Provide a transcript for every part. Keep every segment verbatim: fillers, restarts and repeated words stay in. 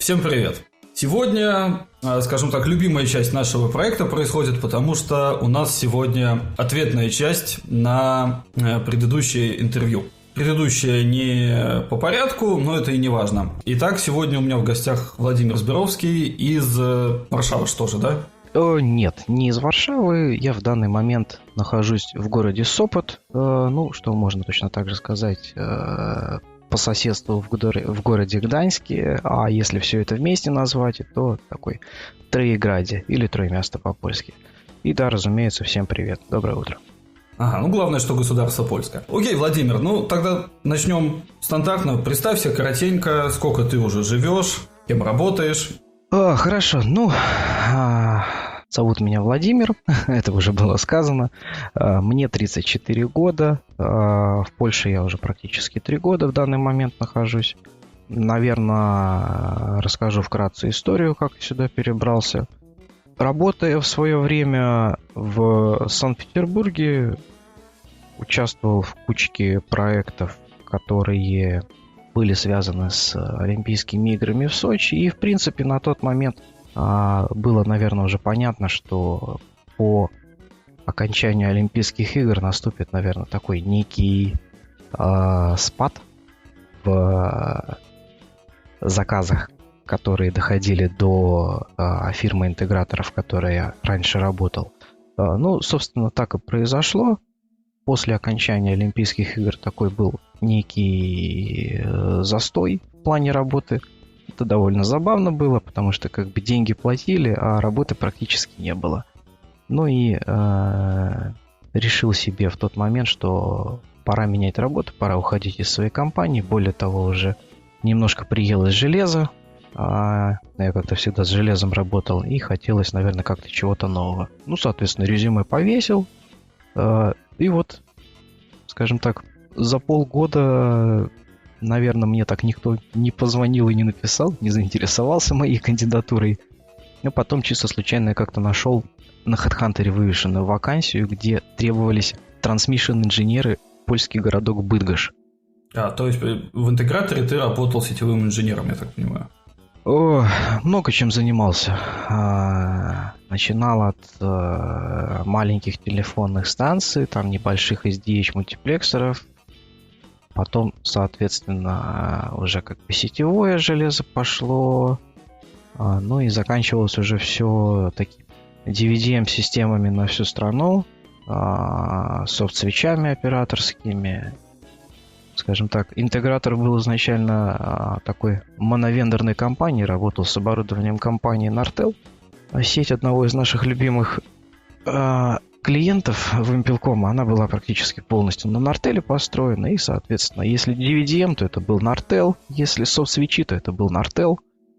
Всем привет! Сегодня, скажем так, любимая часть нашего проекта происходит, потому что у нас сегодня ответная часть на предыдущее интервью. Предыдущее не по порядку, но это и не важно. Итак, сегодня у меня в гостях Владимир Зберовский из Варшавы, что же, да? О, нет, не из Варшавы. Я в данный момент нахожусь в городе Сопот. Ну, что можно точно так же сказать, по соседству в, городе, в городе Гданьске. А если все это вместе назвать, то такой Троеграде или Троемясто по-польски. И да, разумеется, всем привет. Доброе утро. Ага, ну главное, что государство польское. Окей, Владимир, ну тогда начнем стандартно. Представься коротенько, сколько ты уже живешь, кем работаешь. О, хорошо, ну, а, зовут меня Владимир, это уже было сказано. А, мне тридцать четыре года, а, в Польше я уже практически три года в данный момент нахожусь. Наверное, расскажу вкратце историю, как я сюда перебрался. Работая в свое время в Санкт-Петербурге, участвовал в кучке проектов, которые были связаны с Олимпийскими играми в Сочи. И, в принципе, на тот момент а, было, наверное, уже понятно, что по окончанию Олимпийских игр наступит, наверное, такой некий а, спад в заказах, которые доходили до а, фирмы-интеграторов, в которой я раньше работал. А, ну, собственно, так и произошло. После окончания Олимпийских игр такой был некий э, застой в плане работы. Это довольно забавно было, потому что как бы деньги платили, а работы практически не было. Ну и э, решил себе в тот момент, что пора менять работу, пора уходить из своей компании. Более того, уже немножко приелось железо. А я как-то всегда с железом работал, и хотелось, наверное, как-то чего-то нового. Ну, соответственно, резюме повесил. Э, и вот, скажем так, за полгода, наверное, мне так никто не позвонил и не написал, не заинтересовался моей кандидатурой. Но потом чисто случайно я как-то нашел на HeadHunter вывешенную вакансию, где требовались трансмишн-инженеры, польский городок Быдгош. А, то есть в интеграторе ты работал сетевым инженером, я так понимаю? О, много чем занимался. А, начинал от а, маленьких телефонных станций, там небольших эс ди эйч-мультиплексоров. Потом, соответственно, уже как бы сетевое железо пошло. А, ну и заканчивалось уже все такими ди ви ди эм-системами на всю страну, а, софт-свитчами операторскими. Скажем так, интегратор был изначально а, такой моновендорной компанией, работал с оборудованием компании Nortel. А сеть одного из наших любимых а, клиентов Вимпелкома, она была практически полностью на Nortel построена. И, соответственно, если ди ви ди эм, то это был Nortel. Если софт-свитчи, то это был Nortel.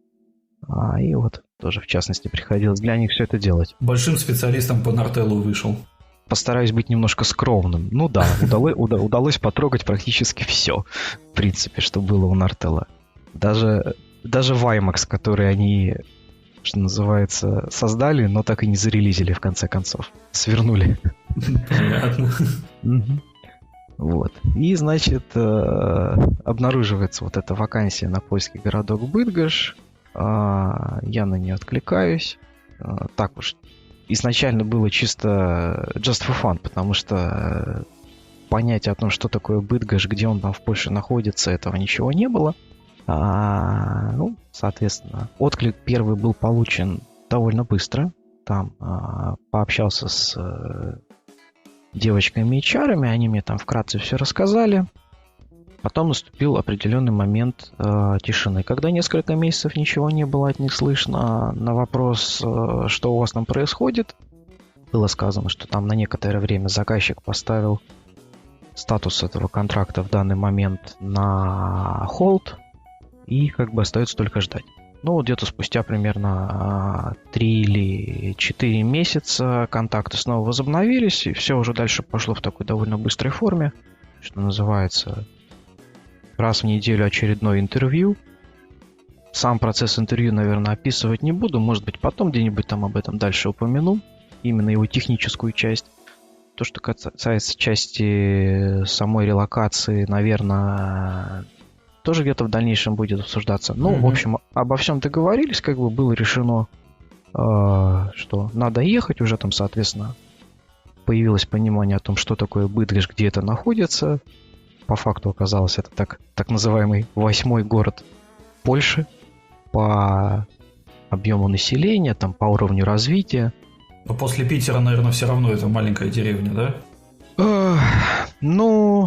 А, и вот тоже, в частности, приходилось для них все это делать. Большим специалистом по Nortel вышел. Постараюсь быть немножко скромным. Ну да, удалось, удалось потрогать практически все, в принципе, что было у Нартелла. Даже, даже Ваймакс, который они, что называется, создали, но так и не зарелизили в конце концов. Свернули. Понятно. Вот. И, значит, обнаруживается вот эта вакансия на польский городок Быдгош. Я на нее откликаюсь. Так уж. Изначально было чисто just for fun, потому что понятия о том, что такое Быдгош, где он там в Польше находится, этого ничего не было. А, ну, соответственно, отклик первый был получен довольно быстро. Там а, пообщался с а, девочками эйч ар-ами, они мне там вкратце все рассказали. Потом наступил определенный момент э, тишины, когда несколько месяцев ничего не было от них слышно. На вопрос, э, что у вас там происходит, было сказано, что там на некоторое время заказчик поставил статус этого контракта в данный момент на холд, и как бы остается только ждать. Ну, вот где-то спустя примерно три или четыре месяца контакты снова возобновились, и все уже дальше пошло в такой довольно быстрой форме, что называется... Раз в неделю очередное интервью. Сам процесс интервью, наверное, описывать не буду. Может быть, потом где-нибудь там об этом дальше упомяну. Именно его техническую часть. То, что касается части самой релокации, наверное, тоже где-то в дальнейшем будет обсуждаться. Ну, Mm-hmm. в общем, обо всем договорились, как бы было решено, э, что надо ехать, уже там, соответственно, появилось понимание о том, что такое Быдгощ, где это находится. По факту оказалось, это так, так называемый восьмой город Польши по объему населения, там, по уровню развития. Но после Питера, наверное, все равно это маленькая деревня, да? Э, ну,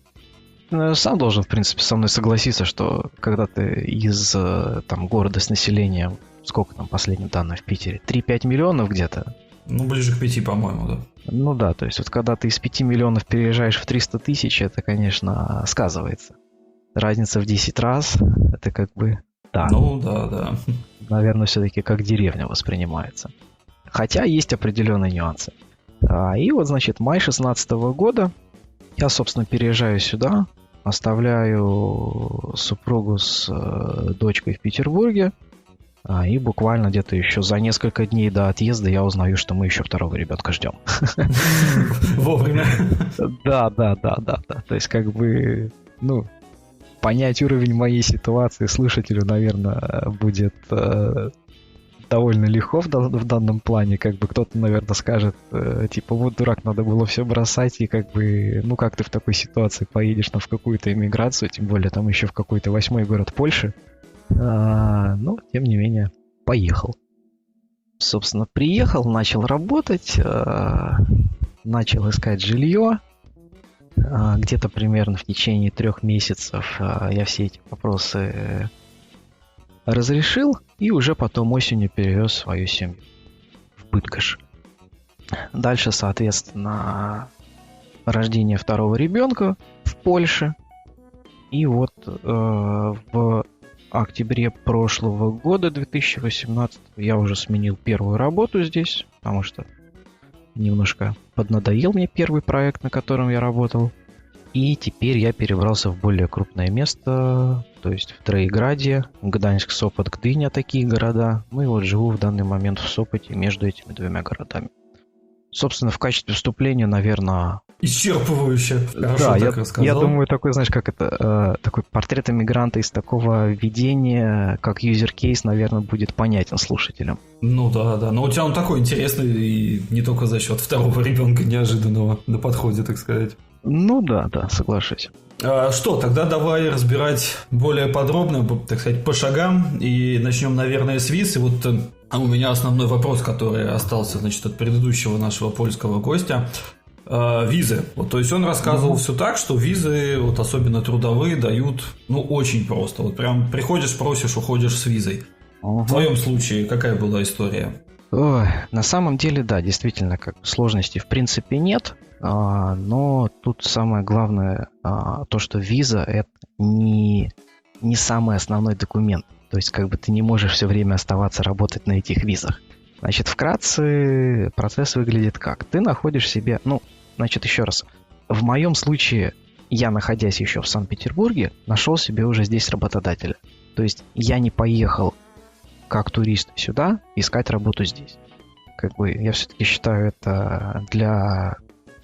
сам должен, в принципе, со мной согласиться, что когда ты из там, города с населением, сколько там последние данные в Питере, три-пять миллионов где-то? Ну, ближе к пяти, по-моему, да. Ну да, то есть вот когда ты из пяти миллионов переезжаешь в триста тысяч, это, конечно, сказывается. Разница в десять раз, это как бы, да. Ну, да, да. Наверное, все-таки как деревня воспринимается. Хотя есть определенные нюансы. А, и вот, значит, май шестнадцатого года я, собственно, переезжаю сюда, оставляю супругу с э, дочкой в Петербурге, а, и буквально где-то еще за несколько дней до отъезда я узнаю, что мы еще второго ребенка ждем. Вовремя. Да, да, да, да, да. То есть, как бы, ну, понять уровень моей ситуации слушателю, наверное, будет э, довольно легко в, в данном плане. Как бы кто-то, наверное, скажет, э, типа, вот дурак, надо было все бросать, и как бы, ну, как ты в такой ситуации поедешь там в какую-то эмиграцию, тем более там еще в какой-то восьмой город Польши. А, но, тем не менее, поехал. Собственно, приехал, начал работать, а, начал искать жилье. А, где-то примерно в течение трех месяцев а, я все эти вопросы разрешил и уже потом осенью перевез свою семью в Быдгощ. Дальше, соответственно, рождение второго ребенка в Польше. И вот э, в октябре прошлого года, две тысячи восемнадцатого, я уже сменил первую работу здесь, потому что немножко поднадоел мне первый проект, на котором я работал. И теперь я перебрался в более крупное место, то есть в Троеграде, Гданьск, Сопот, Гдыня, такие города. Ну и вот живу в данный момент в Сопоте между этими двумя городами. Собственно, в качестве вступления, наверное... Исчерпывающе. Хорошо, да, так я, рассказал. я думаю, такой, знаешь, как это, э, такой портрет эмигранта из такого видения, как юзер-кейс, наверное, будет понятен слушателям. Ну да, да. Но у тебя он такой интересный, и не только за счет второго ребенка неожиданного на подходе, так сказать. Ну да, да, соглашусь. А, что, тогда давай разбирать более подробно, так сказать, по шагам. И начнем, наверное, с виз. И вот а у меня основной вопрос, который остался, значит, от предыдущего нашего польского гостя. А, визы. Вот, то есть он рассказывал mm-hmm. все так, что визы, вот особенно трудовые, дают, ну, очень просто. Вот прям приходишь, просишь, уходишь с визой. Uh-huh. В твоем случае какая была история? Ой, на самом деле, да, действительно, как сложностей в принципе нет, а, но тут самое главное а, то, что виза это не, не самый основной документ. То есть, как бы ты не можешь все время оставаться работать на этих визах. Значит, вкратце процесс выглядит как? Ты находишь себе, ну, значит, еще раз, в моем случае, я, находясь еще в Санкт-Петербурге, нашел себе уже здесь работодателя. То есть я не поехал как турист сюда искать работу здесь. Как бы я все-таки считаю это для,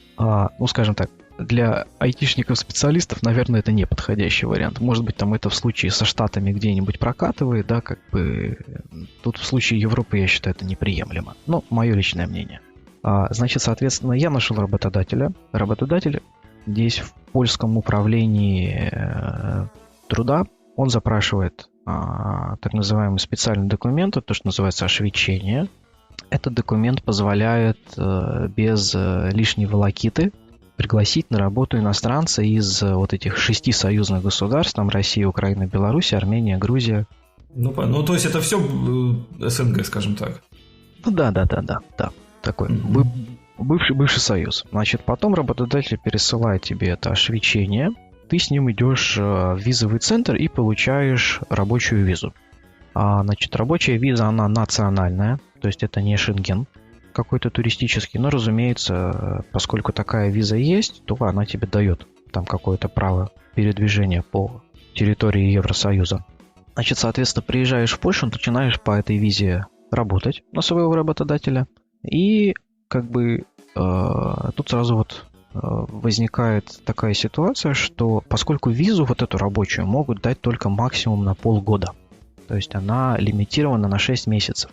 а, ну скажем так, для айтишников-специалистов, наверное, это не подходящий вариант. Может быть, там это в случае со Штатами где-нибудь прокатывает, да, как бы тут в случае Европы я считаю это неприемлемо. Но мое личное мнение. А, значит, соответственно, я нашел работодателя. Работодатель здесь в польском управлении э, труда. Он запрашивает а, так называемые специальные документы, то, что называется освещение. Этот документ позволяет а, без а, лишней волокиты пригласить на работу иностранца из а, вот этих шести союзных государств, там Россия, Украина, Беларусь, Армения, Грузия. Ну, ну то есть это все СНГ, скажем так. Ну да, да, да, да, да. Такой mm-hmm. бывший, бывший союз. Значит, потом работодатель пересылает тебе это освещение. Ты с ним идешь в визовый центр и получаешь рабочую визу. А, значит, рабочая виза, она национальная, то есть это не Шенген какой-то туристический, но, разумеется, поскольку такая виза есть, то она тебе дает там какое-то право передвижения по территории Евросоюза. Значит, соответственно, приезжаешь в Польшу, начинаешь по этой визе работать на своего работодателя, и как бы э, тут сразу вот возникает такая ситуация, что поскольку визу вот эту рабочую могут дать только максимум на полгода, то есть она лимитирована на шесть месяцев.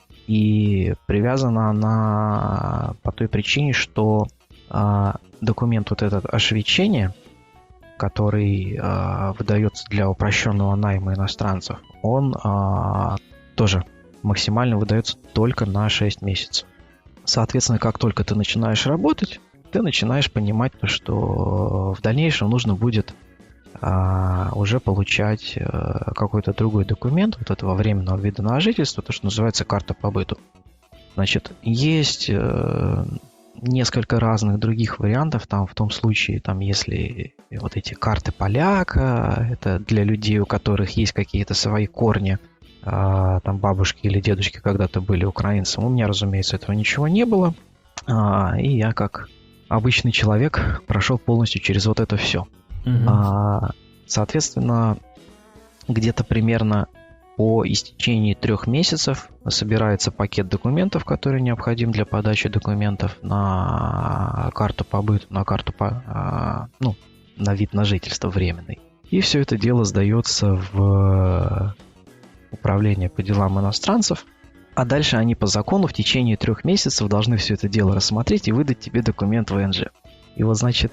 И привязана она по той причине, что а, документ вот этот освещения, который а, выдается для упрощенного найма иностранцев, он а, тоже максимально выдается только на шесть месяцев. Соответственно, как только ты начинаешь работать, ты начинаешь понимать, что в дальнейшем нужно будет а, уже получать а, какой-то другой документ вот этого временного вида на жительство, то, что называется карта по быту. Значит, есть а, несколько разных других вариантов, там в том случае, там, если вот эти карты поляка, это для людей, у которых есть какие-то свои корни, а, там бабушки или дедушки когда-то были украинцем. У меня, разумеется, этого ничего не было, а, и я как обычный человек прошел полностью через вот это все. Uh-huh. А, соответственно, где-то примерно по истечении трех месяцев собирается пакет документов, который необходим для подачи документов на карту по быту, на карту по, а, ну, на вид на жительство временный. И все это дело сдается в управление по делам иностранцев. А дальше они по закону в течение трех месяцев должны все это дело рассмотреть и выдать тебе документ вэ эн жэ. И вот, значит,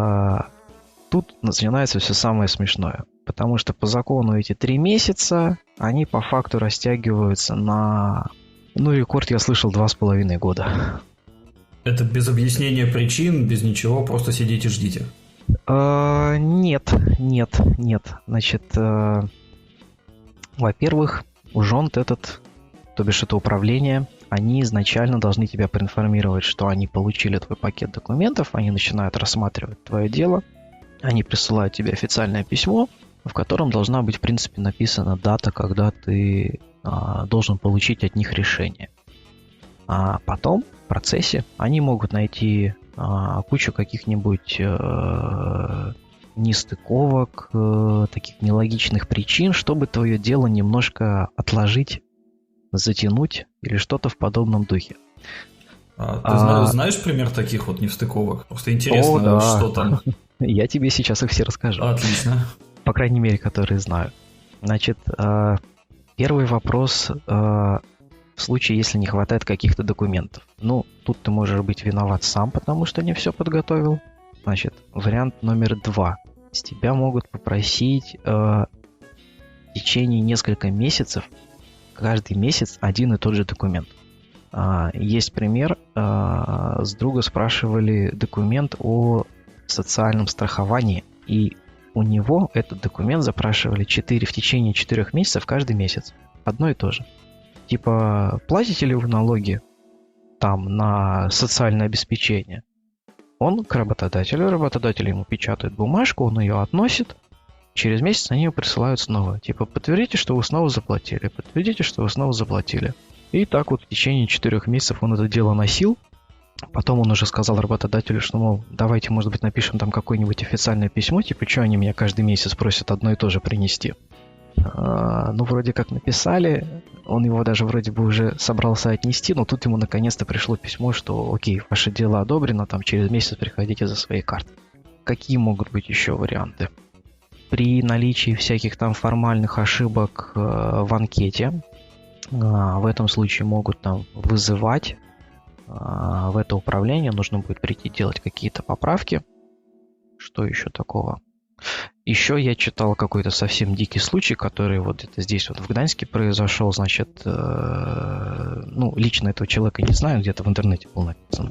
тут начинается все самое смешное. Потому что по закону эти три месяца, они по факту растягиваются на... Ну, рекорд я слышал, два с половиной года. Это без объяснения причин, без ничего, просто сидите и ждите? А, нет, нет, нет. Значит, а, во-первых, ужонт этот... То бишь это управление, они изначально должны тебя проинформировать, что они получили твой пакет документов, они начинают рассматривать твое дело, они присылают тебе официальное письмо, в котором должна быть, в принципе, написана дата, когда ты а, должен получить от них решение. А потом, в процессе, они могут найти а, кучу каких-нибудь а, нестыковок, а, таких нелогичных причин, чтобы твое дело немножко отложить, затянуть или что-то в подобном духе. А, ты а... знаешь пример таких вот невстыковок? Просто интересно, О, да. Что там. Я тебе сейчас их все расскажу. Отлично. По крайней мере, которые знаю. Значит, первый вопрос в случае, если не хватает каких-то документов. Ну, тут ты можешь быть виноват сам, потому что не все подготовил. Значит, вариант номер два. С тебя могут попросить в течение нескольких месяцев каждый месяц один и тот же документ. Есть пример. С друга спрашивали документ о социальном страховании, и у него этот документ запрашивали четыре, в течение четырех месяцев каждый месяц. Одно и то же. Типа, платите ли вы налоги там на социальное обеспечение? Он к работодателю, работодатель ему печатает бумажку, он ее относит. Через месяц они ее присылают снова. Типа, подтвердите, что вы снова заплатили. Подтвердите, что вы снова заплатили. И так вот в течение четырех месяцев он это дело носил. Потом он уже сказал работодателю, что, мол, давайте, может быть, напишем там какое-нибудь официальное письмо. Типа, что они меня каждый месяц просят одно и то же принести. А, ну, вроде как написали. Он его даже вроде бы уже собрался отнести. Но тут ему наконец-то пришло письмо, что, окей, ваше дело одобрено. Там через месяц приходите за своей картой. Какие могут быть еще варианты? При наличии всяких там формальных ошибок э, в анкете, э, в этом случае могут там вызывать э, в это управление, нужно будет прийти делать какие-то поправки. Что еще такого? Еще я читал какой-то совсем дикий случай, который вот где-то здесь вот в Гданьске произошел, значит, э, ну, лично этого человека не знаю, где-то в интернете был написан.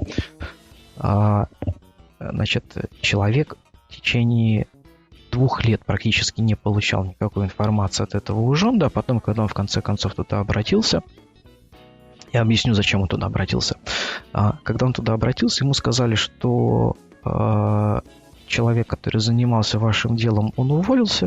А, значит, человек в течение двух лет практически не получал никакой информации от этого ужонда, а потом, когда он в конце концов туда обратился, я объясню, зачем он туда обратился. Когда он туда обратился, ему сказали, что э, человек, который занимался вашим делом, он уволился,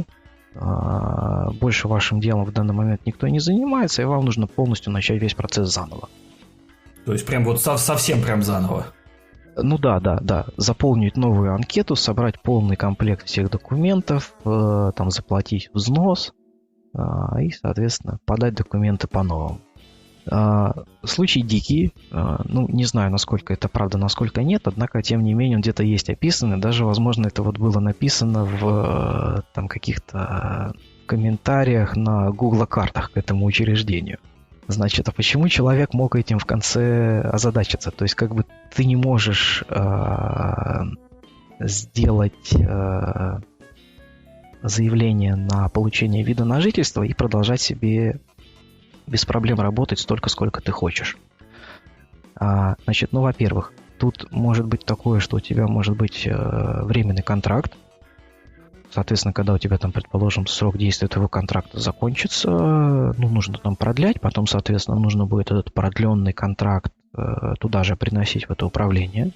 э, больше вашим делом в данный момент никто не занимается, и вам нужно полностью начать весь процесс заново. То есть прям вот совсем прям заново? Ну да, да, да. Заполнить новую анкету, собрать полный комплект всех документов, э, там заплатить взнос э, и, соответственно, подать документы по-новому. Случай дикий, ну, не знаю, насколько это правда, насколько нет, однако, тем не менее, он где-то есть описан, и даже, возможно, это вот было написано в там каких-то комментариях на Google-картах к этому учреждению. Значит, а почему человек мог этим в конце озадачиться? То есть, как бы ты не можешь э, сделать э, заявление на получение вида на жительство и продолжать себе без проблем работать столько, сколько ты хочешь. А, значит, ну, во-первых, тут может быть такое, что у тебя может быть э, временный контракт. Соответственно, когда у тебя там, предположим, срок действия твоего контракта закончится, ну, нужно там продлять, потом, соответственно, нужно будет этот продленный контракт э, туда же приносить в это управление.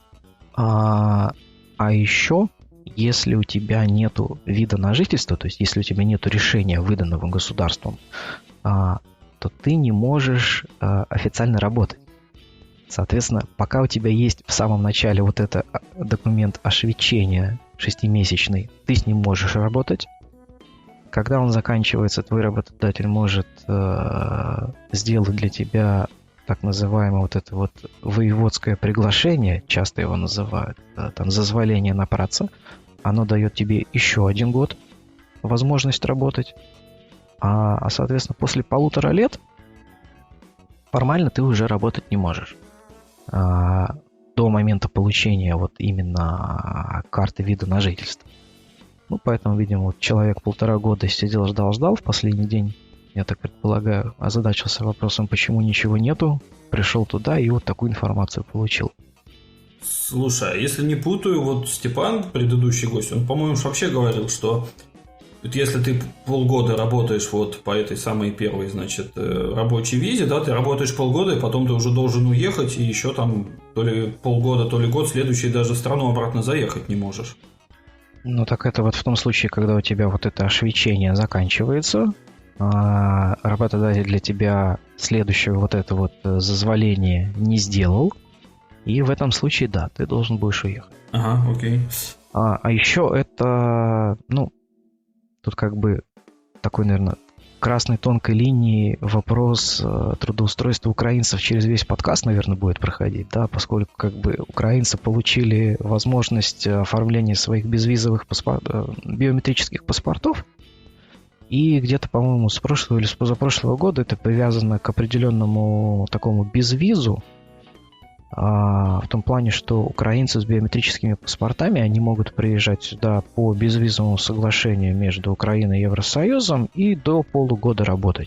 А, а еще, если у тебя нету вида на жительство, то есть если у тебя нету решения, выданного государством, а, то ты не можешь а, официально работать. Соответственно, пока у тебя есть в самом начале вот этот документ освещения шестимесячный, ты с ним можешь работать. Когда он заканчивается, твой работодатель может э, сделать для тебя так называемое вот это вот воеводское приглашение, часто его называют, да, там зазволение на праца. Оно дает тебе еще один год возможность работать. А, а, соответственно, после полутора лет формально ты уже работать не можешь. А, до момента получения вот именно карты вида на жительство. Ну, поэтому, видимо, вот человек полтора года сидел, ждал, ждал. В последний день, я так предполагаю, озадачился вопросом, почему ничего нету. Пришел туда и вот такую информацию получил. Слушай, а если не путаю, вот Степан, предыдущий гость, он, по-моему, вообще говорил, что вот если ты полгода работаешь вот по этой самой первой, значит, рабочей визе, да, ты работаешь полгода, и потом ты уже должен уехать, и еще там то ли полгода, то ли год следующий даже в страну обратно заехать не можешь. Ну, так это вот в том случае, когда у тебя вот это освещение заканчивается, а работодатель для тебя следующее вот это вот зазволение не сделал, и в этом случае, да, ты должен будешь уехать. Ага, окей. А, а еще это, ну, тут как бы такой, наверное, красной тонкой линии вопрос э, трудоустройства украинцев через весь подкаст, наверное, будет проходить, да, поскольку как бы украинцы получили возможность оформления своих безвизовых паспорт, э, биометрических паспортов, и где-то, по-моему, с прошлого или с позапрошлого года это привязано к определенному такому безвизу, в том плане, что украинцы с биометрическими паспортами, они могут приезжать сюда по безвизовому соглашению между Украиной и Евросоюзом и до полугода работать.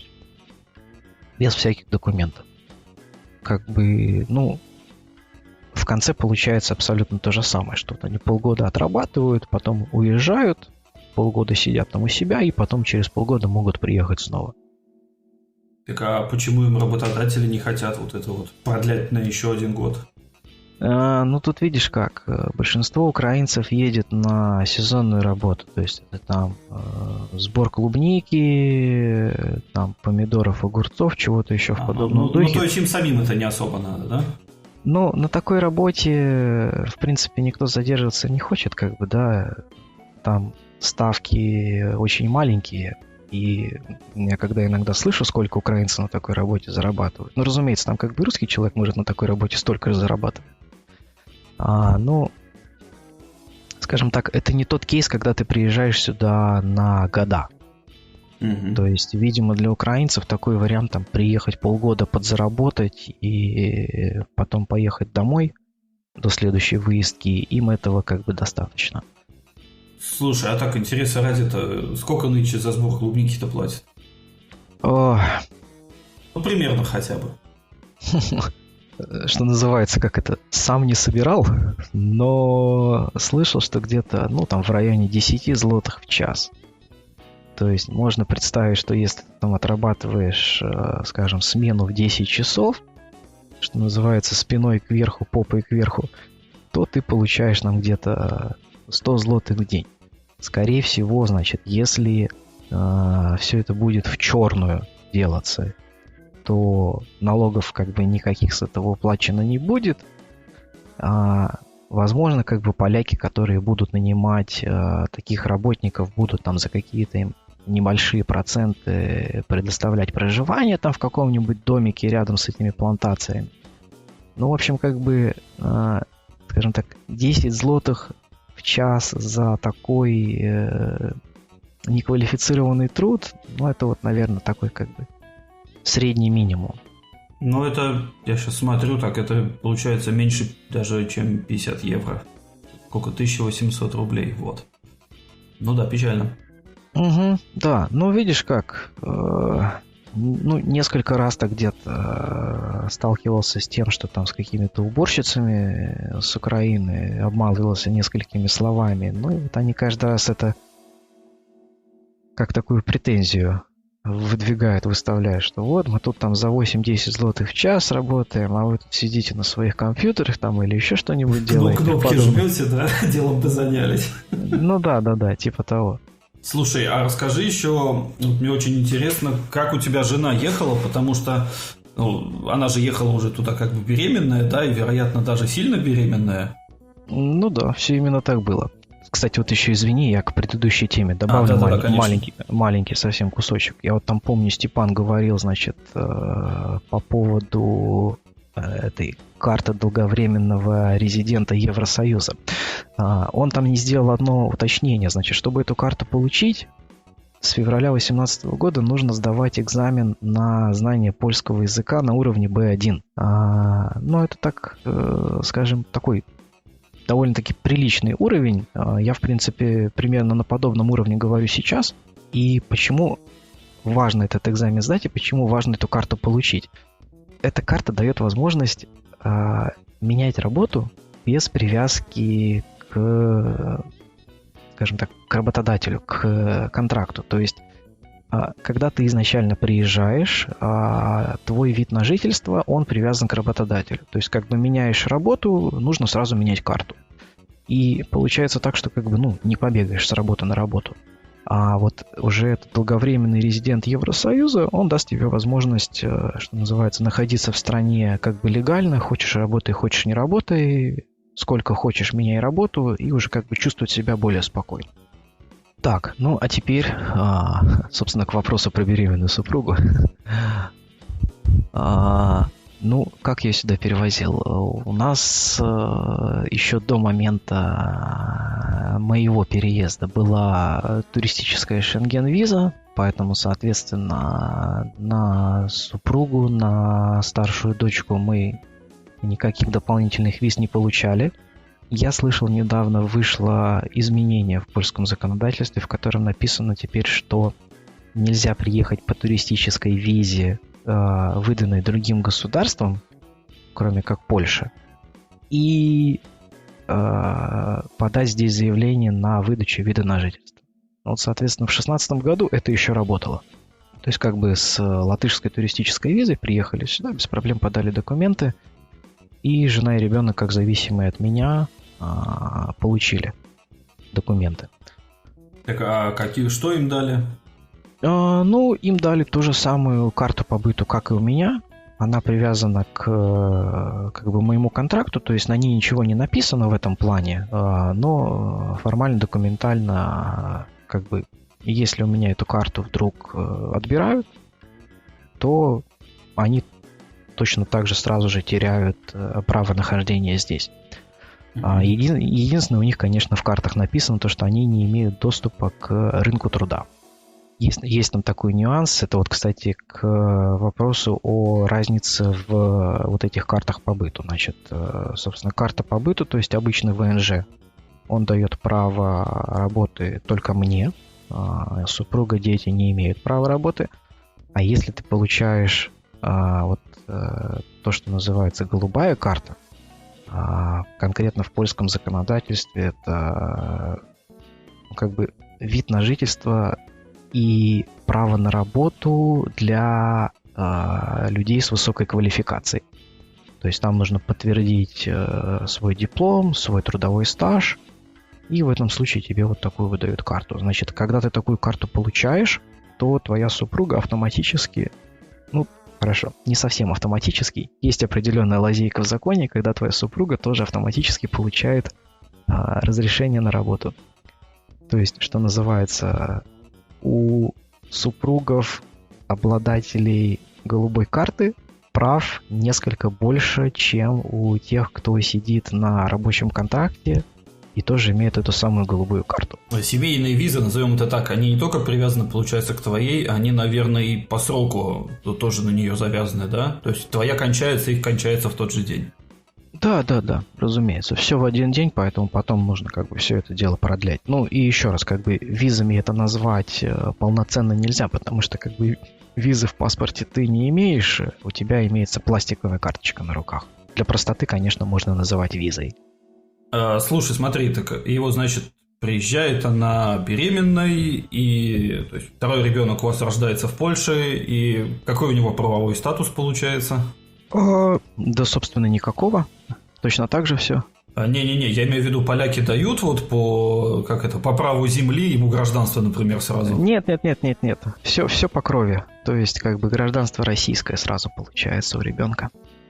Без всяких документов. Как бы, ну, в конце получается абсолютно то же самое, что они полгода отрабатывают, потом уезжают, полгода сидят там у себя, и потом через полгода могут приехать снова. Так а почему им работодатели не хотят вот это вот продлять на еще один год? А, ну, тут видишь как. Большинство украинцев едет на сезонную работу. То есть это там э, сбор клубники, там помидоров, огурцов, чего-то еще в подобном ну, духе. Ну, то есть им самим это не особо надо, да? Ну, на такой работе, в принципе, никто задерживаться не хочет, как бы, да. Там ставки очень маленькие. И я когда иногда слышу, сколько украинцев на такой работе зарабатывают. Ну, разумеется, там как бы русский человек может на такой работе столько же зарабатывать. А, ну, скажем так, это не тот кейс, когда ты приезжаешь сюда на года. Mm-hmm. То есть, видимо, для украинцев такой вариант там приехать полгода подзаработать и потом поехать домой до следующей выездки, им этого как бы достаточно. Слушай, а так, интереса ради-то, сколько нынче за сбор клубники-то платят? О... Ну, примерно хотя бы. Что называется, как это, сам не собирал, но слышал, что где-то, ну, там в районе десять злотых в час. То есть можно представить, что если ты там отрабатываешь, скажем, смену в десять часов, что называется, спиной кверху, попой кверху, то ты получаешь там где-то сто злотых в день. Скорее всего, значит, если э, все это будет в черную делаться, то налогов как бы никаких с этого уплачено не будет. А, возможно, как бы поляки, которые будут нанимать э, таких работников, будут там за какие-то им небольшие проценты предоставлять проживание там в каком-нибудь домике рядом с этими плантациями. Ну, в общем, как бы, э, скажем так, десять злотых в час за такой э, неквалифицированный труд, ну, это вот, наверное, такой как бы средний минимум. Ну, это, я сейчас смотрю, так это получается меньше даже, чем пятьдесят евро. Сколько? тысяча восемьсот рублей, вот. Ну да, печально. Угу, да, ну видишь как, э, ну несколько раз так где-то э, сталкивался с тем, что там с какими-то уборщицами с Украины обмалывался несколькими словами, ну и вот они каждый раз это как такую претензию выдвигают, выставляют, что вот мы тут там за восемь-десять злотых в час работаем, а вы тут сидите на своих компьютерах там или еще что-нибудь делаете. Ну, кнопки жмете, да, делом бы занялись. Ну да, да, да, типа того. Слушай, а расскажи еще, мне очень интересно, как у тебя жена ехала, потому что ну, она же ехала уже туда как бы беременная, да, и, вероятно, даже сильно беременная. Ну да, все именно так было. Кстати, вот еще извини, я к предыдущей теме добавлю а, да, малень... да, маленький, маленький совсем кусочек. Я вот там помню, Степан говорил, значит, э, по поводу этой карты долговременного резидента Евросоюза. Он там не сделал одно уточнение. Значит, чтобы эту карту получить, с февраля две тысячи восемнадцатого года нужно сдавать экзамен на знание польского языка на уровне бэ один. Ну, это так, скажем, такой довольно-таки приличный уровень. Я, в принципе, примерно на подобном уровне говорю сейчас. И почему важно этот экзамен сдать, и почему важно эту карту получить? Эта карта дает возможность а, менять работу без привязки к, скажем так, к работодателю, к контракту. То есть, а, когда ты изначально приезжаешь, а, твой вид на жительство, он привязан к работодателю. То есть, как бы меняешь работу, нужно сразу менять карту. И получается так, что как бы, ну, не побегаешь с работы на работу. А вот уже этот долговременный резидент Евросоюза, он даст тебе возможность, что называется, находиться в стране как бы легально. Хочешь работай, хочешь не работай, сколько хочешь меняй работу, и уже как бы чувствовать себя более спокойно. Так, ну а теперь, собственно, к вопросу про беременную супругу. Ну, как я сюда перевозил? У нас э, еще до момента моего переезда была туристическая Шенген-виза, поэтому, соответственно, на супругу, на старшую дочку мы никаких дополнительных виз не получали. Я слышал, недавно вышло изменение в польском законодательстве, в котором написано теперь, что нельзя приехать по туристической визе, выданной другим государством, кроме как Польша, и э, подать здесь заявление на выдачу вида на жительство. Вот, соответственно, в две тысячи шестнадцатом году это еще работало. То есть, как бы с латышской туристической визой приехали сюда, без проблем подали документы, и жена и ребенок, как зависимые от меня, э, получили документы. Так, а какие, что им дали? Uh, ну, им дали ту же самую карту по быту, как и у меня. Она привязана к как бы моему контракту, то есть на ней ничего не написано в этом плане, uh, но формально, документально, как бы, если у меня эту карту вдруг uh, отбирают, то они точно так же сразу же теряют uh, право нахождения здесь. Uh, еди- единственное, у них, конечно, в картах написано то, что они не имеют доступа к рынку труда. Есть, есть там такой нюанс. Это вот, кстати, к вопросу о разнице в вот этих картах по быту. Значит, собственно, карта по быту, то есть обычный вэ эн жэ, он дает право работы только мне. Супруга, дети не имеют права работы. А если ты получаешь вот то, что называется голубая карта, конкретно в польском законодательстве это как бы вид на жительство и право на работу для э, людей с высокой квалификацией. То есть там нужно подтвердить э, свой диплом, свой трудовой стаж, и в этом случае тебе вот такую выдают карту. Значит, когда ты такую карту получаешь, то твоя супруга автоматически, ну, хорошо, не совсем автоматически, есть определенная лазейка в законе, когда твоя супруга тоже автоматически получает э, разрешение на работу. То есть, что называется, у супругов обладателей голубой карты прав несколько больше, чем у тех, кто сидит на рабочем контракте и тоже имеет эту самую голубую карту. Семейные визы, назовем это так, они не только привязаны, получается, к твоей, они, наверное, и по сроку тоже на нее завязаны, да? То есть твоя кончается, их кончается в тот же день. Да, да, да, разумеется. Все в один день, поэтому потом нужно как бы все это дело продлять. Ну и еще раз, как бы визами это назвать полноценно нельзя, потому что как бы визы в паспорте ты не имеешь, у тебя имеется пластиковая карточка на руках. Для простоты, конечно, можно называть визой. А, слушай, смотри, так его, значит, приезжает она беременной, и то есть, второй ребенок у вас рождается в Польше, и какой у него правовой статус получается? А, да, собственно, никакого. Точно так же все. А, не-не-не, я имею в виду, поляки дают вот по, как это, по праву земли ему гражданство, например, сразу? Нет, нет, нет, нет, нет. Все, все по крови. То есть, как бы гражданство российское сразу получается у ребенка.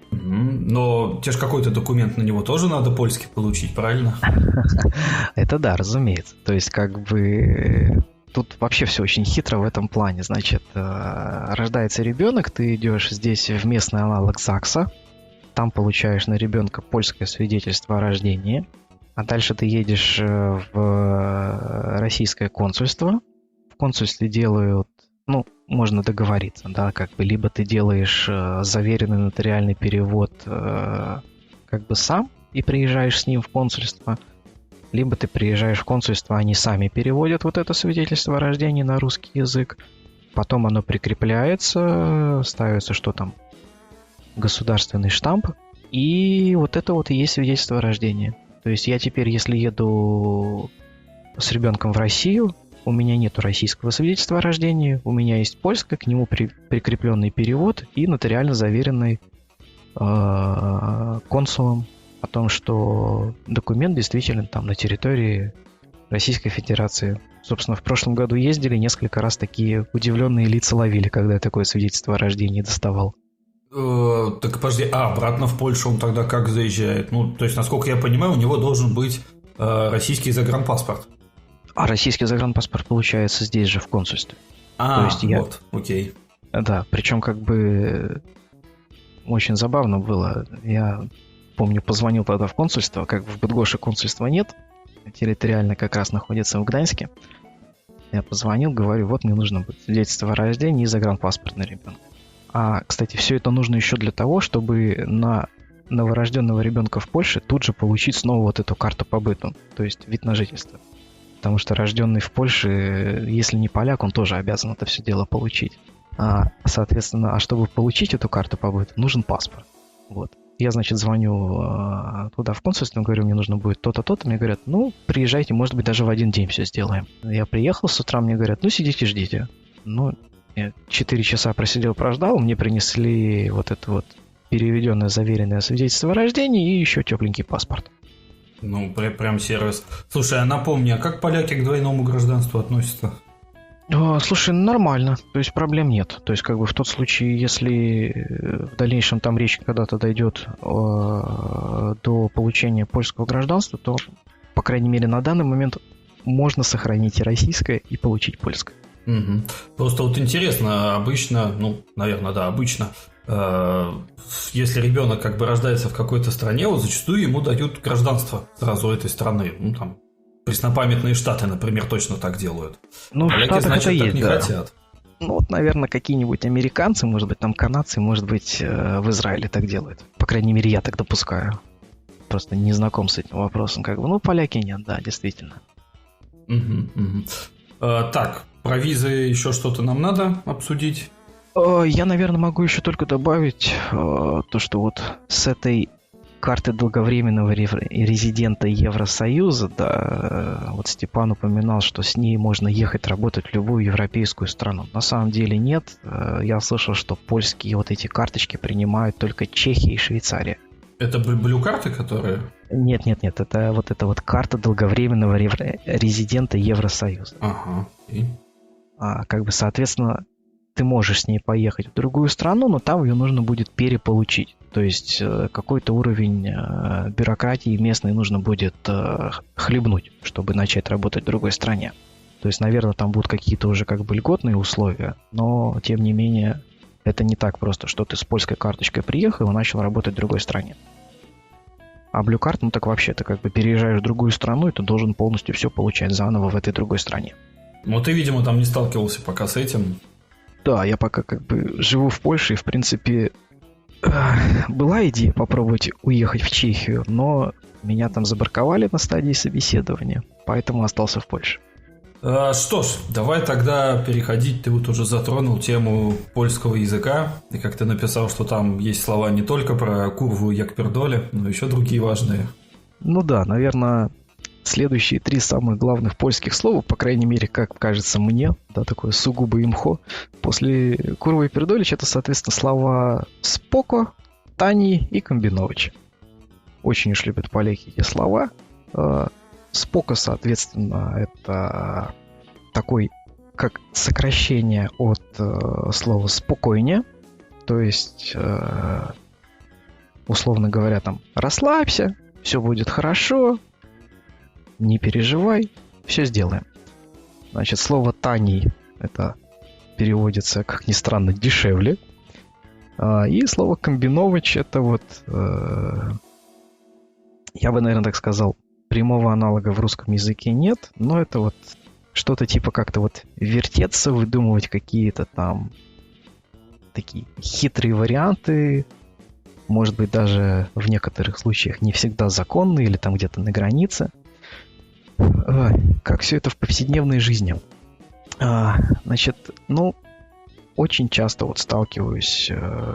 Но тебе же какой-то документ на него тоже надо польский получить, правильно? Это да, разумеется. То есть, как бы тут вообще все очень хитро в этом плане. Значит, рождается ребенок, ты идешь здесь в местный аналог ЗАГСа, там получаешь на ребенка польское свидетельство о рождении, а дальше ты едешь в российское консульство. В консульстве делают, ну, можно договориться, да, как бы либо ты делаешь э, заверенный нотариальный перевод э, как бы сам и приезжаешь с ним в консульство, либо ты приезжаешь в консульство, они сами переводят вот это свидетельство о рождении на русский язык, потом оно прикрепляется, ставится, что там, государственный штамп, и вот это вот и есть свидетельство о рождении. То есть я теперь, если еду с ребенком в Россию, у меня нету российского свидетельства о рождении, у меня есть польское, к нему при, прикрепленный перевод и нотариально заверенный э, консулом о том, что документ действительно там на территории Российской Федерации. Собственно, в прошлом году ездили, несколько раз такие удивленные лица ловили, когда я такое свидетельство о рождении доставал. Э, так подожди, а обратно в Польшу он тогда как заезжает? Ну, то есть, насколько я понимаю, у него должен быть э, российский загранпаспорт. А российский загранпаспорт получается здесь же, в консульстве. А, То есть я... вот, окей. Да, причем как бы очень забавно было. Я помню, позвонил тогда в консульство, как в Быдгоше консульства нет, территориально как раз находится в Гданьске. Я позвонил, говорю, вот мне нужно будет свидетельство о рождении и загранпаспорт на ребенка. А, кстати, все это нужно еще для того, чтобы на новорожденного ребенка в Польше тут же получить снова вот эту карту по быту, то есть вид на жительство. Потому что рожденный в Польше, если не поляк, он тоже обязан это все дело получить. А, соответственно, а чтобы получить эту карту по быту, нужен паспорт. Вот. Я, значит, звоню э, туда в консульство, говорю, мне нужно будет то-то, то-то. Мне говорят, ну, приезжайте, может быть, даже в один день все сделаем. Я приехал с утра, мне говорят, ну, сидите, ждите. Ну, я четыре часа просидел, прождал, мне принесли вот это вот переведенное, заверенное свидетельство о рождении и еще тепленький паспорт. Ну, прям, прям сервис. Слушай, а напомни, а как поляки к двойному гражданству относятся? О, слушай, нормально, то есть проблем нет. То есть как бы в тот случай, если в дальнейшем там речь когда-то дойдет э, до получения польского гражданства, то, по крайней мере, на данный момент можно сохранить и российское, и получить польское. Угу. Просто вот интересно, обычно, ну, наверное, да, обычно, э, если ребенок как бы рождается в какой-то стране, вот зачастую ему дают гражданство сразу этой страны. Ну, там, преснопамятные Штаты, например, точно так делают. Ну, поляки, в Штатах значит, это так есть, не да. хотят. Ну, вот, наверное, какие-нибудь американцы, может быть, там канадцы, может быть, э, в Израиле так делают. По крайней мере, я так допускаю. Просто не знаком с этим вопросом, как бы. Ну, поляки нет, да, действительно. Угу, угу. А, так, про визы еще что-то нам надо обсудить? Я, наверное, могу еще только добавить э, то, что вот с этой карты долговременного резидента Евросоюза, да, вот Степан упоминал, что с ней можно ехать работать в любую европейскую страну. На самом деле нет. Я слышал, что польские вот эти карточки принимают только Чехия и Швейцария. Это блю-карты, которые? Нет, нет, нет. Это вот эта вот карта долговременного резидента Евросоюза. Ага. И? А, как бы, соответственно, ты можешь с ней поехать в другую страну, но там ее нужно будет переполучить. То есть какой-то уровень бюрократии местной нужно будет хлебнуть, чтобы начать работать в другой стране. То То есть, наверное, там будут какие-то уже как бы льготные условия, но, тем не менее, это не так просто, что ты с польской карточкой приехал и начал работать в другой стране. А Blue Card, ну так вообще, ты как бы переезжаешь в другую страну, и ты должен полностью все получать заново в этой другой стране. Ну, ты, видимо, там не сталкивался пока с этим. Да, я пока как бы живу в Польше, и, в принципе, была идея попробовать уехать в Чехию, но меня там забраковали на стадии собеседования, поэтому остался в Польше. А, что ж, давай тогда переходить. Ты вот уже затронул тему польского языка, и как ты написал, что там есть слова не только про курву и якпердоле, но еще другие важные. Ну да, наверное, следующие три самых главных польских слова, по крайней мере, как кажется мне, да, такое сугубо имхо, после курвы и пердолич это, соответственно, слова споко, тани и комбинович. Очень уж любят поляки эти слова. Споко, соответственно, это такой, как сокращение от э, слова спокойнее. То есть, э, условно говоря, там, расслабься, все будет хорошо, не переживай, все сделаем. Значит, слово «таний» это переводится, как ни странно, дешевле. А, и слово «комбинович» это вот, э, я бы, наверное, так сказал, прямого аналога в русском языке нет, но это вот что-то типа как-то вот вертеться, выдумывать какие-то там такие хитрые варианты, может быть, даже в некоторых случаях не всегда законные или там где-то на границе. Как все это в повседневной жизни. А, значит, ну, очень часто вот сталкиваюсь,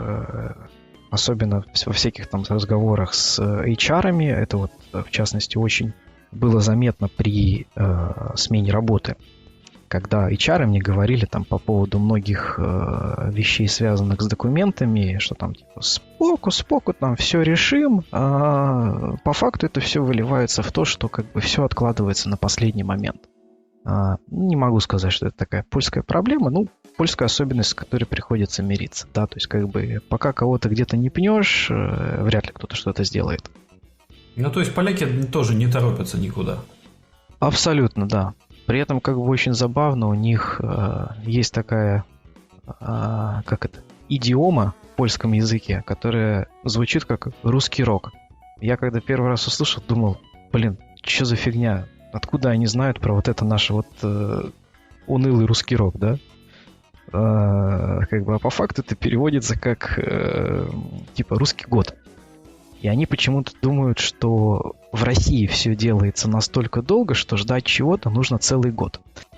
особенно во всяких там разговорах с эйч ар-ами, это вот, в частности, очень было заметно при э, смене работы, когда эйч ар мне говорили там по поводу многих э, вещей, связанных с документами, что там типа споку, споку, там все решим, а по факту это все выливается в то, что как бы все откладывается на последний момент. А, не могу сказать, что это такая польская проблема, ну, польская особенность, с которой приходится мириться, да, то есть как бы пока кого-то где-то не пнешь, э, вряд ли кто-то что-то сделает. Ну, то есть поляки тоже не торопятся никуда. Абсолютно, да. При этом как бы очень забавно, у них э, есть такая, э, как это, идиома в польском языке, которая звучит как русский рок. Я когда первый раз услышал, думал, блин, что за фигня? Откуда они знают про вот это наше вот э, унылый русский рок, да? Э, как бы, а по факту это переводится как э, типа русский год. И они почему-то думают, что в России все делается настолько долго, что ждать чего-то нужно целый год.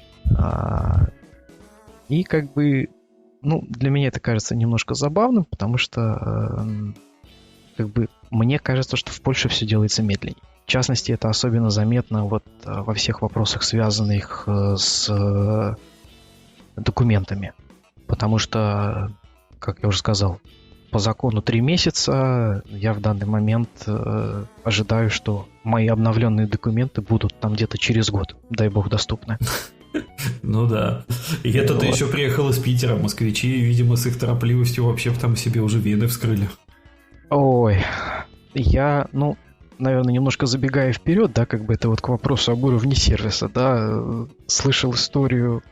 А, и как бы, ну, для меня это кажется немножко забавным, потому что как бы мне кажется, что в Польше все делается медленнее. В частности, это особенно заметно вот во всех вопросах, связанных с документами. Потому что, как я уже сказал, по закону три месяца, я в данный момент э, ожидаю, что мои обновленные документы будут там где-то через год, дай бог, доступны. Ну да. И это ты еще приехал из Питера. Москвичи, видимо, с их торопливостью вообще там себе уже вены вскрыли. Ой, я, ну, наверное, немножко забегая вперед, да, как бы это вот к вопросу об уровне сервиса, да, слышал историю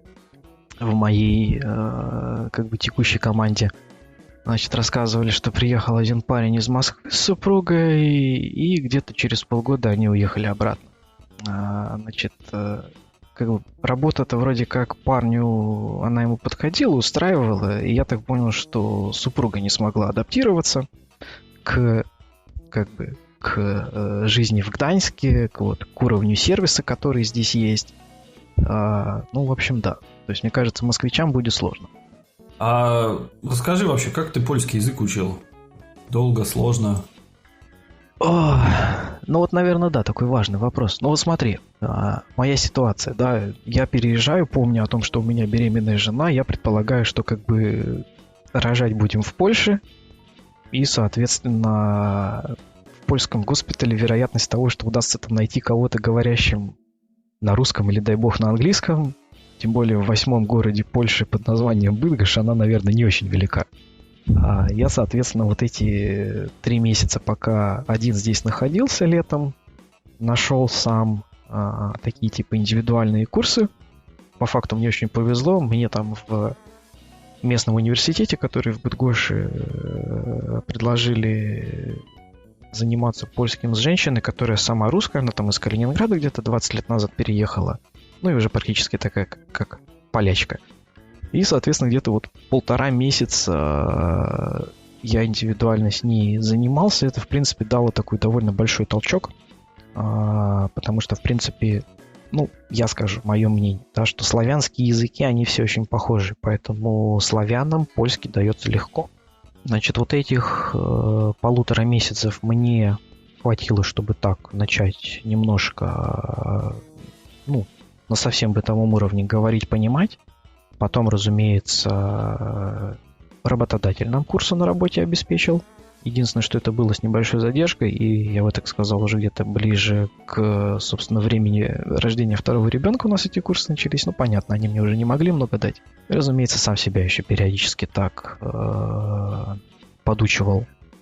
в моей, э, как бы, текущей команде. Значит, рассказывали, что приехал один парень из Москвы с супругой, и, и где-то через полгода они уехали обратно. А, значит, как бы работа-то вроде как парню, она ему подходила, устраивала, и я так понял, что супруга не смогла адаптироваться к, как бы, к э, жизни в Гданьске, к, вот, к уровню сервиса, который здесь есть. А, ну, в общем, да. То есть, мне кажется, москвичам будет сложно. А расскажи вообще, как ты польский язык учил? Долго, сложно? О, ну вот, наверное, да, такой важный вопрос. Ну вот смотри, а, моя ситуация, да, я переезжаю, помню о том, что у меня беременная жена, я предполагаю, что как бы рожать будем в Польше, и, соответственно, в польском госпитале вероятность того, что удастся там найти кого-то, говорящим на русском или, дай бог, на английском, тем более в восьмом городе Польши под названием Быдгош, она, наверное, не очень велика. А я, соответственно, вот эти три месяца, пока один здесь находился летом, нашел сам а, такие типа индивидуальные курсы по факту мне очень повезло. Мне там в местном университете, который в Быдгоше, предложили заниматься польским с женщиной, которая сама русская, она там из Калининграда где-то двадцать лет назад переехала. Ну и уже практически такая, как, как полячка. И, соответственно, где-то вот полтора месяца я индивидуально с ней занимался. Это, в принципе, дало такой довольно большой толчок. Потому что, в принципе, ну, я скажу, мое мнение, да, что славянские языки, они все очень похожи. Поэтому славянам польский дается легко. Значит, вот этих э, полутора месяцев мне хватило, чтобы так начать немножко, э, ну, на совсем бытовом уровне говорить, понимать. Потом, разумеется, работодатель нам курсы на работе обеспечил. Единственное, что это было с небольшой задержкой, и я бы так сказал, уже где-то ближе к, собственно, времени рождения второго ребенка у нас эти курсы начались. Ну, понятно, они мне уже не могли много дать. И, разумеется, сам себя еще периодически так э, подучивал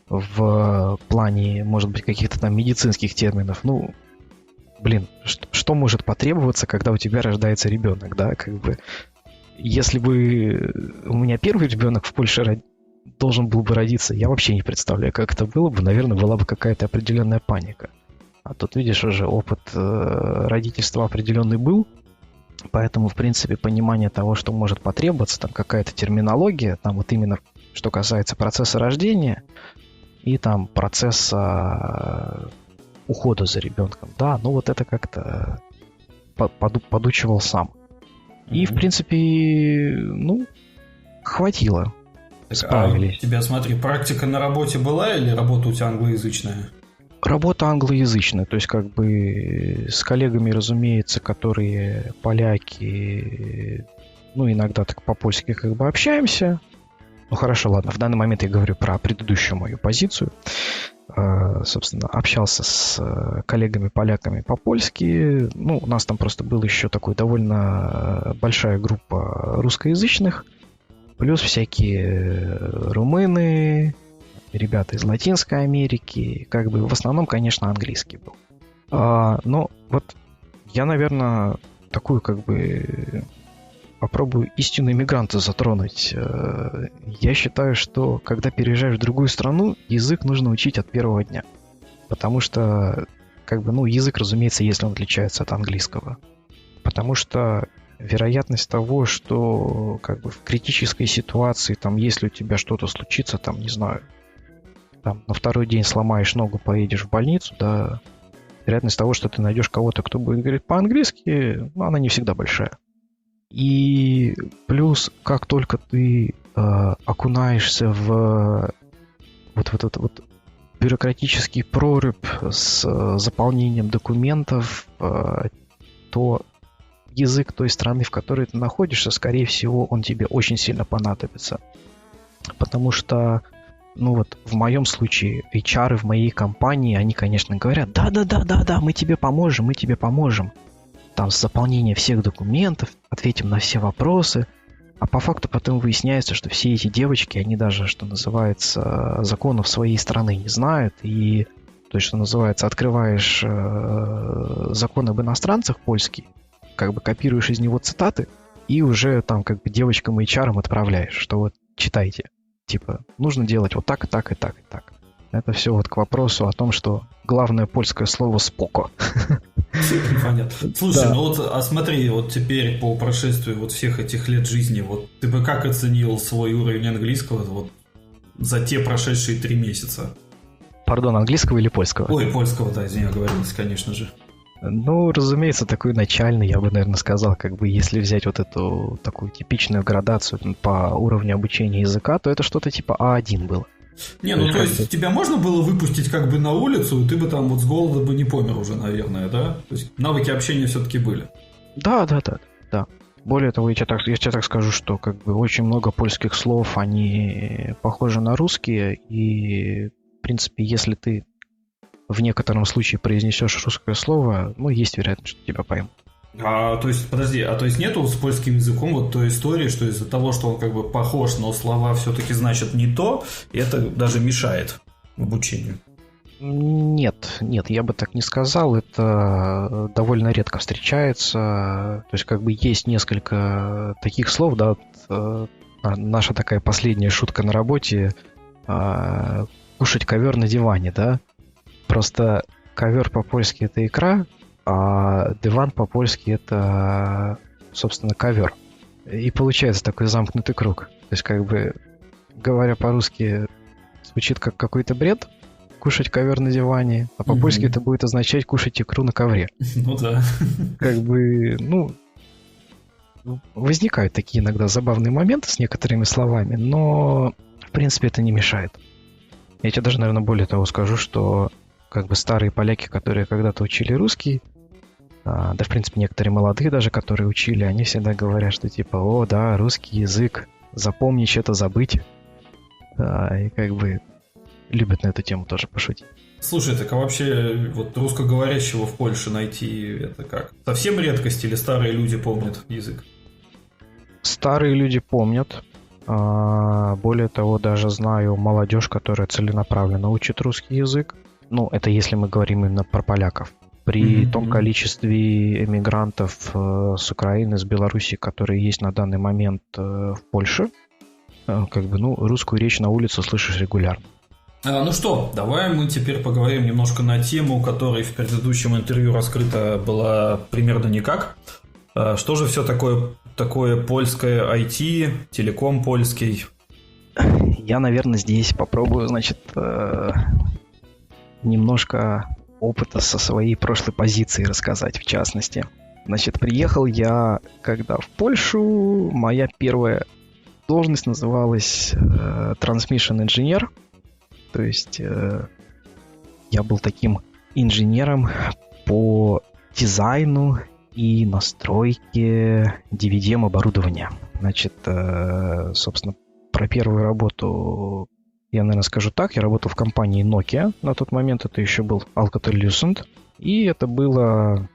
в плане, может быть, каких-то там медицинских терминов. Ну, блин, что, что может потребоваться, когда у тебя рождается ребенок, да, как бы. Если бы у меня первый ребенок в Польше род... должен был бы родиться, я вообще не представляю, как это было бы. Наверное, была бы какая-то определенная паника. А тут, видишь, уже опыт э, родительства определенный был. Поэтому, в принципе, понимание того, что может потребоваться, там какая-то терминология, там вот именно что касается процесса рождения и там процесса ухода за ребенком. Да, ну вот это как-то поду- подучивал сам. И, в принципе, ну, хватило. Справились. А у тебя, смотри, практика на работе была или работа у тебя англоязычная? Работа англоязычная, то есть как бы с коллегами, разумеется, которые поляки, ну, иногда так по-польски как бы общаемся. Ну, хорошо, ладно, в данный момент я говорю про предыдущую мою позицию. Собственно, общался с коллегами-поляками по-польски. Ну, у нас там просто была еще такой довольно большая группа русскоязычных, плюс всякие румыны, ребята из Латинской Америки. Как бы в основном, конечно, английский был. А, но вот я, наверное, такую как бы попробую истину иммигранта затронуть. Я считаю, что когда переезжаешь в другую страну, язык нужно учить от первого дня. Потому что, как бы, ну, язык, разумеется, если он отличается от английского. Потому что вероятность того, что как бы в критической ситуации, там, если у тебя что-то случится, там, не знаю, там, на второй день сломаешь ногу, поедешь в больницу, да, вероятность того, что ты найдешь кого-то, кто будет говорить по-английски, ну, она не всегда большая. И плюс, как только ты э, окунаешься в вот, вот, вот, вот бюрократический прорубь с э, заполнением документов, э, то язык той страны, в которой ты находишься, скорее всего, он тебе очень сильно понадобится. Потому что, ну вот, в моем случае, эйч ар в моей компании, они, конечно, говорят, да-да-да-да-да, мы тебе поможем, мы тебе поможем. Там с заполнением всех документов, ответим на все вопросы. А по факту потом выясняется, что все эти девочки, они даже, что называется, законов своей страны не знают. И, то есть, что называется, открываешь э, закон об иностранцах польский, как бы копируешь из него цитаты, и уже там как бы девочкам и эйч ар отправляешь, что вот читайте. Типа, нужно делать вот так, и так, и так, и так. Это все вот к вопросу о том, что главное польское слово «споко». Понятно. Слушай, Да. ну вот, а смотри, вот теперь по прошествию вот всех этих лет жизни, вот ты бы как оценил свой уровень английского вот за те прошедшие три месяца? Пардон, английского или польского? Ой, польского, да, извини, оговорился, конечно же. Ну, разумеется, такой начальный, я бы, наверное, сказал, как бы, если взять вот эту такую типичную градацию по уровню обучения языка, то это что-то типа а один было. Не, ну то есть тебя можно было выпустить как бы на улицу, и ты бы там вот с голода бы не помер уже, наверное, да? То есть навыки общения все-таки были. Да, да, да, да. Более того, я тебе так, я тебе так скажу, что как бы очень много польских слов, они похожи на русские, и, в принципе, если ты в некотором случае произнесешь русское слово, ну, есть вероятность, что тебя поймут. А, то есть, подожди, а то есть нету с польским языком вот той истории, что из-за того, что он как бы похож, но слова все-таки значат не то, и это даже мешает обучению? Нет, нет, я бы так не сказал. Это довольно редко встречается. То есть, как бы есть несколько таких слов, да. Вот, наша такая последняя шутка на работе: кушать ковер на диване, да. Просто ковер по-польски это икра, а диван по-польски это, собственно, ковер. И получается такой замкнутый круг. То есть, как бы, говоря по-русски, звучит как какой-то бред кушать ковер на диване, а по-польски mm-hmm. это будет означать кушать икру на ковре. Ну да. Как бы, ну, возникают такие иногда забавные моменты с некоторыми словами, но, в принципе, это не мешает. Я тебе даже, наверное, более того скажу, что как бы старые поляки, которые когда-то учили русский, да, в принципе, некоторые молодые даже, которые учили, они всегда говорят, что типа, о, да, русский язык, запомнить это, забыть. Да, и как бы любят на эту тему тоже пошутить. Слушай, так а вообще вот русскоговорящего в Польше найти это как? Совсем редкость или старые люди помнят язык? Старые люди помнят. Более того, даже знаю молодежь, которая целенаправленно учит русский язык. Ну, это если мы говорим именно про поляков. При mm-hmm. том количестве эмигрантов с Украины, с Беларуси, которые есть на данный момент в Польше, как бы, ну, русскую речь на улице слышишь регулярно. А, ну что, давай мы теперь поговорим немножко на тему, которая в предыдущем интервью раскрыта была примерно никак. А, что же все такое, такое польское ай ти, телеком польский? Я, наверное, здесь попробую, значит, немножко опыта со своей прошлой позиции рассказать, в частности. Значит, приехал я, когда в Польшу, моя первая должность называлась э, Transmission Engineer. То есть э, я был таким инженером по дизайну и настройке ди ви ди эм-оборудования. Значит, э, собственно, про первую работу я, наверное, скажу так. Я работал в компании Nokia. На тот момент это еще был Alcatel-Lucent. И это было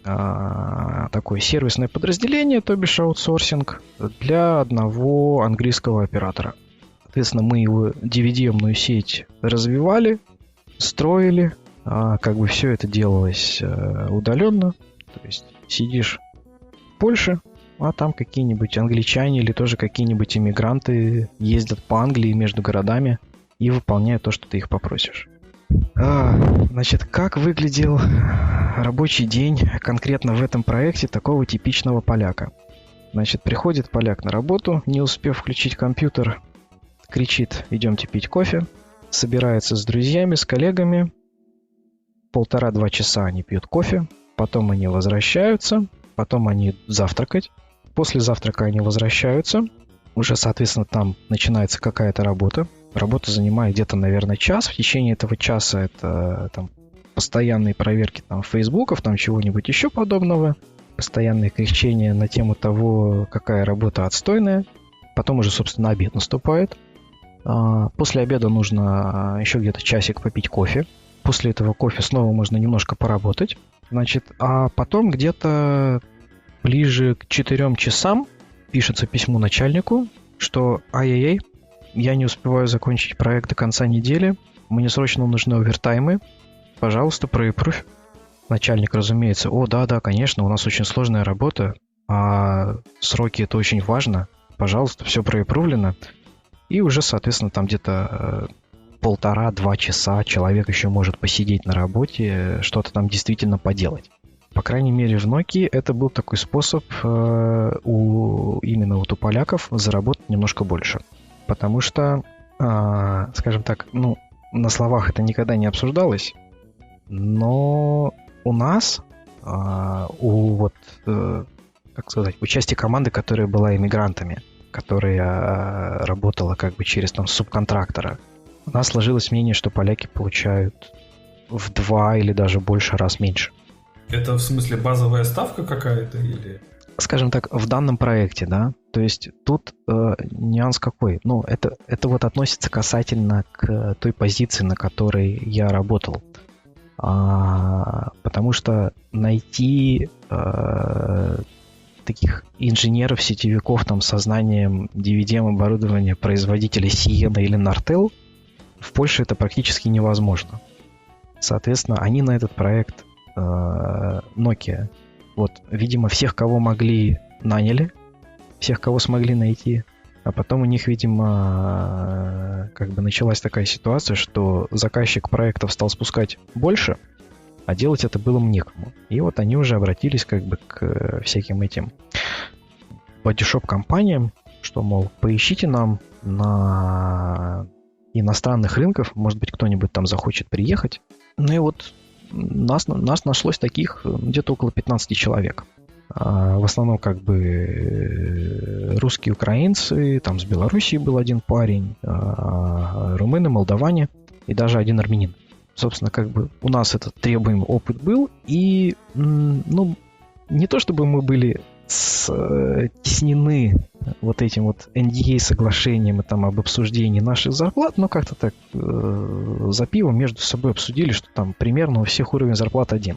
э, такое сервисное подразделение, то бишь аутсорсинг, для одного английского оператора. Соответственно, мы его ди ви ди эм-ную сеть развивали, строили. А как бы все это делалось э, удаленно. То есть сидишь в Польше, а там какие-нибудь англичане или тоже какие-нибудь иммигранты ездят по Англии между городами и выполняют то, что ты их попросишь. А, значит, как выглядел рабочий день конкретно в этом проекте такого типичного поляка? Значит, приходит поляк на работу, не успев включить компьютер, кричит: идемте пить кофе, собирается с друзьями, с коллегами, полтора-два часа они пьют кофе, потом они возвращаются, потом они идут завтракать, после завтрака они возвращаются, уже, соответственно, там начинается какая-то работа, работа занимает где-то, наверное, час, в течение этого часа это там постоянные проверки там фейсбуков, там чего-нибудь еще подобного, постоянные кричения на тему того, какая работа отстойная, потом уже, собственно, обед наступает. После обеда нужно еще где-то часик попить кофе. После этого кофе снова можно немножко поработать. Значит, а потом где-то ближе к четырем часам пишется письмо начальнику, что ай-яй-яй, я не успеваю закончить проект до конца недели, мне срочно нужны овертаймы, пожалуйста, проапрувь. Начальник, разумеется: о, да-да, конечно, у нас очень сложная работа, а сроки это очень важно, пожалуйста, все проапрувлено. И уже, соответственно, там где-то полтора-два часа человек еще может посидеть на работе, что-то там действительно поделать. По крайней мере, в Nokia это был такой способ э, у, именно вот у поляков заработать немножко больше. Потому что, э, скажем так, ну, на словах это никогда не обсуждалось, но у нас, э, у вот, э, как сказать, у части команды, которая была иммигрантами, которая работала как бы через там субконтрактора, у нас сложилось мнение, что поляки получают в два или даже больше раз меньше. Это в смысле базовая ставка какая-то или? Скажем так, в данном проекте, да. То есть тут э, нюанс какой? Ну, это, это вот относится касательно к той позиции, на которой я работал. А, потому что найти э, таких инженеров, сетевиков там, со знанием ди ви ди эм-оборудования производителя Siena или Nortel в Польше это практически невозможно. Соответственно, они на этот проект э, Nokia, вот, видимо, всех, кого могли, наняли, всех, кого смогли найти, а потом у них, видимо, как бы началась такая ситуация, что заказчик проектов стал спускать больше, а делать это было некому. И вот они уже обратились как бы к всяким этим бодишоп-компаниям, что, мол, поищите нам на иностранных рынках, может быть, кто-нибудь там захочет приехать. Ну и вот нас, нас нашлось таких где-то около пятнадцать человек. В основном как бы русские, украинцы, там с Белоруссии был один парень, румыны, молдаване и даже один армянин. Собственно, как бы у нас этот требуемый опыт был, и, ну, не то чтобы мы были стеснены вот этим вот эн ди эй соглашением и там об обсуждении наших зарплат, но как-то так э, за пивом между собой обсудили, что там примерно у всех уровень зарплат один.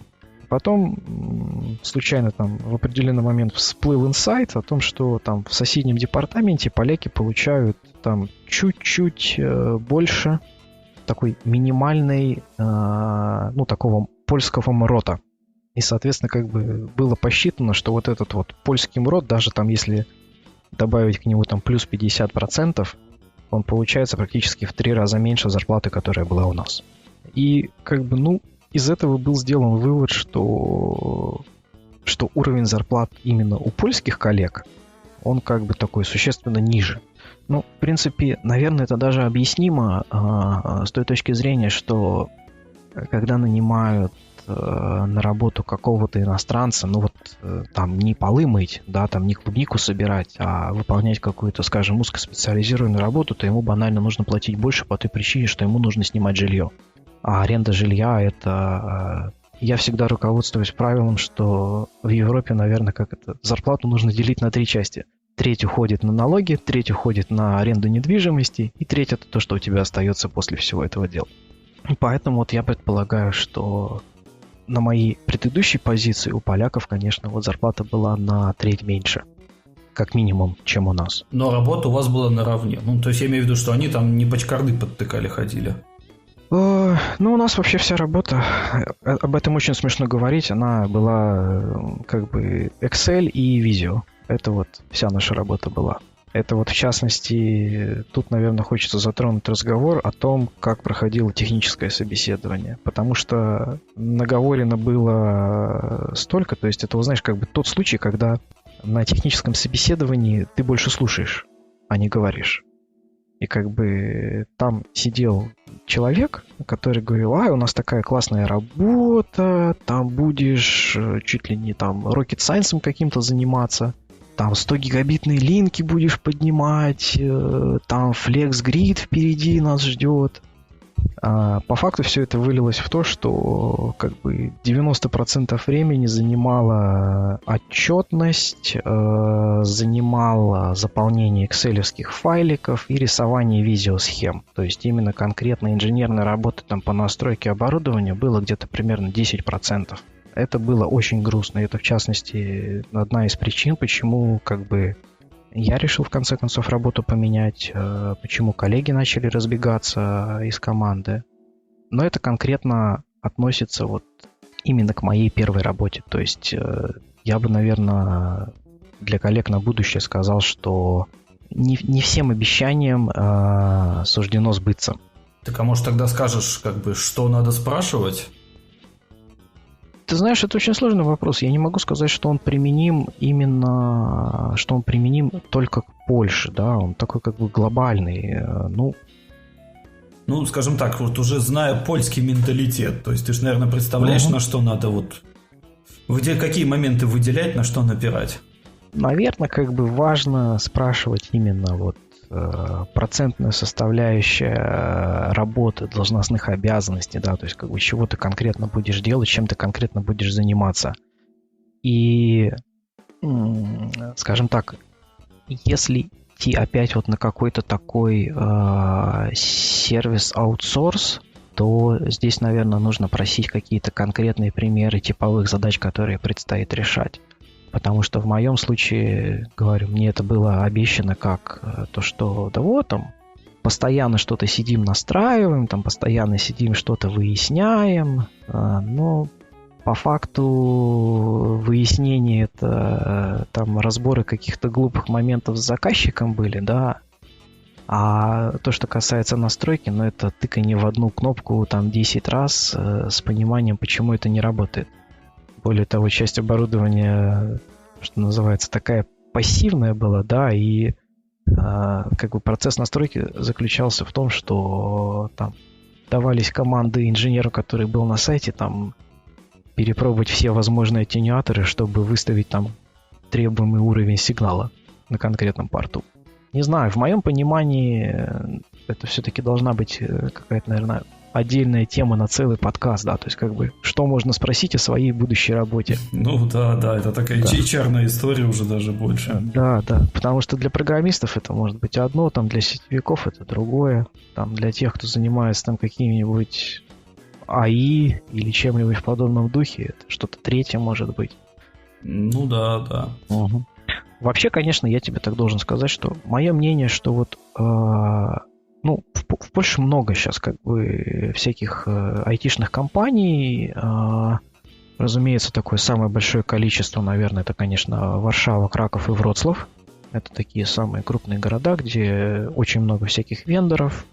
Потом случайно там в определенный момент всплыл инсайт о том, что там в соседнем департаменте поляки получают там чуть-чуть э, больше такой минимальной, э, ну, такого польского МРОТа. И, соответственно, как бы было посчитано, что вот этот вот польский МРОТ, даже там если добавить к нему там плюс пятьдесят процентов, он получается практически в три раза меньше зарплаты, которая была у нас. И как бы, ну, из этого был сделан вывод, что, что уровень зарплат именно у польских коллег, он как бы такой существенно ниже. Ну, в принципе, наверное, это даже объяснимо а, с той точки зрения, что когда нанимают а, на работу какого-то иностранца, ну вот а, там не полы мыть, да, там не клубнику собирать, а выполнять какую-то, скажем, узкоспециализированную работу, то ему банально нужно платить больше по той причине, что ему нужно снимать жилье. А аренда жилья — это... Я всегда руководствуюсь правилом, что в Европе, наверное, как это, зарплату нужно делить на три части. Треть уходит на налоги, треть уходит на аренду недвижимости, и треть — это то, что у тебя остается после всего этого дела. Поэтому вот я предполагаю, что на моей предыдущей позиции у поляков, конечно, вот зарплата была на треть меньше, как минимум, чем у нас. Но работа у вас была наравне. Ну, то есть я имею в виду, что они там не почкарды подтыкали, ходили. Ну, у нас вообще вся работа, об этом очень смешно говорить, она была как бы Excel и Visio. Это вот вся наша работа была. Это вот в частности, тут, наверное, хочется затронуть разговор о том, как проходило техническое собеседование. Потому что наговорено было столько, то есть это, знаешь, как бы тот случай, когда на техническом собеседовании ты больше слушаешь, а не говоришь. И как бы там сидел человек, который говорил: а, у нас такая классная работа, там будешь чуть ли не там rocket science каким-то заниматься, там сто гигабитные линки будешь поднимать, там Flex Grid впереди нас ждет. А по факту все это вылилось в то, что как бы девяносто процентов времени занимала отчетность, э, занимало заполнение экселевских файликов и рисование видеосхем. То есть именно конкретно инженерной работы там по настройке оборудования было где-то примерно десять процентов. Это было очень грустно. Это, в частности, одна из причин, почему как бы я решил в конце концов работу поменять, почему коллеги начали разбегаться из команды. Но это конкретно относится вот именно к моей первой работе. То есть я бы, наверное, для коллег на будущее сказал, что не, не всем обещаниям э, суждено сбыться. Так, а может тогда скажешь, как бы, что надо спрашивать? Ты знаешь, это очень сложный вопрос. Я не могу сказать, что он применим именно, что он применим только к Польше, да, он такой как бы глобальный, ну... Ну, скажем так, вот уже зная польский менталитет, то есть ты же, наверное, представляешь, угу. на что надо вот... Где, какие моменты выделять, на что напирать? Наверное, как бы важно спрашивать именно вот процентная составляющая работы, должностных обязанностей, да, то есть как бы чего ты конкретно будешь делать, чем ты конкретно будешь заниматься. И, скажем так, если идти опять вот на какой-то такой э, сервис-аутсорс, то здесь, наверное, нужно просить какие-то конкретные примеры типовых задач, которые предстоит решать. Потому что в моем случае, говорю, мне это было обещано как то, что да вот там, постоянно что-то сидим настраиваем, там постоянно сидим что-то выясняем, но по факту выяснение это там разборы каких-то глупых моментов с заказчиком были, да, а то, что касается настройки, ну это тыканье в одну кнопку там десять раз с пониманием, почему это не работает. Более того, часть оборудования, что называется, такая пассивная была, да, и как бы процесс настройки заключался в том, что там давались команды инженеру, который был на сайте, там перепробовать все возможные аттенюаторы, чтобы выставить там требуемый уровень сигнала на конкретном порту. Не знаю, в моем понимании это все-таки должна быть какая-то, наверное, отдельная тема на целый подкаст, да, то есть как бы, что можно спросить о своей будущей работе. Ну да, да, это такая да. эйч ар-ная история уже даже больше. Да, да, потому что для программистов это может быть одно, там для сетевиков это другое, там для тех, кто занимается там какими-нибудь эй ай или чем-нибудь в подобном духе, это что-то третье может быть. Ну да, да. Угу. Вообще, конечно, я тебе так должен сказать, что мое мнение, что вот э, ну, в, в Польше много сейчас как бы всяких э, айтишных компаний. Э, разумеется, такое самое большое количество, наверное, это, конечно, Варшава, Краков и Вроцлав. Это такие самые крупные города, где очень много всяких вендоров,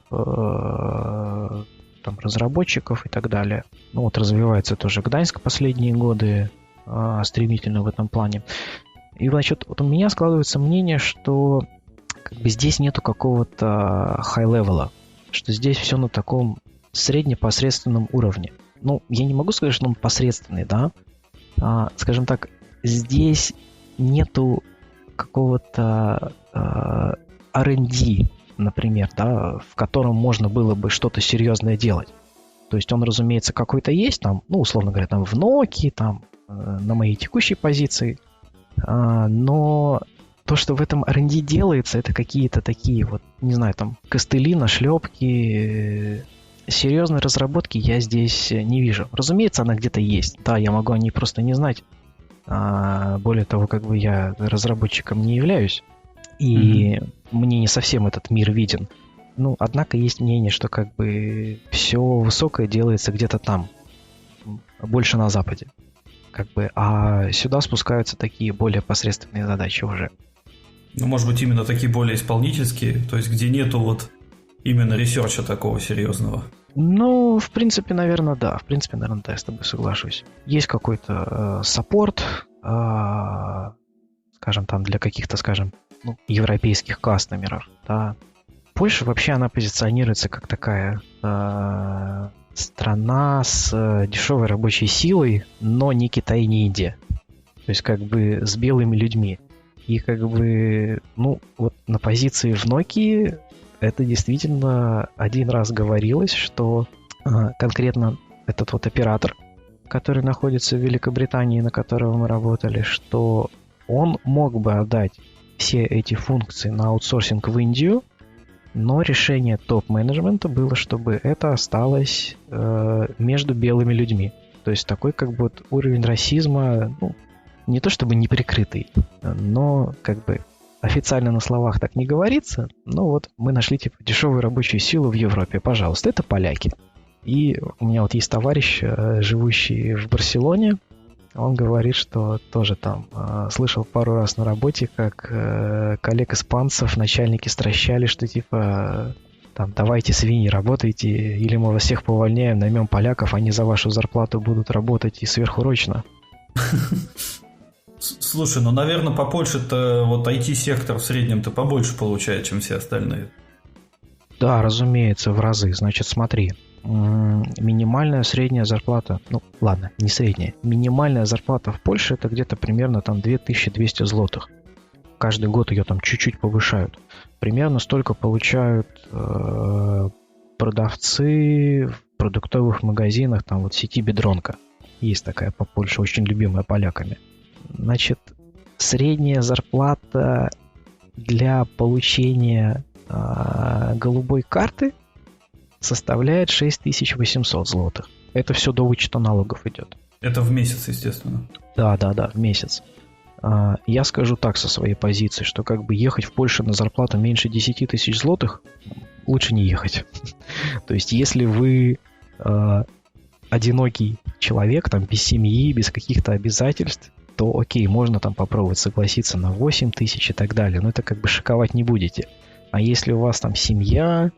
э, там, разработчиков и так далее. Ну вот развивается тоже Гданьск последние годы э, стремительно в этом плане. И, значит, вот у меня складывается мнение, что как бы здесь нету какого-то хай-левела, что здесь все на таком среднепосредственном уровне. Ну, я не могу сказать, что он посредственный, да. А, скажем так, здесь нету какого-то а, ар энд ди, например, да, в котором можно было бы что-то серьезное делать. То есть он, разумеется, какой-то есть, там, ну, условно говоря, там в Nokia, там, на моей текущей позиции, а, но то, что в этом ар энд ди делается, это какие-то такие вот, не знаю, там, костыли, нашлепки. Серьезной разработки я здесь не вижу. Разумеется, она где-то есть. Да, я могу о ней просто не знать. А, более того, как бы я разработчиком не являюсь. И mm-hmm. мне не совсем этот мир виден. Ну, однако есть мнение, что как бы все высокое делается где-то там. Больше на Западе. Как бы, а сюда спускаются такие более посредственные задачи уже. Ну, может быть, именно такие более исполнительские, то есть где нету вот именно ресерча такого серьезного. Ну, в принципе, наверное, да. В принципе, наверное, да, я с тобой соглашусь. Есть какой-то э, саппорт, э, скажем, там для каких-то, скажем, ну, европейских кастомеров, да. Польша вообще, она позиционируется как такая э, страна с э, дешевой рабочей силой, но не Китай, не Индия. То есть, как бы, с белыми людьми. И, как бы, ну, вот на позиции в Nokia это действительно один раз говорилось, что э, конкретно этот вот оператор, который находится в Великобритании, на которого мы работали, что он мог бы отдать все эти функции на аутсорсинг в Индию, но решение топ-менеджмента было, чтобы это осталось э, между белыми людьми. То есть такой как бы вот уровень расизма, ну, не то чтобы неприкрытый, но как бы официально на словах так не говорится, но вот мы нашли типа дешевую рабочую силу в Европе, пожалуйста, это поляки. И у меня вот есть товарищ, живущий в Барселоне, он говорит, что тоже там э, слышал пару раз на работе, как э, коллег испанцев начальники стращали, что типа там давайте свиньи работайте, или мы вас всех повольняем, наймем поляков, они за вашу зарплату будут работать и сверхурочно. Слушай, ну, наверное, по Польше-то вот ай ти-сектор в среднем-то побольше получает, чем все остальные. Да, разумеется, в разы. Значит, смотри, минимальная средняя зарплата, ну, ладно, не средняя, минимальная зарплата в Польше это где-то примерно там две тысячи двести злотых. Каждый год ее там чуть-чуть повышают. Примерно столько получают э, продавцы в продуктовых магазинах, там вот сети Бедронка. Есть такая по Польше, очень любимая поляками. Значит, средняя зарплата для получения э, голубой карты составляет шесть тысяч восемьсот злотых. Это все до вычета налогов идет. Это в месяц, естественно. Да, да, да, в месяц. Э, я скажу так со своей позиции, что как бы ехать в Польшу на зарплату меньше десять тысяч злотых лучше не ехать. То есть, если вы э, одинокий человек, там, без семьи, без каких-то обязательств, то окей, можно там попробовать согласиться на восемь тысяч и так далее, но это как бы шиковать не будете. А если у вас там семья,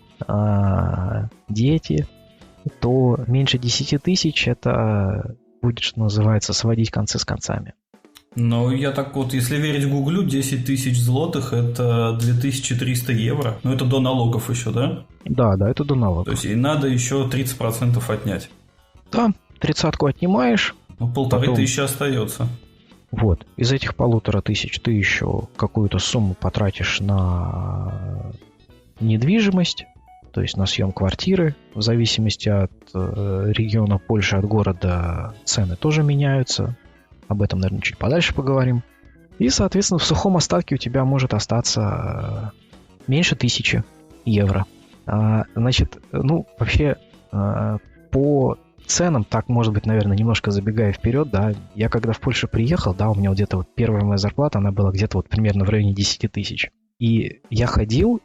э, дети, то меньше десять тысяч это будет, что называется, сводить концы с концами. Ну, я так вот, если верить Гуглю, десять тысяч злотых – это две тысячи триста евро. Ну, это до налогов еще, да? Да, да, это до налогов. То есть, и надо еще тридцать процентов отнять. Да, тридцатку отнимаешь. Ну, полторы потом... тысячи остается. Вот. Из этих полутора тысяч ты еще какую-то сумму потратишь на недвижимость, то есть на съем квартиры. В зависимости от э, региона Польши, от города цены тоже меняются. Об этом, наверное, чуть подальше поговорим. И, соответственно, в сухом остатке у тебя может остаться меньше тысячи евро. А, значит, ну, вообще, а, по ценам, так, может быть, наверное, немножко забегая вперед, да, я когда в Польшу приехал, да, у меня вот где-то вот первая моя зарплата, она была где-то вот примерно в районе десять тысяч. И я ходил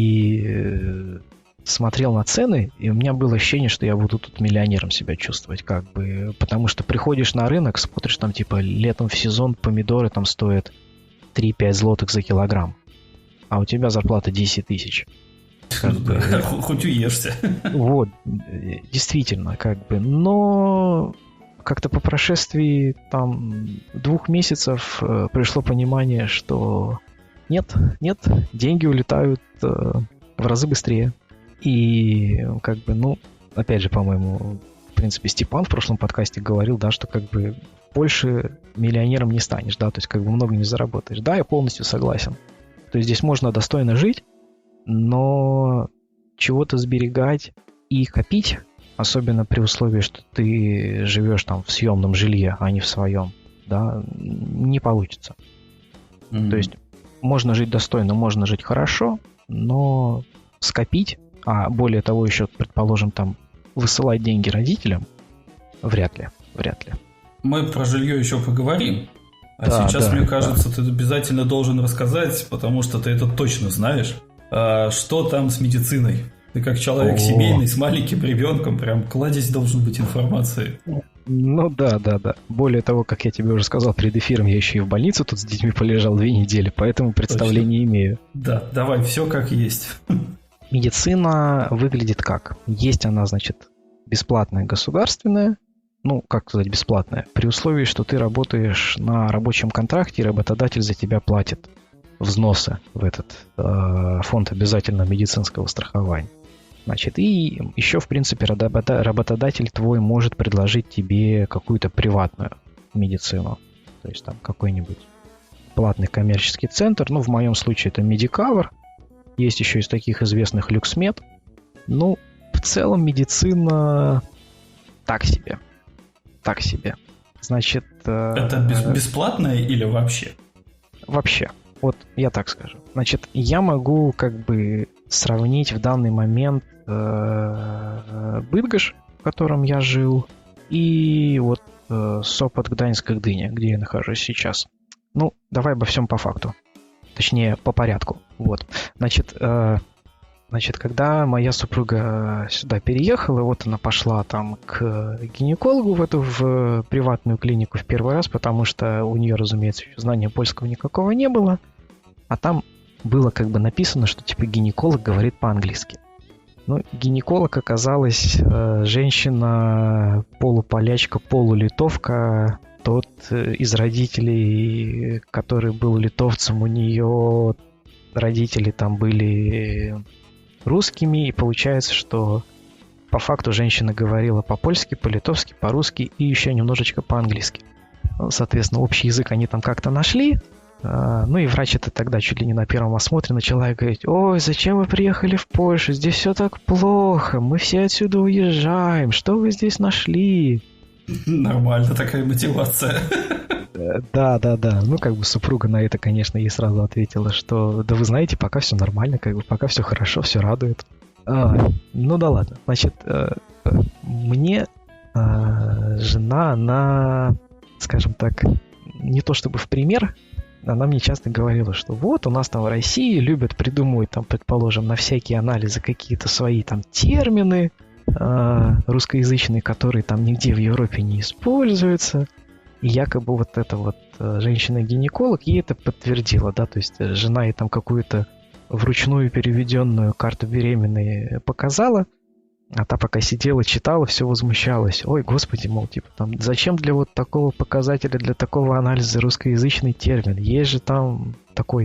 и смотрел на цены, и у меня было ощущение, что я буду тут миллионером себя чувствовать, как бы, потому что приходишь на рынок, смотришь там, типа, летом в сезон помидоры там стоят три-пять злотых за килограмм, а у тебя зарплата десять тысяч. Как бы, хоть уешься. Вот, действительно, как бы, но как-то по прошествии там двух месяцев э, пришло понимание, что нет, нет, деньги улетают э, в разы быстрее. И как бы, ну, опять же, по-моему, в принципе, Степан в прошлом подкасте говорил, да, что как бы в Польше миллионером не станешь, да, то есть как бы много не заработаешь. Да, я полностью согласен. То есть здесь можно достойно жить, но чего-то сберегать и копить, особенно при условии, что ты живешь там в съемном жилье, а не в своем, да, не получится. Mm-hmm. То есть можно жить достойно, можно жить хорошо, но скопить, а более того еще, предположим, там высылать деньги родителям, вряд ли, вряд ли. Мы про жилье еще поговорим. А да, сейчас, да, мне кажется, да. ты обязательно должен рассказать, потому что ты это точно знаешь, что там с медициной. Ты как человек О. семейный, с маленьким ребенком, прям кладезь должен быть информации. Ну да, да, да. Более того, как я тебе уже сказал перед эфиром, я еще и в больнице тут с детьми полежал две недели, поэтому представления точно имею. Да, давай, все как есть. Медицина выглядит как? Есть она, значит, бесплатная государственная, ну, как сказать, бесплатная, при условии, что ты работаешь на рабочем контракте, и работодатель за тебя платит взносы в этот э, фонд обязательного медицинского страхования. Значит, и еще, в принципе, работодатель твой может предложить тебе какую-то приватную медицину, то есть там какой-нибудь платный коммерческий центр, ну, в моем случае это Медикавр. Есть еще из таких известных Люксмед. Ну, в целом медицина так себе. Так себе. Значит... Это бес- бесплатное или вообще? Вообще. Вот я так скажу. Значит, я могу как бы сравнить в данный момент э- Быдгош, в котором я жил, и вот э- Сопот, Гданьск, Гдыня, где я нахожусь сейчас. Ну, давай обо всем по факту. Точнее, по порядку. Вот. Значит, э, значит, когда моя супруга сюда переехала, вот она пошла там к гинекологу в эту в приватную клинику в первый раз, потому что у нее, разумеется, еще знания польского никакого не было. А там было как бы написано, что типа гинеколог говорит по-английски. Ну, гинеколог оказалась э, женщина полуполячка, полулитовка. Тот из родителей, который был литовцем, у нее родители там были русскими, и получается, что по факту женщина говорила по-польски, по-литовски, по-русски и еще немножечко по-английски. Соответственно, общий язык они там как-то нашли. Ну и врач это тогда чуть ли не на первом осмотре начала говорить: «Ой, зачем вы приехали в Польшу? Здесь все так плохо, мы все отсюда уезжаем, что вы здесь нашли?» Нормально такая мотивация. Да, да, да. Ну, как бы супруга на это, конечно, ей сразу ответила, что да вы знаете, пока все нормально, как бы пока все хорошо, все радует. А, ну да ладно. Значит, мне жена, она, скажем так, не то чтобы в пример она мне часто говорила, что вот у нас там в России любят придумывать, там, предположим, на всякие анализы какие-то свои там термины э, русскоязычные, которые там нигде в Европе не используются. И якобы вот эта вот э, женщина-гинеколог ей это подтвердила, да, то есть жена ей там какую-то вручную переведенную карту беременной показала, а та пока сидела, читала, все возмущалась. Ой, господи, мол, типа, там, зачем для вот такого показателя, для такого анализа русскоязычный термин? Есть же там такой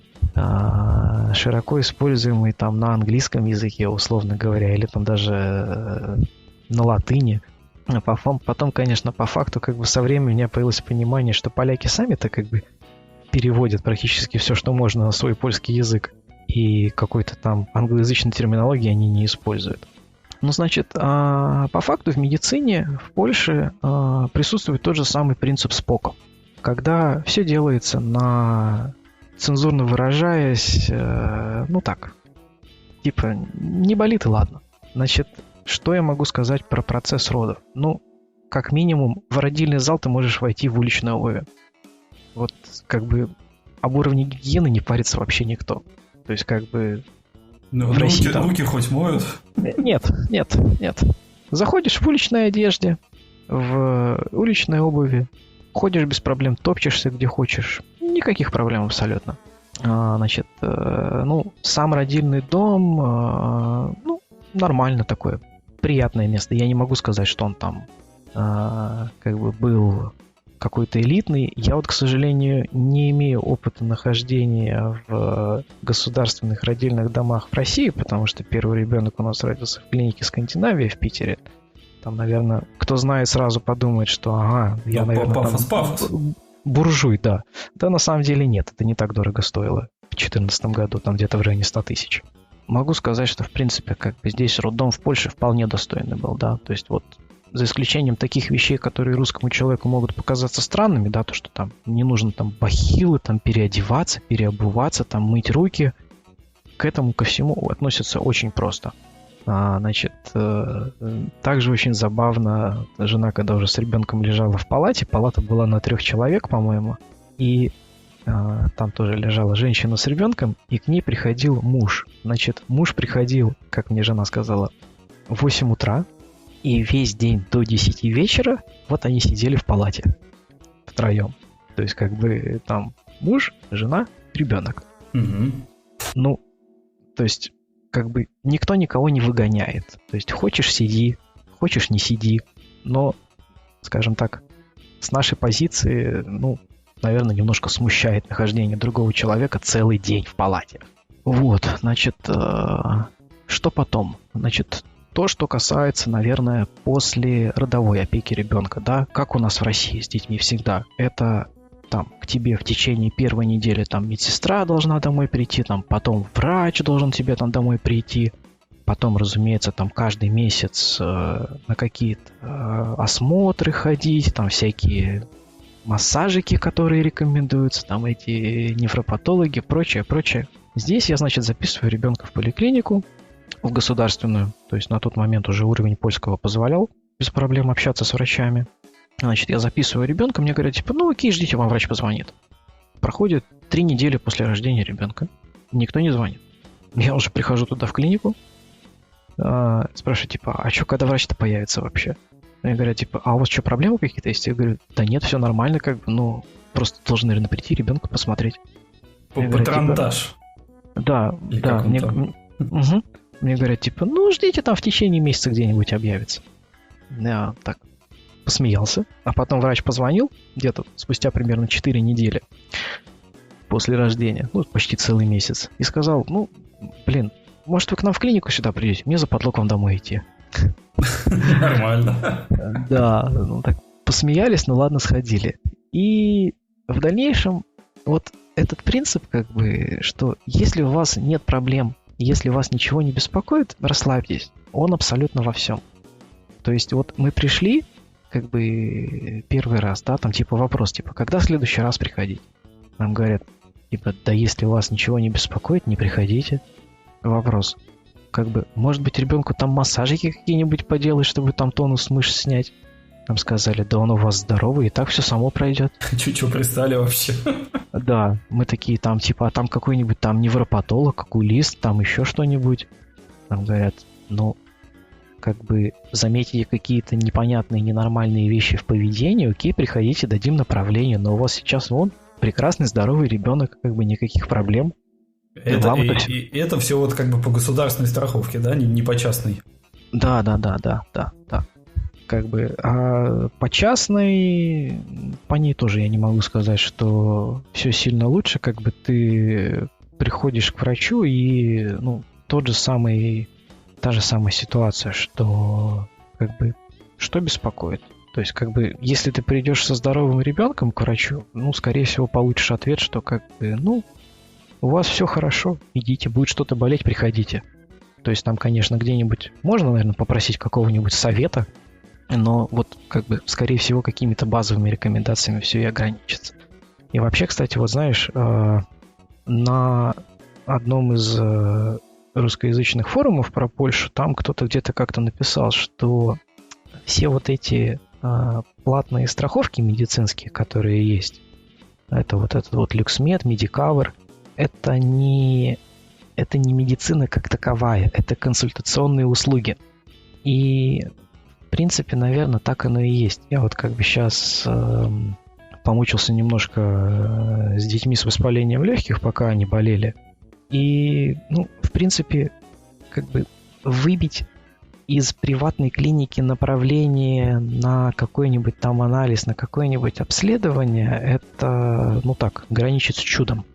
а, широко используемый там на английском языке, условно говоря, или там даже а, на латыни. А потом, потом, конечно, по факту, как бы со временем у меня появилось понимание, что поляки сами-то как бы переводят практически все, что можно на свой польский язык. И какой-то там англоязычной терминологии они не используют. Ну, значит, по факту в медицине в Польше присутствует тот же самый принцип Спока. Когда все делается на, цензурно выражаясь, ну так, типа, не болит и ладно. Значит, что я могу сказать про процесс родов? Ну, как минимум, в родильный зал ты можешь войти в уличной обуви. Вот, как бы, об уровне гигиены не парится вообще никто. То есть, как бы... Ну, в России, руки, там... руки хоть моют? Нет, нет, нет. Заходишь в уличной одежде, в уличной обуви, ходишь без проблем, топчешься где хочешь. Никаких проблем абсолютно. А, значит, э, ну, сам родильный дом, э, ну, нормально такое, приятное место. Я не могу сказать, что он там э, как бы был какой-то элитный. Я вот, к сожалению, не имею опыта нахождения в государственных родильных домах в России, потому что первый ребенок у нас родился в клинике Скандинавии в Питере. Там, наверное, кто знает, сразу подумает, что ага, я, ну, наверное, пафос, там, пафос. буржуй, да. Да, на самом деле нет, это не так дорого стоило в две тысячи четырнадцатом году, там где-то в районе сто тысяч. Могу сказать, что, в принципе, как бы здесь роддом в Польше вполне достойный был, да, то есть вот за исключением таких вещей, которые русскому человеку могут показаться странными, да, то, что там не нужно там бахилы, там переодеваться, переобуваться, там мыть руки, к этому ко всему относятся очень просто. А, значит, э, также очень забавно, жена, когда уже с ребенком лежала в палате, палата была на трех человек, по-моему, и э, там тоже лежала женщина с ребенком, и к ней приходил муж. Значит, муж приходил, как мне жена сказала, в восемь утра, и весь день до десяти вечера вот они сидели в палате втроем. То есть как бы там муж, жена, ребенок. Угу. Ну, то есть как бы никто никого не выгоняет. То есть хочешь сиди, хочешь не сиди. Но, скажем так, с нашей позиции, ну, наверное, немножко смущает нахождение другого человека целый день в палате. Вот, значит, что потом? Значит, то, что касается, наверное, после родовой опеки ребенка, да, как у нас в России с детьми всегда, это там к тебе в течение первой недели там медсестра должна домой прийти, там потом врач должен тебе там домой прийти, потом, разумеется, там каждый месяц э, на какие-то э, осмотры ходить, там всякие массажики, которые рекомендуются, там эти нефропатологи, прочее, прочее. Здесь я, значит, записываю ребенка в поликлинику, в государственную, то есть на тот момент уже уровень польского позволял без проблем общаться с врачами. Значит, я записываю ребенка, мне говорят, типа, ну окей, ждите, вам врач позвонит. Проходит три недели после рождения ребенка, никто не звонит. Я уже прихожу туда в клинику, э, спрашиваю, типа, а что, когда врач-то появится вообще? Мне говорят, типа, а у вас что, проблемы какие-то есть? Я говорю, да нет, все нормально, как бы, ну, просто должен, наверное, прийти ребенка посмотреть. Патронтаж. Типа, да, или да. Мне, угу. Мне говорят, типа, ну, ждите, там в течение месяца где-нибудь объявится. Я так посмеялся. А потом врач позвонил где-то спустя примерно четыре недели после рождения, ну, почти целый месяц, и сказал, ну, блин, может, вы к нам в клинику сюда придете? Мне западло к вам домой идти. Нормально. Да, ну так посмеялись, ну ладно, сходили. И в дальнейшем вот этот принцип, как бы, что если у вас нет проблем, если вас ничего не беспокоит, расслабьтесь. Он абсолютно во всем. То есть вот мы пришли, как бы, первый раз, да, там типа вопрос, типа, когда в следующий раз приходить? Нам говорят, типа, да если вас ничего не беспокоит, не приходите. Вопрос. Как бы, может быть, ребенку там массажики какие-нибудь поделать, чтобы там тонус мышц снять? Нам сказали, да он у вас здоровый, и так все само пройдет. Чуть-чуть пристали вообще. Да, мы такие там, типа, а там какой-нибудь там невропатолог, окулист, там еще что-нибудь. Нам говорят, ну, как бы заметите какие-то непонятные, ненормальные вещи в поведении, окей, приходите, дадим направление, но у вас сейчас вон прекрасный, здоровый ребенок, как бы никаких проблем. Это, и, это... И, и это все вот как бы по государственной страховке, да, не, не по частной? Да, да, да, да, да, да. Как бы, а по частной, по ней тоже я не могу сказать, что все сильно лучше, как бы ты приходишь к врачу и, ну, тот же самый, та же самая ситуация, что, как бы, что беспокоит? То есть, как бы, если ты придешь со здоровым ребенком к врачу, ну, скорее всего, получишь ответ, что, как бы, ну, у вас все хорошо, идите, будет что-то болеть, приходите. То есть, там, конечно, где-нибудь можно, наверное, попросить какого-нибудь совета, но вот, как бы, скорее всего, какими-то базовыми рекомендациями все и ограничится. И вообще, кстати, вот знаешь, на одном из русскоязычных форумов про Польшу там кто-то где-то как-то написал, что все вот эти платные страховки медицинские, которые есть, это вот этот вот LuxMed, Medicover, это не, это не медицина как таковая, это консультационные услуги. И в принципе, наверное, так оно и есть. Я вот как бы сейчас э, помучился немножко э, с детьми с воспалением легких, пока они болели. И, ну, в принципе, как бы выбить из приватной клиники направление на какой-нибудь там анализ, на какое-нибудь обследование, это, ну так, граничит с чудом.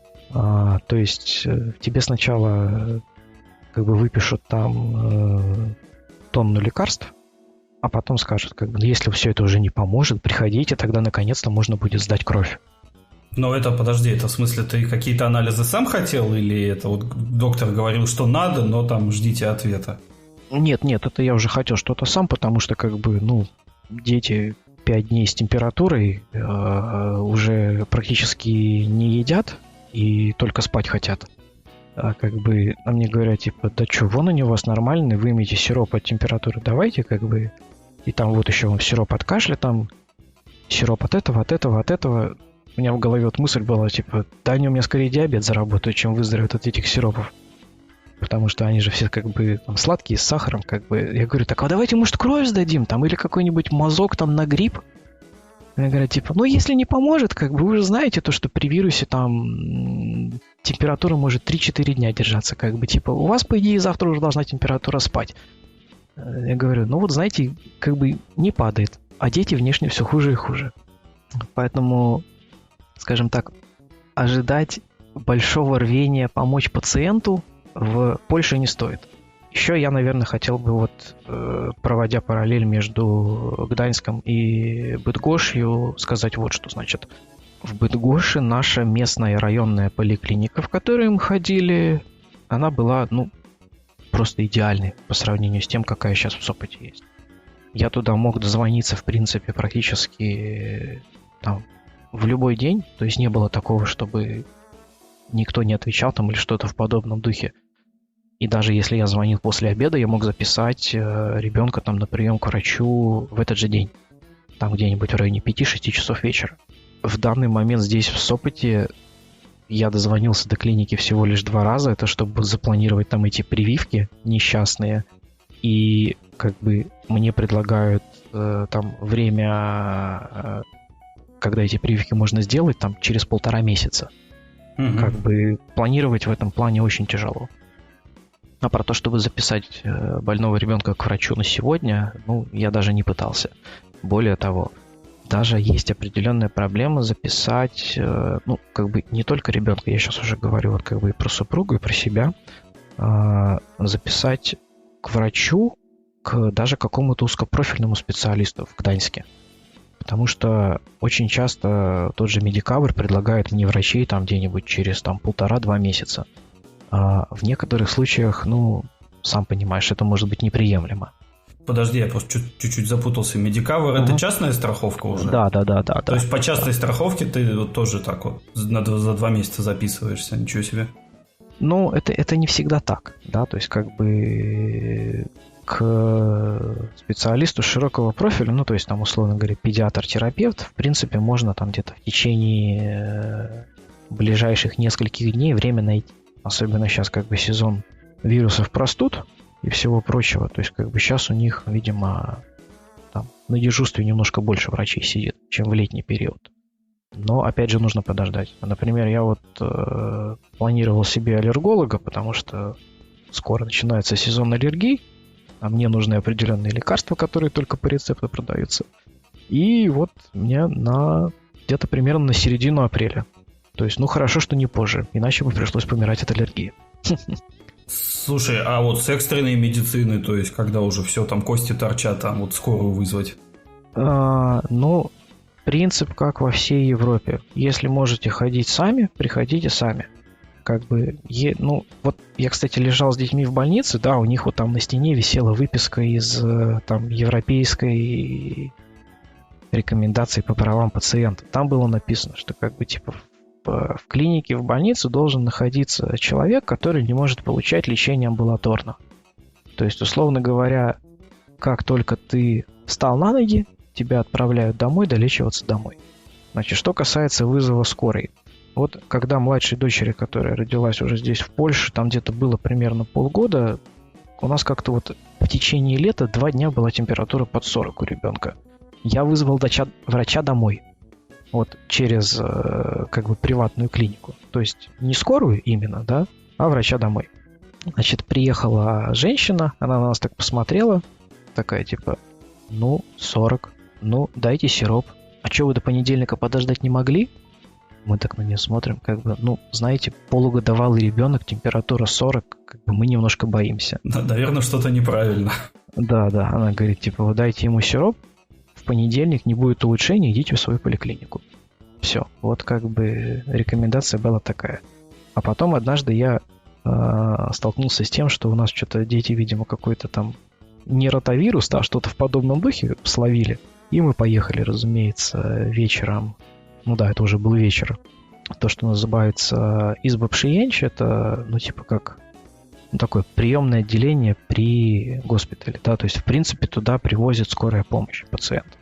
А, то есть э, тебе сначала как бы выпишут там э, тонну лекарств, а потом скажут, как бы, если все это уже не поможет, приходите, тогда наконец-то можно будет сдать кровь. Но это, подожди, это в смысле ты какие-то анализы сам хотел, или это вот доктор говорил, что надо, но там ждите ответа? Нет, нет, это я уже хотел что-то сам, потому что, как бы, ну, дети пять дней с температурой э, уже практически не едят и только спать хотят. А как бы, а мне говорят, типа, да что, вон они у вас нормальные, вы имеете сироп от температуры, давайте, как бы, и там вот еще сироп от кашля, там сироп от этого, от этого, от этого. У меня в голове вот мысль была, типа, да они у меня скорее диабет заработают, чем выздоровеют от этих сиропов. Потому что они же все как бы там сладкие, с сахаром, как бы. Я говорю, так, а давайте, может, кровь сдадим, там, или какой-нибудь мазок там на грипп. Они говорят, типа, ну, если не поможет, как бы, вы же знаете то, что при вирусе там температура может три-четыре дня держаться, как бы, типа, у вас, по идее, завтра уже должна температура спать. Я говорю, ну, вот, знаете, как бы не падает, а дети внешне все хуже и хуже. Поэтому, скажем так, ожидать большого рвения помочь пациенту в Польше не стоит. Еще я, наверное, хотел бы, вот, проводя параллель между Гданьском и Быдгошью, сказать вот что. Значит, в Быдгоше наша местная районная поликлиника, в которую мы ходили, она была, ну, просто идеальной по сравнению с тем, какая сейчас в Сопоте есть. Я туда мог дозвониться, в принципе, практически там в любой день. То есть не было такого, чтобы никто не отвечал там или что-то в подобном духе. И даже если я звонил после обеда, я мог записать э, ребенка там на прием к врачу в этот же день. Там где-нибудь в районе пяти-шести часов вечера. В данный момент здесь, в Сопоте, я дозвонился до клиники всего лишь два раза. Это чтобы запланировать там эти прививки несчастные. И как бы мне предлагают э, там время, э, когда эти прививки можно сделать, там через полтора месяца. Mm-hmm. Как бы планировать в этом плане очень тяжело. А про то, чтобы записать больного ребенка к врачу на сегодня, ну, я даже не пытался. Более того, даже есть определенная проблема записать, ну, как бы не только ребенка, я сейчас уже говорю вот как бы и про супругу, и про себя, записать к врачу, к даже какому-то узкопрофильному специалисту в Гданьске. Потому что очень часто тот же Medicover предлагает мне врачей там где-нибудь через там полтора-два месяца. А в некоторых случаях, ну, сам понимаешь, это может быть неприемлемо. Подожди, я просто чуть-чуть запутался. Medicover угу. Это частная страховка уже? Да, да, да, да. То да, есть по частной да. страховке ты вот тоже так вот за два месяца записываешься, ничего себе. Ну, это, это не всегда так, да, то есть как бы к специалисту широкого профиля, ну, то есть, там, условно говоря, педиатр-терапевт, в принципе, можно там где-то в течение ближайших нескольких дней время найти. Особенно сейчас как бы сезон вирусов, простуд и всего прочего. То есть, как бы сейчас у них, видимо, там, на дежурстве немножко больше врачей сидит, чем в летний период. Но, опять же, нужно подождать. Например, я вот э, планировал себе аллерголога, потому что скоро начинается сезон аллергий, а мне нужны определенные лекарства, которые только по рецепту продаются. И вот мне на где-то примерно на середину апреля. То есть, ну, хорошо, что не позже, иначе бы пришлось помирать от аллергии. Слушай, а вот с экстренной медицины, то есть, когда уже все, там кости торчат, там вот скорую вызвать? А, ну... Принцип как во всей Европе. Если можете ходить сами, приходите сами. Как бы, е, ну, вот я, кстати, лежал с детьми в больнице, да, у них вот там на стене висела выписка из там европейской рекомендации по правам пациента. Там было написано, что как бы типа в, в клинике, в больнице должен находиться человек, который не может получать лечение амбулаторно. То есть, условно говоря, как только ты встал на ноги, тебя отправляют домой долечиваться домой. Значит, что касается вызова скорой. Вот когда младшей дочери, которая родилась уже здесь, в Польше, там где-то было примерно полгода, у нас как-то вот в течение лета два дня была температура под сорок у ребенка. Я вызвал доча, врача домой. Вот через как бы приватную клинику. То есть не скорую именно, да, а врача домой. Значит, приехала женщина, она на нас так посмотрела, такая типа, ну, сорок. Ну, дайте сироп. А что, вы до понедельника подождать не могли? Мы так на нее смотрим, как бы, ну, знаете, полугодовалый ребенок, температура сорок, как бы мы немножко боимся. Да, наверное, что-то неправильно. Да, да, она говорит, типа, вы дайте ему сироп, в понедельник не будет улучшения, идите в свою поликлинику. Все, вот как бы рекомендация была такая. А потом однажды я э, столкнулся с тем, что у нас что-то дети, видимо, какой-то там не ротавирус, а что-то в подобном духе словили. И мы поехали, разумеется, вечером. Ну да, это уже был вечер. То, что называется изба Przyjęć, это, ну, типа как ну, такое приемное отделение при госпитале. Да? То есть, в принципе, туда привозят скорая помощь пациента.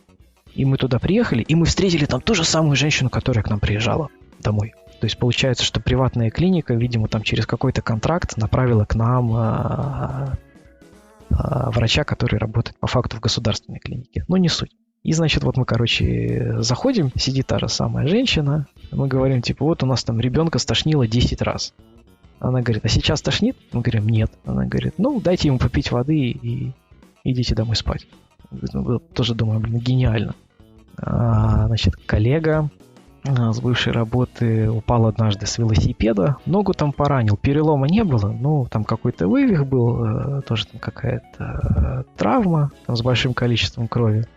И мы туда приехали, и мы встретили там ту же самую женщину, которая к нам приезжала домой. То есть, получается, что приватная клиника, видимо, там через какой-то контракт направила к нам а, а, врача, который работает по факту в государственной клинике. Но не суть. И, значит, вот мы, короче, заходим, сидит та же самая женщина, мы говорим, типа, вот у нас там ребенка стошнило десять раз. Она говорит, а сейчас тошнит? Мы говорим, нет. Она говорит, ну, дайте ему попить воды и идите домой спать. Мы тоже думаем, блин, гениально. А, значит, коллега с бывшей работы упал однажды с велосипеда, ногу там поранил, перелома не было, ну, там какой-то вывих был, тоже там какая-то травма там, с большим количеством крови.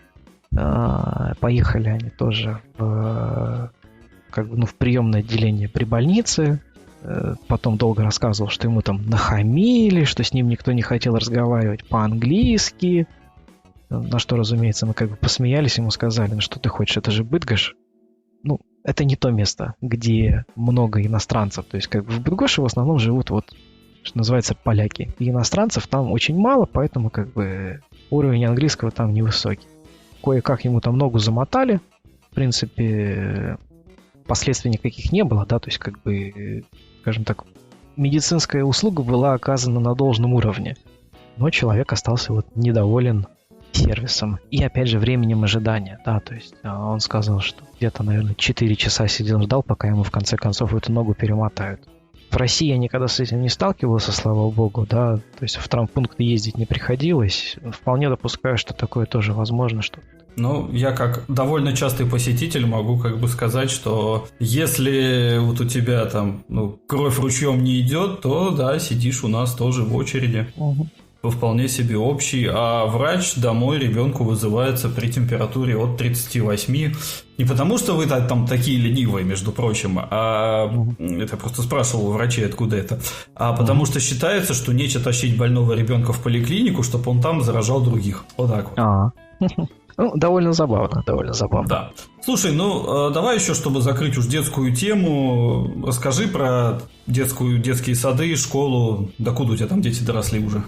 Поехали они тоже в, как бы, ну, в приемное отделение при больнице. Потом долго рассказывал, что ему там нахамили, что с ним никто не хотел разговаривать по-английски. На что, разумеется, мы как бы посмеялись, ему сказали, ну что ты хочешь, это же Быдгош. Ну, это не то место, где много иностранцев. То есть как бы в Быдгоше в основном живут вот, что называется, поляки. И иностранцев там очень мало, поэтому как бы уровень английского там невысокий. Кое-как ему там ногу замотали. В принципе, последствий никаких не было, да, то есть, как бы, скажем так, медицинская услуга была оказана на должном уровне. Но человек остался вот недоволен сервисом и, опять же, временем ожидания, да, то есть он сказал, что где-то, наверное, четыре часа сидел, ждал, пока ему в конце концов эту ногу перемотают. В России я никогда с этим не сталкивался, слава богу, да, то есть в травмпункт ездить не приходилось. Вполне допускаю, что такое тоже возможно, что... Ну, я как довольно частый посетитель могу как бы сказать, что если вот у тебя там ну, кровь ручьем не идет, то да, сидишь у нас тоже в очереди. Угу. Вполне себе общий, а врач домой ребенку вызывается при температуре от тридцати восьми. Не потому, что вы там такие ленивые, между прочим, а mm-hmm. это я просто спрашивал у врачей, откуда это, а потому mm-hmm. что считается, что нечего тащить больного ребенка в поликлинику, чтобы он там заражал других. Вот так вот. А-а-а. Ну, довольно забавно, довольно забавно. Да. Слушай, ну, давай еще, чтобы закрыть уж детскую тему, расскажи про детскую, детские сады, школу, докуда у тебя там дети доросли уже?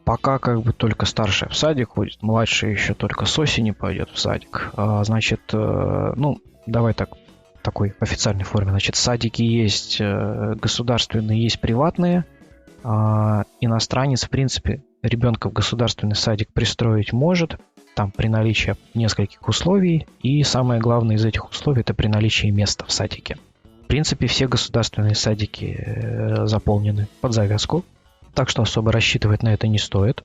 пока как бы только старшая в садик ходит, младшая еще только с осени пойдет в садик. А, значит, э, ну, давай так, такой официальной форме. Значит, садики есть э, государственные, есть приватные. А, иностранец, в принципе, ребенка в государственный садик пристроить может, там при наличии нескольких условий. И самое главное из этих условий – это при наличии места в садике. В принципе, все государственные садики э, заполнены под завязку. Так что особо рассчитывать на это не стоит.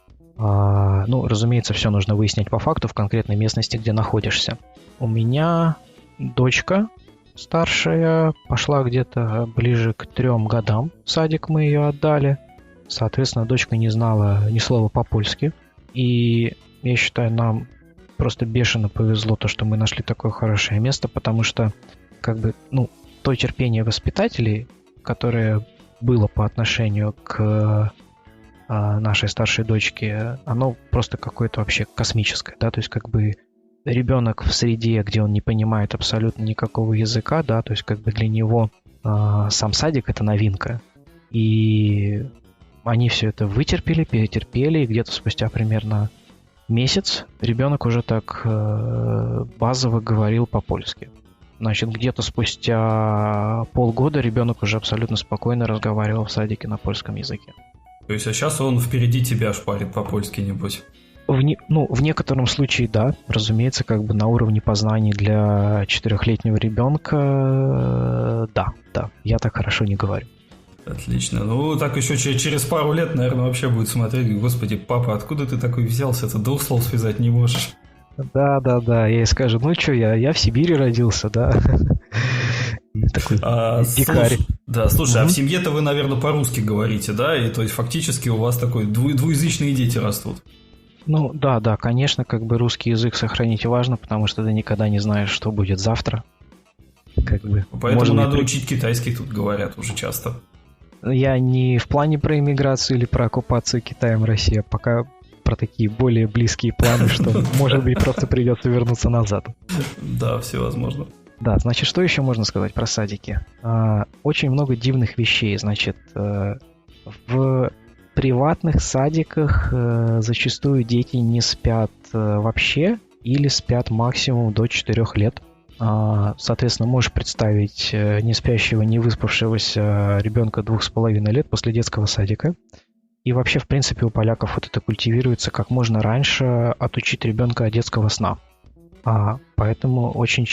А, ну, разумеется, все нужно выяснять по факту в конкретной местности, где находишься. У меня дочка старшая пошла где-то ближе к трем годам. В садик мы ее отдали. Соответственно, дочка не знала ни слова по-польски. И я считаю, нам просто бешено повезло то, что мы нашли такое хорошее место, потому что, как бы, ну, то терпение воспитателей, которое было по отношению к а, нашей старшей дочке, оно просто какое-то вообще космическое, да, то есть как бы ребенок в среде, где он не понимает абсолютно никакого языка, да, то есть как бы для него а, сам садик — это новинка, и они все это вытерпели, перетерпели, и где-то спустя примерно месяц ребенок уже так э, базово говорил по-польски. Значит, где-то спустя полгода ребенок уже абсолютно спокойно разговаривал в садике на польском языке. То есть, а сейчас он впереди тебя шпарит по-польски, небось? В не, ну, в некотором случае, да. Разумеется, как бы на уровне познаний для четырехлетнего ребенка, да, да. Я так хорошо не говорю. Отлично. Ну, так еще через пару лет, наверное, вообще будет смотреть: господи, папа, откуда ты такой взялся? Ты двух слов связать не можешь. Да, да, да. Я ей скажу: ну что, я, я в Сибири родился, да. Такой а, дикарь. Слушай, да, слушай, угу. А в семье-то вы, наверное, по-русски говорите, да? И то есть фактически у вас такой дву- двуязычные дети растут. Ну, да, да, конечно, как бы русский язык сохранить важно, потому что ты никогда не знаешь, что будет завтра. Как бы, поэтому надо быть... учить китайский, тут говорят уже часто. Я не в плане про иммиграцию или про оккупацию Китаем России, а пока про такие более близкие планы, что, может быть, просто придется вернуться назад. Да, все возможно. Да, значит, что еще можно сказать про садики? Очень много дивных вещей. Значит, в приватных садиках зачастую дети не спят вообще или спят максимум до четырех лет. Соответственно, можешь представить не спящего, не выспавшегося ребенка двух с половиной лет после детского садика. И вообще, в принципе, у поляков вот это культивируется как можно раньше отучить ребенка от детского сна. А, поэтому очень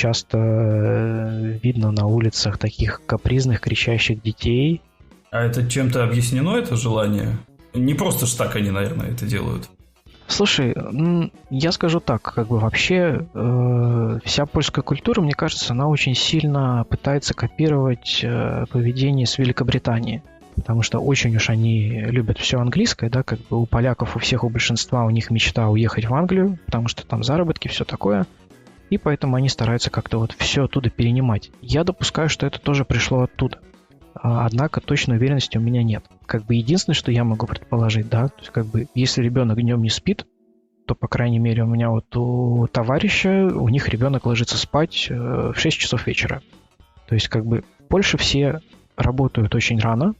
часто видно на улицах таких капризных, кричащих детей. А это чем-то объяснено, это желание? Не просто ж так они, наверное, это делают. Слушай, я скажу так, как бы вообще э, вся польская культура, мне кажется, она очень сильно пытается копировать э, поведение с Великобритании. Потому что очень уж они любят все английское, да, как бы у поляков, у всех, у большинства, у них мечта уехать в Англию, потому что там заработки, все такое. И поэтому они стараются как-то вот все оттуда перенимать. Я допускаю, что это тоже пришло оттуда. Однако точной уверенности у меня нет. Как бы единственное, что я могу предположить, да, то есть как бы если ребенок днем не спит, то, по крайней мере, у меня вот у товарища, у них ребенок ложится спать в шесть часов вечера. То есть как бы в Польше все работают очень рано,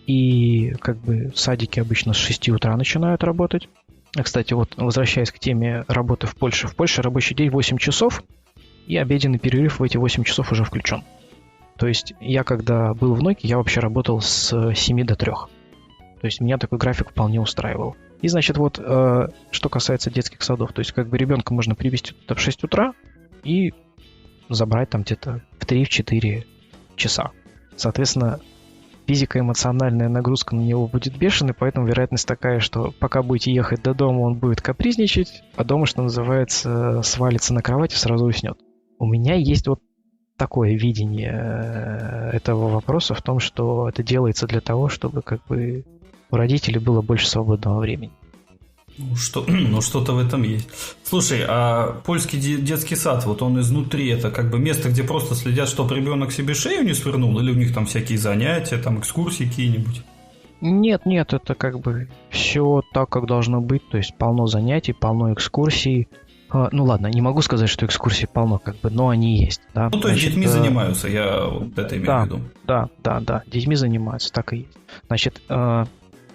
и как бы садики обычно с шести утра начинают работать. Кстати, вот возвращаясь к теме работы в Польше. В Польше рабочий день восемь часов, и обеденный перерыв в эти восемь часов уже включен. То есть я, когда был в Nokia, я вообще работал с семи до трех. То есть меня такой график вполне устраивал. И, значит, вот, э, что касается детских садов, то есть как бы ребенка можно привезти туда в шесть утра и забрать там где-то в три-четыре часа. Соответственно, физико-эмоциональная нагрузка на него будет бешеной, поэтому вероятность такая, что пока будете ехать до дома, он будет капризничать, а дома, что называется, свалится на кровать и сразу уснет. У меня есть вот такое видение этого вопроса в том, что это делается для того, чтобы как бы у родителей было больше свободного времени. Ну, что, ну что-то в этом есть. Слушай, а польский детский сад, вот он изнутри, это как бы место, где просто следят, чтобы ребенок себе шею не свернул, или у них там всякие занятия, там экскурсии какие-нибудь? Нет, нет, это как бы все так, как должно быть, то есть полно занятий, полно экскурсий. Ну ладно, не могу сказать, что экскурсий полно, как бы, но они есть. Да? Ну, то есть Значит, детьми э... занимаются, я вот это имею да, в виду. Да, да, да, детьми занимаются, так и есть. Значит, э,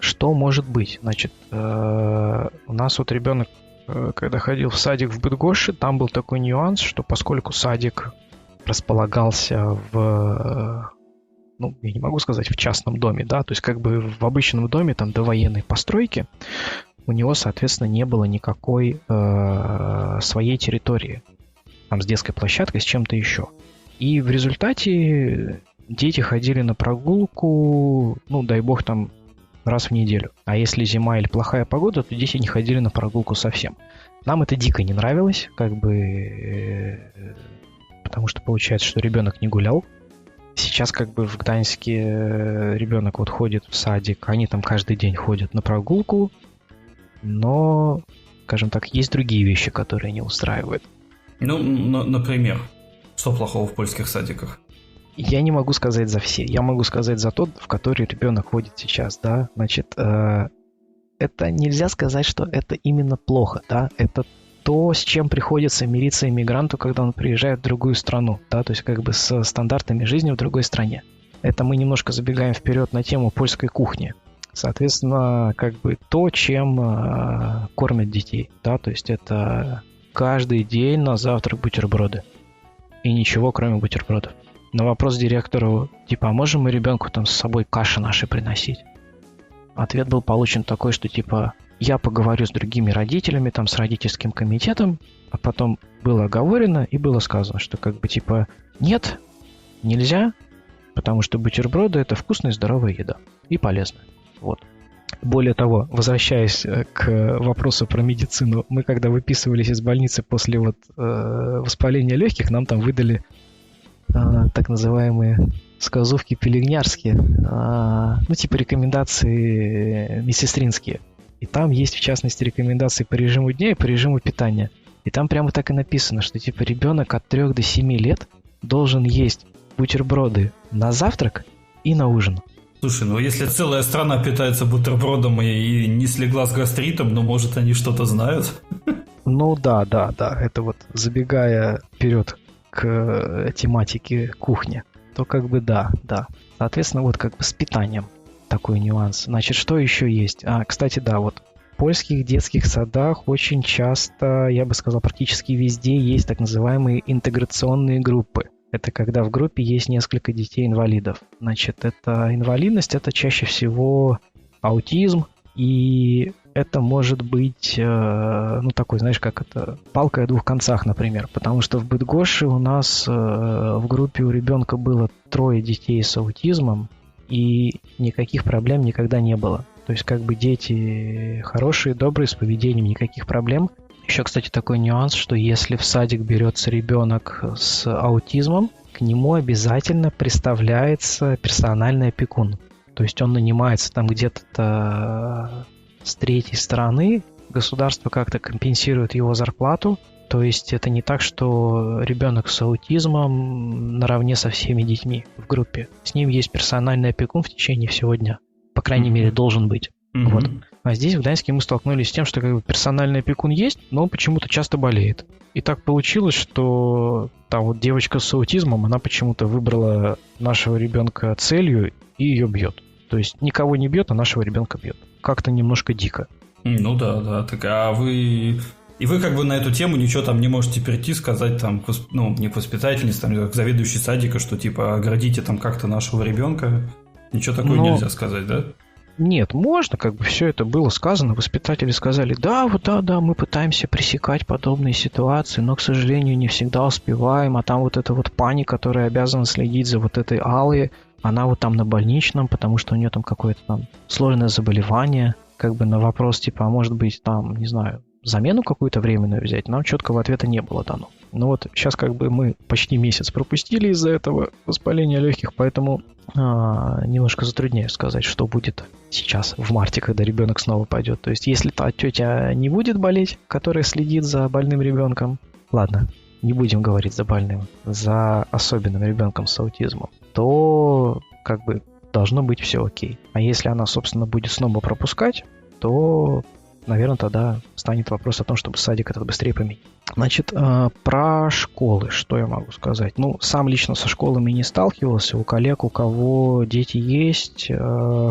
что может быть? Значит, э, у нас вот ребенок, э, когда ходил в садик в Быдгощи, там был такой нюанс, что поскольку садик располагался в, э, ну, я не могу сказать в частном доме, да, то есть как бы в обычном доме, там, довоенной постройки, у него, соответственно, не было никакой э, своей территории, там, с детской площадкой, с чем-то еще. И в результате дети ходили на прогулку, ну, дай бог, там, раз в неделю. А если зима или плохая погода, то дети не ходили на прогулку совсем. Нам это дико не нравилось, как бы, э, потому что получается, что ребенок не гулял. Сейчас как бы в Гданьске ребенок вот ходит в садик, они там каждый день ходят на прогулку, но, скажем так, есть другие вещи, которые не устраивают. Ну, н- например, что плохого в польских садиках? Я не могу сказать за все. Я могу сказать за тот, в который ребенок ходит сейчас, да. Значит, э, это нельзя сказать, что это именно плохо, да. Это то, с чем приходится мириться иммигранту, когда он приезжает в другую страну, да, то есть как бы с стандартами жизни в другой стране. Это мы немножко забегаем вперед на тему польской кухни. Соответственно, как бы то, чем э, кормят детей, да, то есть это каждый день на завтрак бутерброды. И ничего, кроме бутербродов. На вопрос директору, типа, а можем мы ребенку там с собой каши наши приносить? Ответ был получен такой, что типа, я поговорю с другими родителями, там, с родительским комитетом, а потом было оговорено и было сказано, что как бы типа, нет, нельзя, потому что бутерброды — это вкусная и здоровая еда. И полезная. Вот. Более того, возвращаясь к вопросу про медицину, мы когда выписывались из больницы после вот э, воспаления легких, нам там выдали э, так называемые сказовки пелигнярские, э, ну типа рекомендации медсестринские. И там есть в частности рекомендации по режиму дня и по режиму питания. И там прямо так и написано, что типа ребенок от трёх до семи лет должен есть бутерброды на завтрак и на ужин. Слушай, ну если целая страна питается бутербродом и, и не слегла с гастритом, ну может они что-то знают? Ну да, да, да. Это вот забегая вперед к тематике кухни, то как бы да, да. Соответственно, вот как бы с питанием такой нюанс. Значит, что еще есть? А, кстати, да, вот в польских детских садах очень часто, я бы сказал, практически везде есть так называемые интеграционные группы. Это когда в группе есть несколько детей-инвалидов. Значит, это инвалидность, это чаще всего аутизм, и это может быть, э, ну, такой, знаешь, как это, палка о двух концах, например. Потому что в Быдгощи у нас э, в группе у ребенка было трое детей с аутизмом, и никаких проблем никогда не было. То есть, как бы дети хорошие, добрые, с поведением никаких проблем. Еще, кстати, такой нюанс, что если в садик берется ребенок с аутизмом, к нему обязательно представляется персональный опекун. То есть он нанимается там где-то с третьей стороны, государство как-то компенсирует его зарплату. То есть это не так, что ребенок с аутизмом наравне со всеми детьми в группе. С ним есть персональный опекун в течение всего дня. По крайней mm-hmm. мере, должен быть. Mm-hmm. Вот. А здесь, в Гданьске, мы столкнулись с тем, что как бы персональный опекун есть, но он почему-то часто болеет. И так получилось, что та вот девочка с аутизмом, она почему-то выбрала нашего ребенка целью и ее бьет. То есть никого не бьет, а нашего ребенка бьет. Как-то немножко дико. Ну да, да. Так, а вы... И вы как бы на эту тему ничего там не можете прийти, сказать там, ну, не к воспитательнице, там, к заведующей садика, что типа оградите там как-то нашего ребенка. Ничего такого но... нельзя сказать, да? Нет, можно, как бы все это было сказано. Воспитатели сказали, да, вот да, да, мы пытаемся пресекать подобные ситуации, но, к сожалению, не всегда успеваем. А там вот эта вот пани, которая обязана следить за вот этой Аллой, она вот там на больничном, потому что у нее там какое-то там сложное заболевание. Как бы на вопрос, типа, а может быть там, не знаю, замену какую-то временную взять, нам четкого ответа не было дано. Ну вот сейчас как бы мы почти месяц пропустили из-за этого воспаления легких, поэтому а, немножко затрудняюсь сказать, что будет сейчас в марте, когда ребенок снова пойдет. То есть если та тетя не будет болеть, которая следит за больным ребенком, ладно, не будем говорить за больным, за особенным ребенком с аутизмом, то как бы должно быть все окей. А если она, собственно, будет снова пропускать, то... наверное, тогда станет вопрос о том, чтобы садик этот быстрее поменять. Значит, про школы, что я могу сказать? Ну, сам лично со школами не сталкивался. У коллег, у кого дети есть,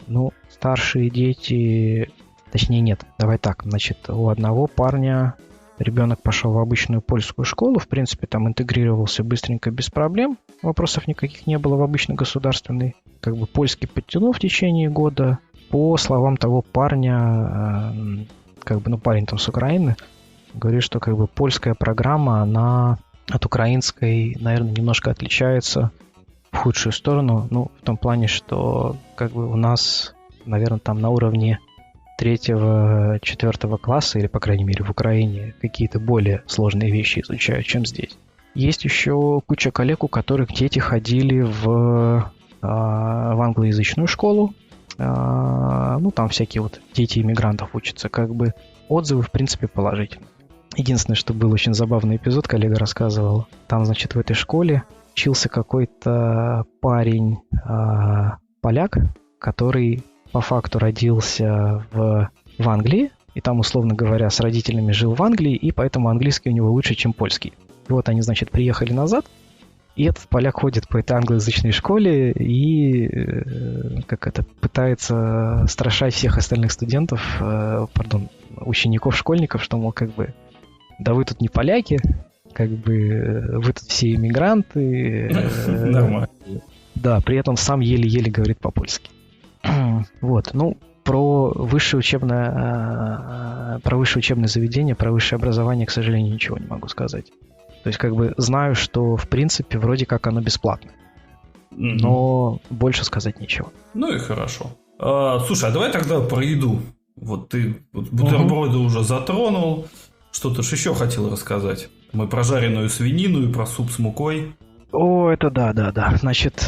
Ну, старшие дети... Точнее, нет, давай так. Значит, у одного парня ребенок пошел в обычную польскую школу, в принципе, там интегрировался быстренько, без проблем. Вопросов никаких не было в обычный государственный. Как бы польский подтянул в течение года. По словам того парня, как бы, ну, парень там с Украины, говорит, что как бы польская программа, она от украинской, наверное, немножко отличается в худшую сторону. Ну, в том плане, что как бы у нас, наверное, там на уровне третьего, четвертого класса, или, по крайней мере, в Украине, какие-то более сложные вещи изучают, чем здесь. Есть еще куча коллег, у которых дети ходили в, а, в англоязычную школу. А, ну, там всякие вот дети иммигрантов учатся. Как бы отзывы, в принципе, положительные. Единственное, что был очень забавный эпизод, коллега рассказывал. Там, значит, в этой школе учился какой-то парень, а, поляк, который по факту родился в, в Англии, и там, условно говоря, с родителями жил в Англии, и поэтому английский у него лучше, чем польский. И вот они, значит, приехали назад, и этот поляк ходит по этой англоязычной школе и, э, как это, пытается страшать всех остальных студентов, э, пардон, учеников, школьников, что, мол, как бы, да вы тут не поляки, как бы, вы тут все иммигранты. Нормально. Да, при этом сам еле-еле говорит по-польски. Вот, ну, про высшее учебное, про высшее учебное заведение, про высшее образование, к сожалению, ничего не могу сказать. То есть, как бы, знаю, что, в принципе, вроде как оно бесплатное. Mm-hmm. Но больше сказать нечего. Ну и хорошо. А, слушай, а давай тогда про еду. Вот ты вот бутерброды mm-hmm. уже затронул. Что-то ж еще хотел рассказать. Мы про жареную свинину и про суп с мукой. О, это да-да-да. Значит,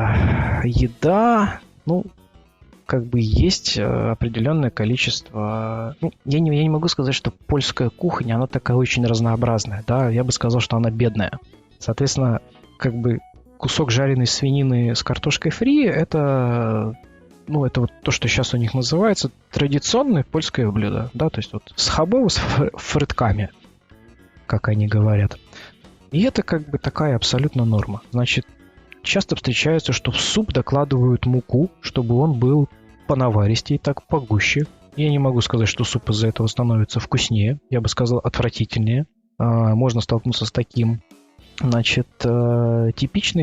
еда, ну... как бы есть определенное количество... Ну, я не, я не могу сказать, что польская кухня, она такая очень разнообразная, да, я бы сказал, что она бедная. Соответственно, как бы кусок жареной свинины с картошкой фри, это, ну, это вот то, что сейчас у них называется традиционное польское блюдо, да, то есть вот с хабову, с фрытками, как они говорят. И это как бы такая абсолютно норма. Значит, часто встречается, что в суп докладывают муку, чтобы он был понаваристее, так погуще. Я не могу сказать, что суп из-за этого становится вкуснее. Я бы сказал, отвратительнее. А, можно столкнуться с таким. Значит, а, типичные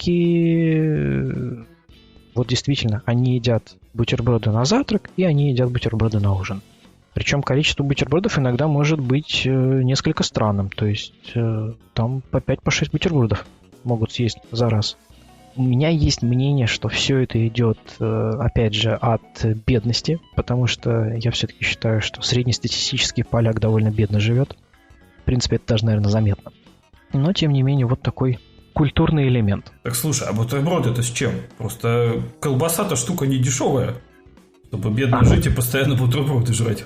поляки, вот действительно, они едят бутерброды на завтрак, и они едят бутерброды на ужин. Причем количество бутербродов иногда может быть несколько странным. То есть там по пять-шесть бутербродов могут съесть за раз. У меня есть мнение, что все это идет, опять же, от бедности, потому что я все-таки считаю, что среднестатистический поляк довольно бедно живет. В принципе, это даже, наверное, заметно. Но, тем не менее, вот такой культурный элемент. Так, слушай, а бутерброд это с чем? Просто колбаса-то штука не дешевая, чтобы бедно жить и постоянно бутерброды жрать.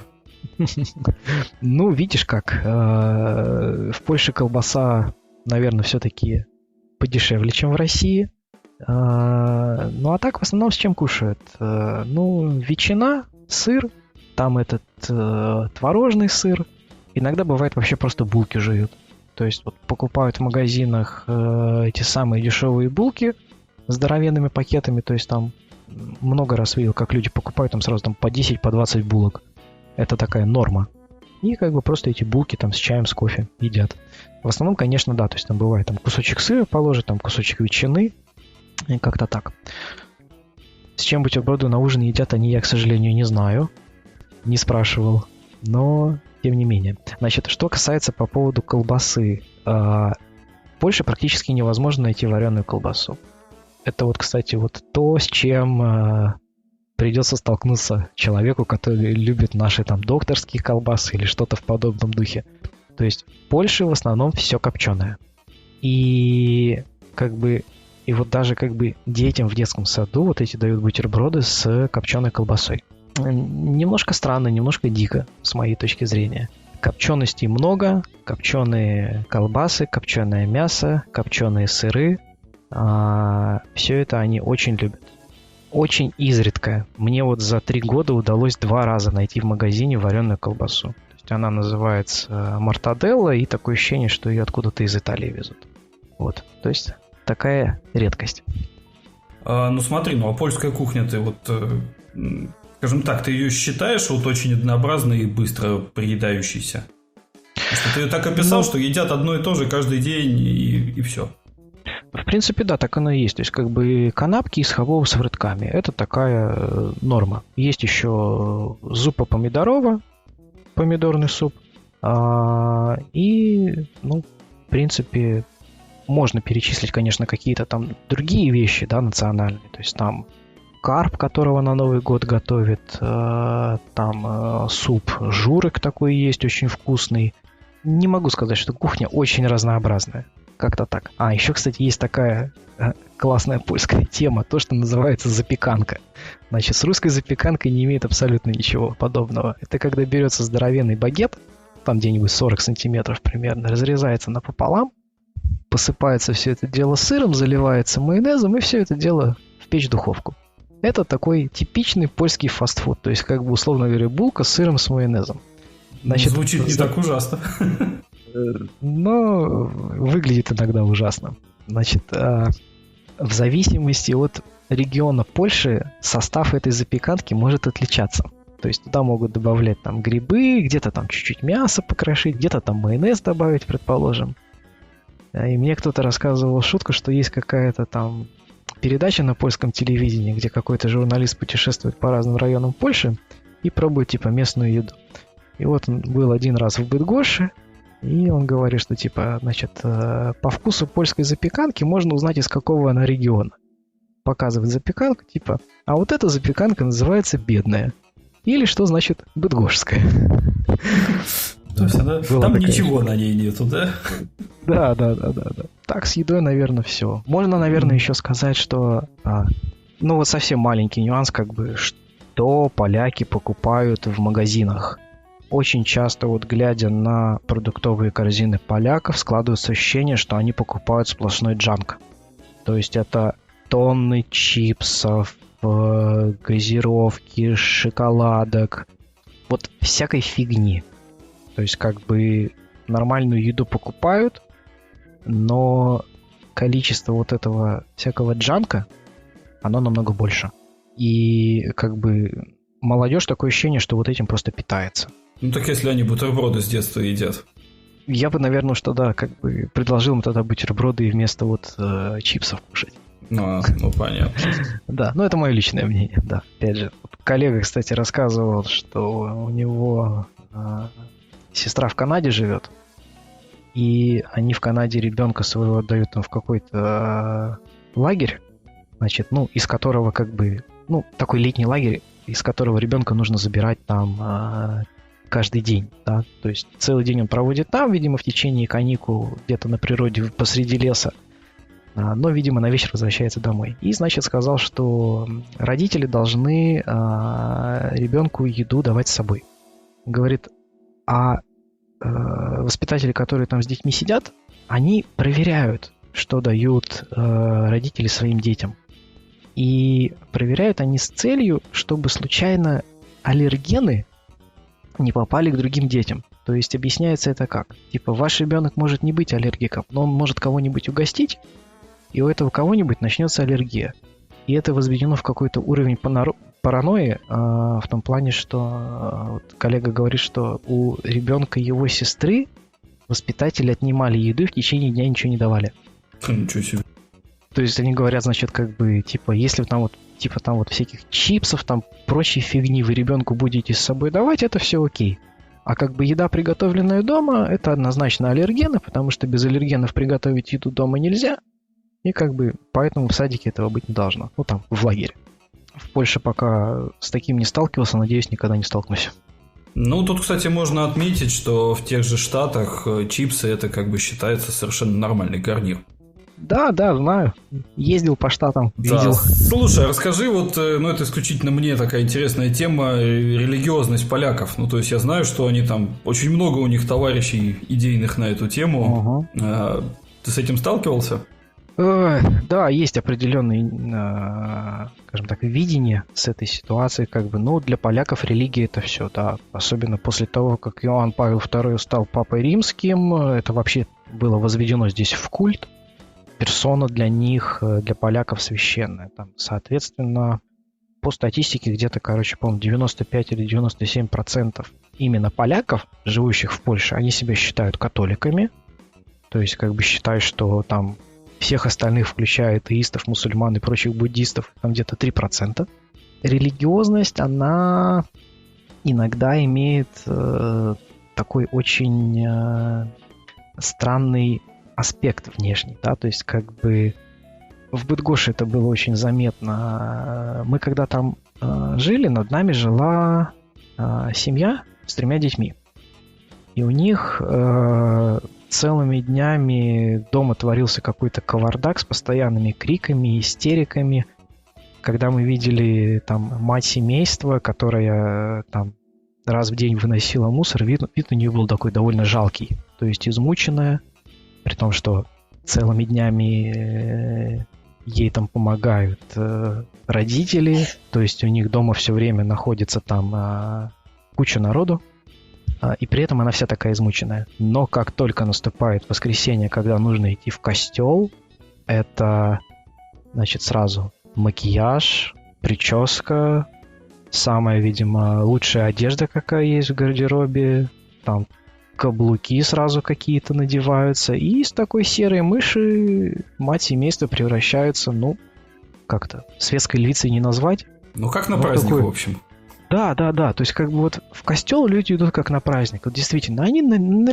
Ну, видишь как. В Польше колбаса, наверное, все-таки подешевле, чем в России. Ну, а так, в основном, с чем кушают? Ну, ветчина, сыр, там этот творожный сыр. Иногда бывает вообще просто булки жуют. То есть вот покупают в магазинах эти самые дешевые булки с здоровенными пакетами. То есть там много раз видел, как люди покупают там сразу там по десять, по двадцать булок. Это такая норма. И как бы просто эти булки там с чаем, с кофе едят. В основном, конечно, да, то есть там бывает там кусочек сыра положит, там кусочек ветчины, и как-то так. С чем бутерброды на ужин едят они, я, к сожалению, не знаю. Не спрашивал. Но, тем не менее. Значит, что касается по поводу колбасы. В Польше практически невозможно найти вареную колбасу. Это вот, кстати, вот то, с чем придется столкнуться человеку, который любит наши там докторские колбасы или что-то в подобном духе. То есть в Польше в основном все копченое. И как бы и вот даже как бы детям в детском саду вот эти дают бутерброды с копченой колбасой. Немножко странно, немножко дико, с моей точки зрения. Копченостей много, копченые колбасы, копченое мясо, копченые сыры. А, все это они очень любят. Очень изредка. Мне вот за три года удалось два раза найти в магазине вареную колбасу. То есть она называется мортаделла, и такое ощущение, что ее откуда-то из Италии везут. Вот. То есть такая редкость. А, ну смотри, ну а польская кухня, ты вот скажем так, ты ее считаешь вот очень однообразной и быстро приедающейся? Потому что ты ее так описал, ну, что едят одно и то же каждый день, и, и все. В принципе, да, так оно и есть. То есть, как бы канапки из хавова с фрытками. Это такая э, норма. Есть еще зупа помидорова, помидорный суп. А, и, ну, в принципе, можно перечислить, конечно, какие-то там другие вещи, да, национальные. То есть, там карп, которого на Новый год готовят. Э, там э, суп журек такой есть, очень вкусный. Не могу сказать, что кухня очень разнообразная. Как-то так. А, еще, кстати, есть такая э, классная польская тема, то, что называется запеканка. Значит, с русской запеканкой не имеет абсолютно ничего подобного. Это когда берется здоровенный багет, там где-нибудь сорок сантиметров примерно, разрезается напополам, посыпается все это дело сыром, заливается майонезом, и все это дело в печь-духовку. Это такой типичный польский фастфуд, то есть, как бы, условно говоря, булка с сыром с майонезом. Значит, звучит не так ужасно. Но выглядит иногда ужасно. Значит, в зависимости от региона Польши состав этой запеканки может отличаться. То есть туда могут добавлять там грибы, где-то там чуть-чуть мясо покрошить, где-то там майонез добавить, предположим. И мне кто-то рассказывал шутку, что есть какая-то там передача на польском телевидении, где какой-то журналист путешествует по разным районам Польши и пробует типа местную еду. И вот он был один раз в Бydgoszczy, и он говорит, что типа, значит, по вкусу польской запеканки можно узнать, из какого она региона. Показывает запеканку, типа, а вот эта запеканка называется бедная. Или что значит быдгошская. То есть она, там ничего на ней нету, да? Да, да, да, да, да. Так, с едой, наверное, все. Можно, наверное, еще сказать, что, а, ну вот совсем маленький нюанс, как бы, что поляки покупают в магазинах. Очень часто, вот глядя на продуктовые корзины поляков, складывается ощущение, что они покупают сплошной джанк. То есть это тонны чипсов, газировки, шоколадок, вот всякой фигни. То есть как бы нормальную еду покупают, но количество вот этого всякого джанка, оно намного больше. И как бы молодежь, такое ощущение, что вот этим просто питается. Ну так если они бутерброды с детства едят. Я бы, наверное, что да, как бы предложил им тогда бутерброды и вместо вот э, чипсов кушать. А, ну понятно. Да, ну это мое личное мнение, да. Опять же, коллега, кстати, рассказывал, что у него э, сестра в Канаде живет, и они в Канаде ребенка своего отдают там в какой-то э, лагерь, значит, ну, из которого как бы, ну, такой летний лагерь, из которого ребенка нужно забирать там э, каждый день, да, то есть целый день он проводит там, видимо, в течение каникул, где-то на природе посреди леса, но, видимо, на вечер возвращается домой. И, значит, сказал, что родители должны а, ребенку еду давать с собой. Говорит, а, а воспитатели, которые там с детьми сидят, они проверяют, что дают а, родители своим детям. И проверяют они с целью, чтобы случайно аллергены не попали к другим детям. То есть объясняется это как? Типа, ваш ребенок может не быть аллергиком, но он может кого-нибудь угостить, и у этого кого-нибудь начнется аллергия. И это возведено в какой-то уровень паноро- паранойи, э, в том плане, что э, вот коллега говорит, что у ребенка его сестры воспитатели отнимали еду и в течение дня ничего не давали. Ничего себе. То есть они говорят, значит, как бы, типа, если там вот, типа, там вот всяких чипсов, там, прочей фигни вы ребенку будете с собой давать, это все окей. А как бы еда, приготовленная дома, это однозначно аллергены, потому что без аллергенов приготовить еду дома нельзя. И как бы поэтому в садике этого быть не должно. Ну там, в лагере. В Польше пока с таким не сталкивался, надеюсь, никогда не столкнусь. Ну, тут, кстати, можно отметить, что в тех же Штатах чипсы это как бы считается совершенно нормальный гарнир. Да, да, знаю. Ездил по Штатам, да. видел. Слушай, расскажи, вот, ну это исключительно мне такая интересная тема, религиозность поляков. Ну, то есть я знаю, что они там, очень много у них товарищей идейных на эту тему. Uh-huh. Ты с этим сталкивался? Да, есть определенное, скажем так, видение с этой ситуацией, как бы, ну, для поляков религия это все, да, особенно после того, как Иоанн Павел второй стал папой римским, это вообще было возведено здесь в культ, персона для них, для поляков священная, там, соответственно, по статистике где-то, короче, по-моему, девяносто пять или девяносто семь процентов именно поляков, живущих в Польше, они себя считают католиками. То есть как бы считают, что там всех остальных, включая атеистов, мусульман и прочих буддистов, там где-то три процента. Религиозность, она иногда имеет э, такой очень э, странный аспект внешний, да, то есть как бы в Быдгоше это было очень заметно. Мы когда там э, жили, над нами жила э, семья с тремя детьми. И у них э, целыми днями дома творился какой-то кавардак с постоянными криками, истериками. Когда мы видели там мать семейства, которая там раз в день выносила мусор, вид, вид у нее был такой довольно жалкий. То есть измученная, при том, что целыми днями ей там помогают э, родители, то есть у них дома все время находится там э, куча народу, э, и при этом она вся такая измученная. Но как только наступает воскресенье, когда нужно идти в костел, это, значит, сразу макияж, прическа, самая, видимо, лучшая одежда, какая есть в гардеробе, там каблуки сразу какие-то надеваются, и из такой серой мыши мать семейства превращается, ну, как-то светской львицей не назвать. Ну, как на праздник, такой... в общем. Да, да, да, то есть как бы вот в костел люди идут как на праздник. Вот действительно, они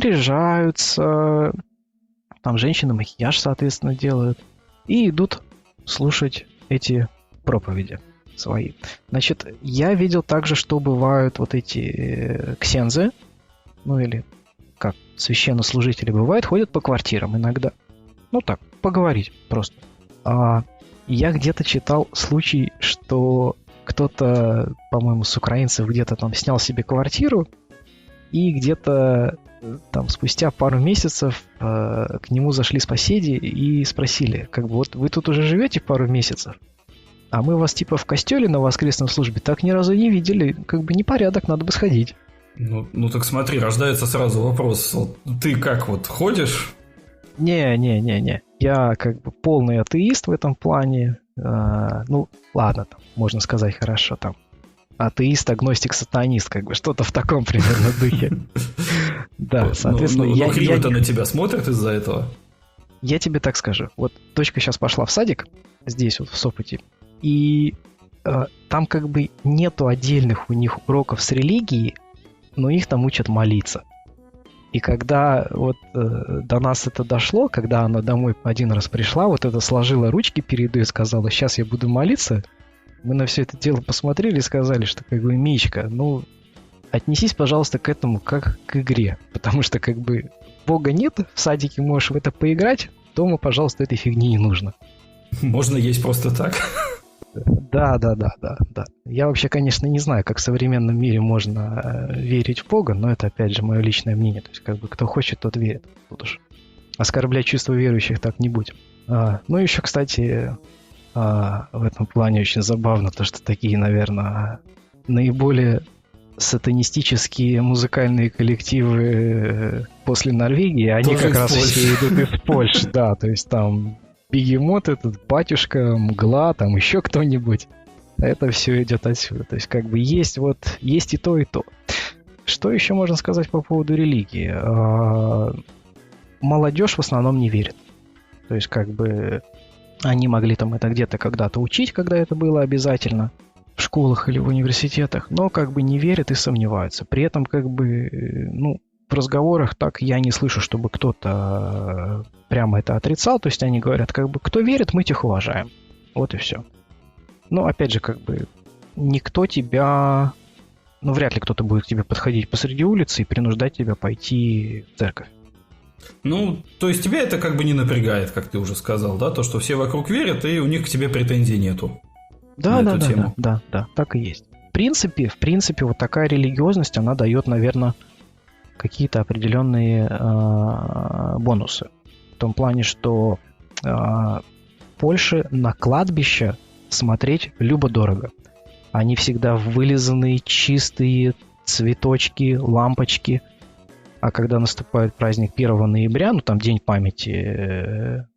наряжаются, там женщины макияж, соответственно, делают, и идут слушать эти проповеди свои. Значит, я видел также, что бывают вот эти ксензы, ну или как священнослужители бывают, ходят по квартирам иногда. Ну так, поговорить просто. А я где-то читал случай, что кто-то, по-моему, с украинцев где-то там снял себе квартиру, и где-то там спустя пару месяцев э, к нему зашли соседи и спросили, как бы, вот вы тут уже живете пару месяцев, а мы вас типа в костеле на воскресной службе так ни разу не видели, как бы непорядок, надо бы сходить. Ну, ну так смотри, рождается сразу вопрос, вот, ты как вот ходишь? Не-не-не-не, я как бы полный атеист в этом плане, э, ну ладно, там, можно сказать хорошо, там, атеист, агностик, сатанист, как бы что-то в таком примерно духе. Да, соответственно... Ну, криво-то на тебя смотрят из-за этого? Я тебе так скажу, вот дочка сейчас пошла в садик, здесь вот в Сопоте, и там как бы нету отдельных у них уроков с религией, но их там учат молиться. И когда вот э, до нас это дошло, когда она домой один раз пришла, вот это сложила ручки перед ее и сказала, сейчас я буду молиться, мы на все это дело посмотрели и сказали, что как бы, Мичка, ну, отнесись, пожалуйста, к этому как к игре, потому что как бы Бога нет, в садике можешь в это поиграть, дома, пожалуйста, этой фигни не нужно. Можно есть просто так. Да, да, да, да, да. Я вообще, конечно, не знаю, как в современном мире можно э, верить в Бога, но это, опять же, мое личное мнение. То есть, как бы, кто хочет, тот верит. Тут уж оскорблять чувства верующих так не будем. А, ну, еще, кстати, а, в этом плане очень забавно, то, что такие, наверное, наиболее сатанистические музыкальные коллективы после Норвегии, они тоже как раз все идут из Польши, да, то есть там Бегемот, этот Батюшка, Мгла, там еще кто-нибудь. Это все идет отсюда. То есть, как бы есть вот, есть и то, и то. Что еще можно сказать по поводу религии? Молодежь в основном не верит. То есть, как бы они могли там это где-то когда-то учить, когда это было обязательно в школах или в университетах, но как бы не верят и сомневаются. При этом, как бы, ну, в разговорах так я не слышу, чтобы кто-то прямо это отрицал. То есть они говорят, как бы, кто верит, мы тех уважаем. Вот и все. Но, опять же, как бы, никто тебя... Ну, вряд ли кто-то будет к тебе подходить посреди улицы и принуждать тебя пойти в церковь. Ну, то есть тебя это как бы не напрягает, как ты уже сказал, да? То, что все вокруг верят, и у них к тебе претензий нету. Да, да, да, да, да, да, так и есть. В принципе, в принципе, вот такая религиозность, она дает, наверное, какие-то определенные э, бонусы. В том плане, что э, в Польше на кладбище смотреть любо-дорого. Они всегда вылизанные, чистые, цветочки, лампочки. А когда наступает праздник первого ноября, ну там День памяти э,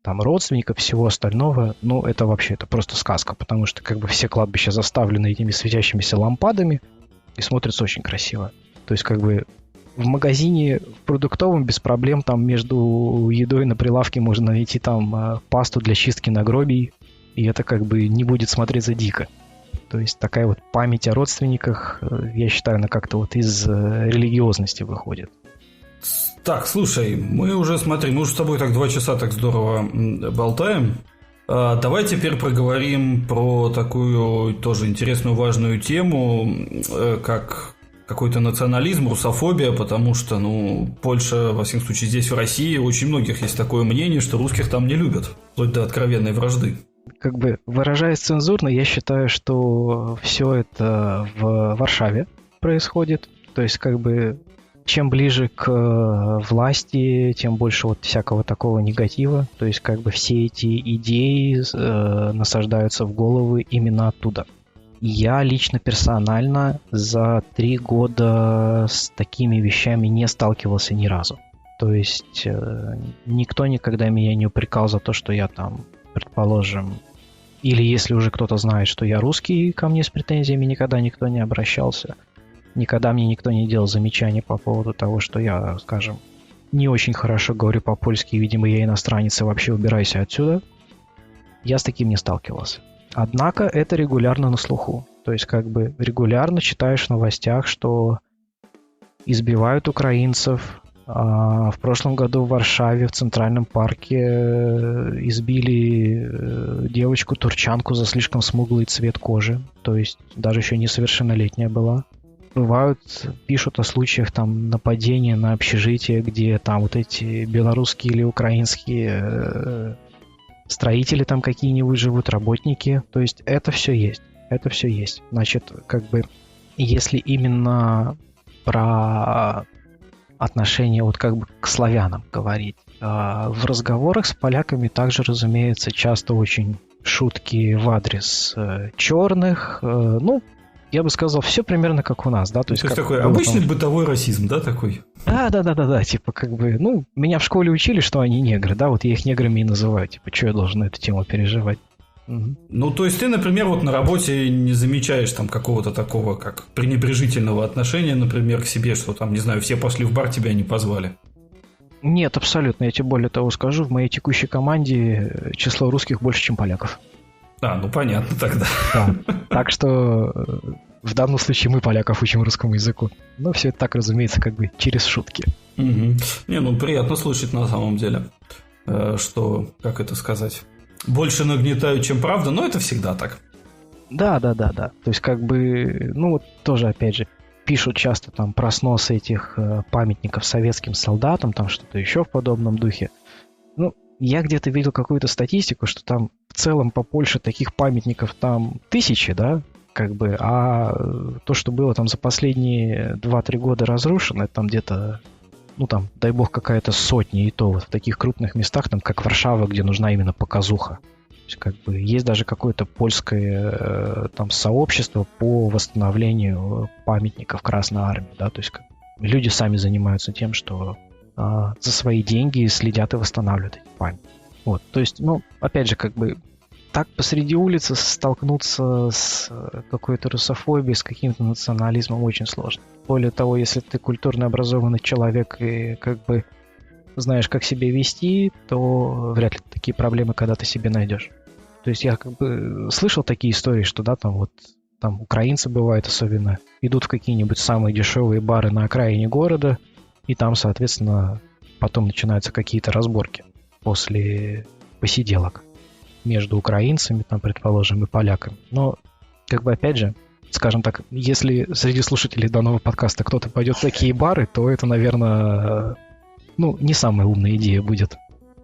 там родственников, всего остального, ну, это вообще, это просто сказка, потому что как бы все кладбища заставлены этими светящимися лампадами и смотрится очень красиво. То есть как бы в магазине в продуктовом без проблем там между едой на прилавке можно найти там пасту для чистки надгробий, и это как бы не будет смотреться дико. То есть такая вот память о родственниках, я считаю, она как-то вот из религиозности выходит. Так, слушай, мы уже, смотри, мы уже с тобой так два часа так здорово болтаем. А, давай теперь проговорим про такую тоже интересную, важную тему, как какой-то национализм, русофобия, потому что, ну, Польша, во всяком случае, здесь, в России, у очень многих есть такое мнение, что русских там не любят, вплоть до откровенной вражды. Как бы, выражаясь цензурно, я считаю, что все это в Варшаве происходит. То есть, как бы, чем ближе к власти, тем больше вот всякого такого негатива. То есть, как бы, все эти идеи э, насаждаются в головы именно оттуда. Я лично, персонально, за три года с такими вещами не сталкивался ни разу. То есть, э, никто никогда меня не упрекал за то, что я там, предположим, или если уже кто-то знает, что я русский, ко мне с претензиями никогда никто не обращался. Никогда мне никто не делал замечаний по поводу того, что я, скажем, не очень хорошо говорю по-польски, и, видимо, я иностранец, и вообще убирайся отсюда. Я с таким не сталкивался. Однако это регулярно на слуху. То есть, как бы, регулярно читаешь в новостях, что избивают украинцев. В прошлом году в Варшаве в Центральном парке избили девочку-турчанку за слишком смуглый цвет кожи. То есть даже еще несовершеннолетняя была. Бывают, пишут о случаях там нападения на общежитие, где там вот эти белорусские или украинские строители там какие-нибудь живут, работники. То есть это все есть. Это все есть. Значит, как бы, если именно про отношение вот как бы к славянам говорить. В разговорах с поляками также, разумеется, часто очень шутки в адрес черных. Ну, я бы сказал, все примерно как у нас, да. То есть, То есть как такой обычный там бытовой расизм, да, такой? Да, да, да, да, да. Типа, как бы, ну, меня в школе учили, что они негры, да, вот я их неграми и называю. Типа, что я должен на эту тему переживать? Угу. Ну, то есть ты, например, вот на работе не замечаешь там какого-то такого, как пренебрежительного отношения, например, к себе, что там, не знаю, все пошли в бар, тебя не позвали? Нет, абсолютно. Я тебе более того скажу, в моей текущей команде число русских больше, чем поляков. А, ну понятно тогда. Да. Так что в данном случае мы поляков учим русскому языку. Но все это так, разумеется, как бы через шутки. Угу. Не, ну приятно слышать на самом деле, что, как это сказать, больше нагнетают, чем правда, но это всегда так. Да, да, да, да. То есть, как бы, ну вот тоже, опять же, пишут часто там про снос этих э, памятников советским солдатам, там что-то еще в подобном духе. Ну, я где-то видел какую-то статистику, что там в целом по Польше таких памятников там тысячи, да, как бы, а то, что было там за последние два-три года разрушено, это там где-то, ну там, дай бог, какая-то сотня, и то вот в таких крупных местах, там, как Варшава, где нужна именно показуха. То есть, как бы, есть даже какое-то польское э, там сообщество по восстановлению памятников Красной Армии, да, то есть как, люди сами занимаются тем, что э, за свои деньги следят и восстанавливают эти памятники. Вот, то есть, ну, опять же, как бы, так посреди улицы столкнуться с какой-то русофобией, с каким-то национализмом очень сложно. Более того, если ты культурно образованный человек и как бы знаешь, как себя вести, то вряд ли такие проблемы когда-то себе найдешь. То есть я как бы слышал такие истории, что да, там вот там украинцы бывают особенно, идут в какие-нибудь самые дешевые бары на окраине города, и там, соответственно, потом начинаются какие-то разборки после посиделок между украинцами, там, предположим, и поляками. Но, как бы, опять же, скажем так, если среди слушателей данного подкаста кто-то пойдет в такие бары, то это, наверное, ну, не самая умная идея будет.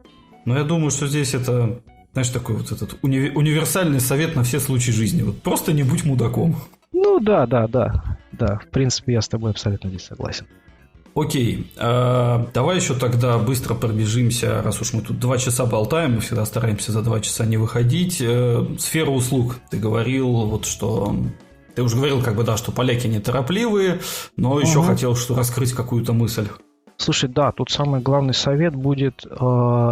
Но я думаю, что здесь это, знаешь, такой вот этот уни- универсальный совет на все случаи жизни. Вот просто не будь мудаком. Ну, да, да, да. Да, в принципе, я с тобой абсолютно здесь согласен. Окей, а, давай еще тогда быстро пробежимся, раз уж мы тут два часа болтаем, мы всегда стараемся за два часа не выходить. Сфера услуг. Ты говорил, вот что... Ты уже говорил, как бы, да, что поляки неторопливые, но угу. еще хотел что раскрыть какую-то мысль. Слушай, да, тут самый главный совет будет э,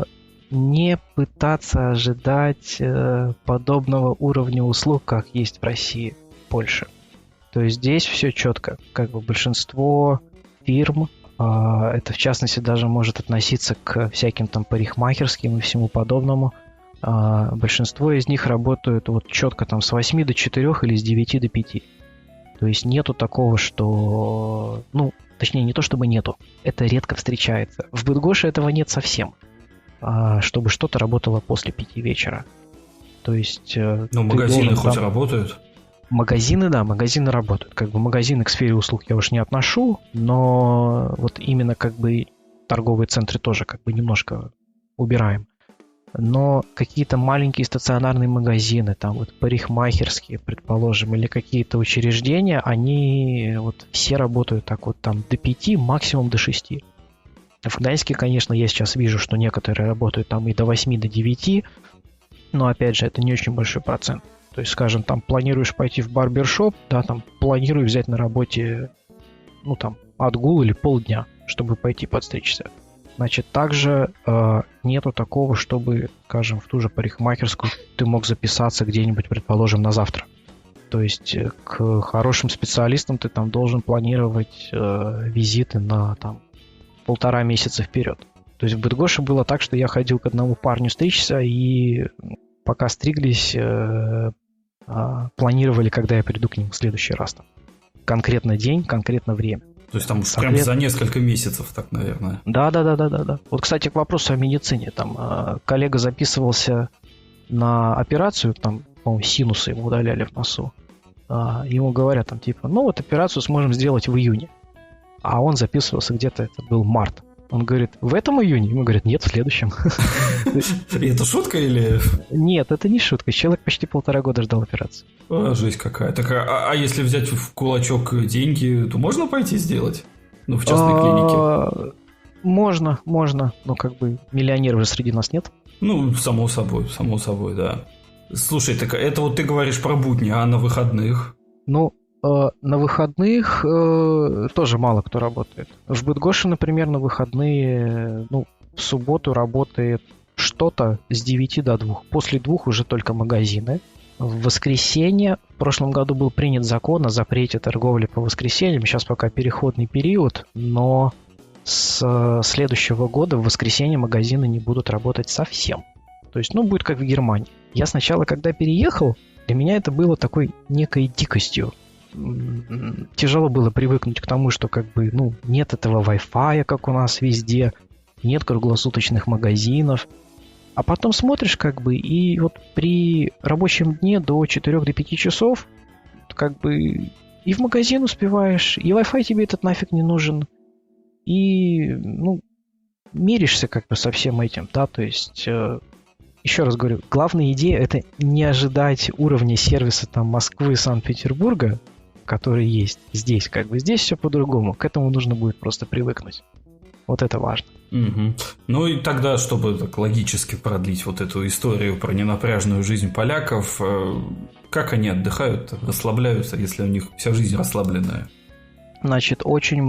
не пытаться ожидать э, подобного уровня услуг, как есть в России, в Польше. То есть здесь все четко. Как бы большинство фирм, э, это в частности даже может относиться к всяким там парикмахерским и всему подобному, э, большинство из них работают вот четко там с восьми до четырёх или с девяти до пяти. То есть нету такого, что... Ну, точнее, не то чтобы нету. Это редко встречается. В Бытгоше этого нет совсем. Чтобы что-то работало после пяти вечера. То есть... Ну, магазины хоть там... работают? Магазины, да, магазины работают. Как бы магазины к сфере услуг я уж не отношу, но вот именно как бы торговые центры тоже как бы немножко убираем. Но какие-то маленькие стационарные магазины, там вот парикмахерские, предположим, или какие-то учреждения, они вот все работают так вот там до пяти, максимум до шести. В Гданьске, конечно, я сейчас вижу, что некоторые работают там и до восьми, до девяти, но, опять же, это не очень большой процент. То есть, скажем, там планируешь пойти в барбершоп, да, там планирую взять на работе, ну, там, отгул или полдня, чтобы пойти подстричься. Значит, также э, нету такого, чтобы, скажем, в ту же парикмахерскую ты мог записаться где-нибудь, предположим, на завтра. То есть к хорошим специалистам ты там должен планировать э, визиты на там полтора месяца вперед. То есть в Бытгоше было так, что я ходил к одному парню стричься, и пока стриглись, э, э, планировали, когда я приду к нему в следующий раз. Там. Конкретно день, конкретно время. То есть там Конкрет... прям за несколько месяцев, так, наверное. Да, да, да, да, да, да. Вот, кстати, к вопросу о медицине. Там э, коллега записывался на операцию, там, по-моему, синусы ему удаляли в носу. Э, ему говорят, там, типа, ну вот операцию сможем сделать в июне. А он записывался где-то, это был март. Он говорит, в этом июне? Ему говорят, нет, в следующем. Это шутка или... Нет, это не шутка. Человек почти полтора года ждал операцию. А, жесть какая. Так, а, а если взять в кулачок деньги, то можно пойти сделать? Ну, в частной клинике. Можно, можно. Но как бы миллионеров же среди нас нет. Ну, само собой, само собой, да. Слушай, так это вот ты говоришь про будни, а на выходных? Ну, на выходных э, тоже мало кто работает. В Бытгоше, например, на выходные, ну, в субботу работает что-то с девяти до двух. После двух уже только магазины. В воскресенье в прошлом году был принят закон о запрете торговли по воскресеньям. Сейчас пока переходный период, но с следующего года в воскресенье магазины не будут работать совсем. То есть, ну, будет как в Германии. Я сначала, когда переехал, для меня это было такой некой дикостью. Тяжело было привыкнуть к тому, что как бы, ну, нет этого Wi-Fi, как у нас везде, нет круглосуточных магазинов. А потом смотришь, как бы, и вот при рабочем дне до четырёх до пяти часов, как бы, и в магазин успеваешь, и Wi-Fi тебе этот нафиг не нужен, и, ну, миришься как бы со всем этим, да, то есть, э, еще раз говорю, главная идея — это не ожидать уровня сервиса там Москвы, Санкт-Петербурга, который есть здесь, как бы, здесь все по-другому, к этому нужно будет просто привыкнуть. Вот это важно. Угу. Ну и тогда, чтобы так логически продлить вот эту историю про ненапряжную жизнь поляков, как они отдыхают, расслабляются, если у них вся жизнь расслабленная? Значит, очень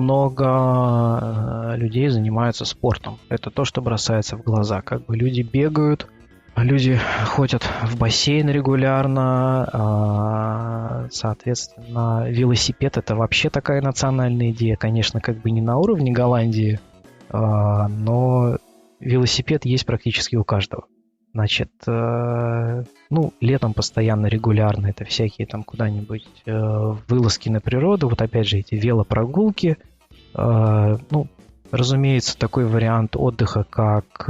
много людей занимаются спортом. Это то, что бросается в глаза. Как бы люди бегают, люди ходят в бассейн регулярно, соответственно, велосипед — это вообще такая национальная идея, конечно, как бы не на уровне Голландии, но велосипед есть практически у каждого. Значит, ну, летом постоянно, регулярно это всякие там куда-нибудь вылазки на природу, вот опять же эти велопрогулки. Ну, разумеется, такой вариант отдыха, как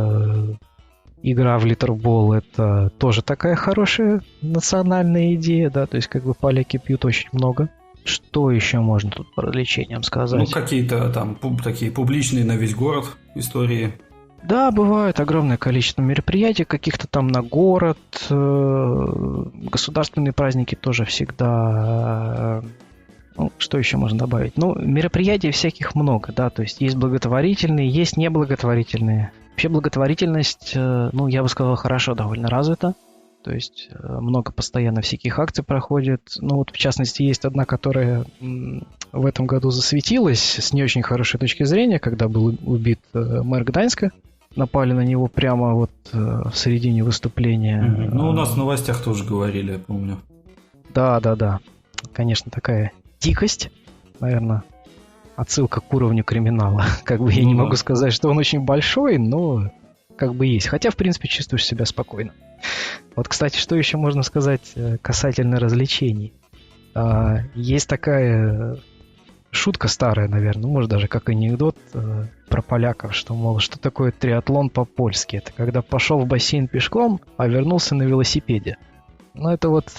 игра в литербол, это тоже такая хорошая национальная идея, да, то есть как бы поляки пьют очень много. Что еще можно тут по развлечениям сказать? Ну, какие-то там пуб, такие публичные на весь город истории. Да, бывает огромное количество мероприятий, каких-то там на город. Государственные праздники тоже всегда. Ну, что еще можно добавить? Ну, мероприятий всяких много, да, то есть есть благотворительные, есть неблаготворительные. Вообще благотворительность, ну, я бы сказал, хорошо довольно развита. То есть много постоянно всяких акций проходит. Ну вот, в частности, есть одна, которая в этом году засветилась с не очень хорошей точки зрения, когда был убит мэр Гданьска. напали на него прямо вот э, в середине выступления. Mm-hmm. Ну, у нас в новостях тоже говорили, я помню. Да, да, да. Конечно, такая дикость, наверное, отсылка к уровню криминала. Как бы я ну, не да. могу сказать, что он очень большой, но как бы есть. Хотя, в принципе, чувствуешь себя спокойно. Вот, кстати, что еще можно сказать касательно развлечений? Есть такая шутка старая, наверное, может даже как анекдот про поляков, что, мол, что такое триатлон по-польски? Это когда пошел в бассейн пешком, а вернулся на велосипеде. Ну, это вот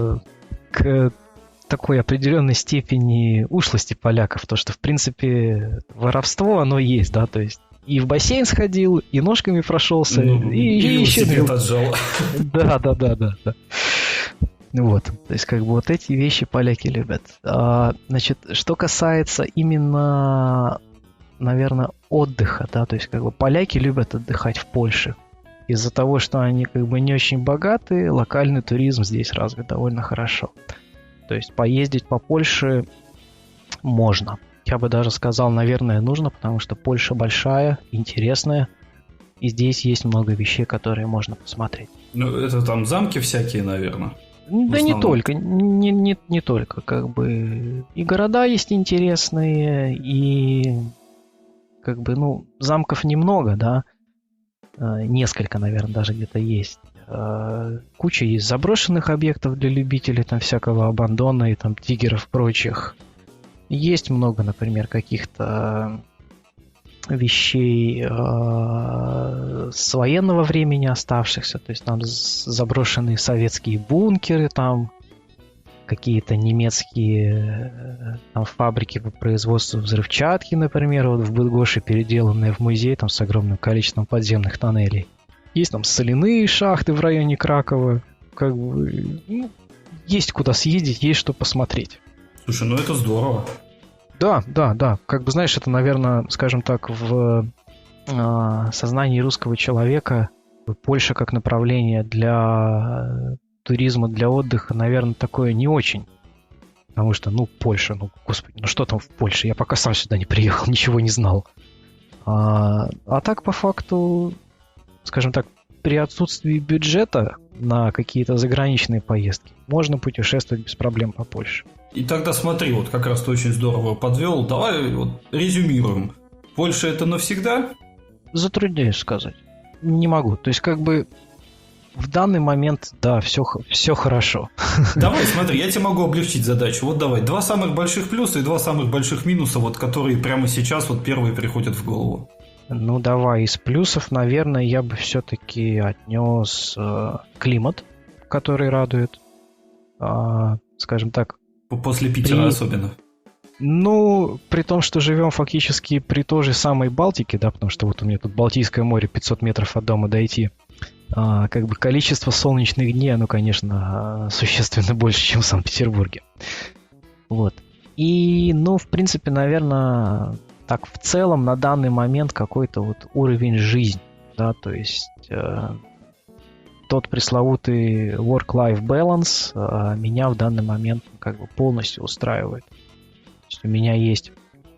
к такой определенной степени ушлости поляков, то, что, в принципе, воровство, оно есть, да, то есть и в бассейн сходил, и ножками прошелся, ну, и, и, и еще... отжал. Да, да, да, да, да. Вот, то есть, как бы, вот эти вещи поляки любят. А, значит, что касается именно, наверное, отдыха, да, то есть, как бы, поляки любят отдыхать в Польше. Из-за того, что они, как бы, не очень богатые, локальный туризм здесь развит довольно хорошо. То есть, поездить по Польше можно. Я бы даже сказал, наверное, нужно, потому что Польша большая, интересная, и здесь есть много вещей, которые можно посмотреть. Ну, это там замки всякие, наверное. Да не только, не, не, не только, как бы и города есть интересные, и как бы, ну, замков немного, да, несколько, наверное, даже где-то есть. Куча есть заброшенных объектов для любителей там всякого абандона и там тигеров прочих. Есть много, например, каких-то вещей э, с военного времени оставшихся, то есть там заброшенные советские бункеры, там какие-то немецкие там, фабрики по производству взрывчатки, например, вот в Быдгоше переделанные в музей там с огромным количеством подземных тоннелей. Есть там соляные шахты в районе Кракова, как бы, ну, есть куда съездить, есть что посмотреть. Слушай, ну это здорово. Да, да, да. Как бы, знаешь, это, наверное, скажем так, в э, сознании русского человека Польша как направление для туризма, для отдыха, наверное, такое не очень. Потому что, ну, Польша, ну, господи, ну что там в Польше? Я пока сам сюда не приехал, ничего не знал. А, а так, по факту, скажем так, при отсутствии бюджета на какие-то заграничные поездки можно путешествовать без проблем по Польше. И тогда смотри, вот как раз ты очень здорово подвел. Давай вот резюмируем. Польша это навсегда? Затрудняюсь сказать. Не могу. То есть, как бы в данный момент, да, все, все хорошо. Давай, смотри, я тебе могу облегчить задачу. Вот давай, два самых больших плюса и два самых больших минуса, вот которые прямо сейчас вот первые приходят в голову. Ну, давай, из плюсов, наверное, я бы все-таки отнес э, климат, который радует. Э, скажем так, после Питера при... особенно. Ну, при том, что живем фактически при той же самой Балтике, да, потому что вот у меня тут Балтийское море, пятьсот метров от дома дойти, а, как бы количество солнечных дней, оно, конечно, существенно больше, чем в Санкт-Петербурге. Вот. И, ну, в принципе, наверное, так в целом на данный момент какой-то вот уровень жизни, да, то есть э, тот пресловутый work-life balance э, меня в данный момент как бы полностью устраивает. То есть у меня есть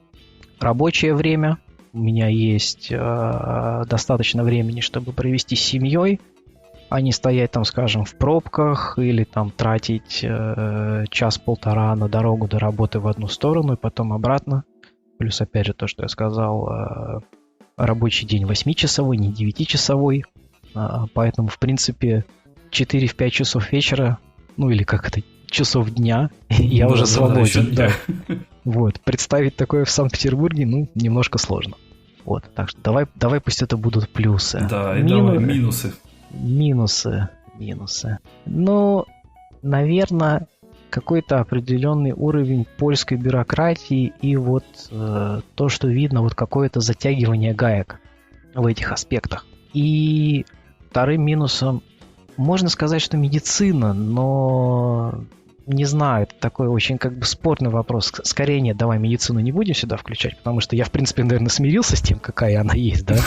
рабочее время, у меня есть э, достаточно времени, чтобы провести с семьей, а не стоять там, скажем, в пробках или там тратить э, час-полтора на дорогу до работы в одну сторону и потом обратно. Плюс, опять же, то, что я сказал, э, рабочий день восьмичасовой, не девятичасовой. Э, поэтому, в принципе, четыре-пять часов вечера, ну или как это, часов дня, я да, уже да, свободен. Да, да. Вот. Представить такое в Санкт-Петербурге, ну, немножко сложно. Вот. Так что давай, давай пусть это будут плюсы. Да, и Мину... давай минусы. Минусы. Минусы. Ну, наверное, какой-то определенный уровень польской бюрократии и вот э, то, что видно, вот какое-то затягивание гаек в этих аспектах. И вторым минусом можно сказать, что медицина, но не знаю, это такой очень как бы спорный вопрос. Скорее нет, давай медицину не будем сюда включать, потому что я, в принципе, наверное, смирился с тем, какая она есть, да?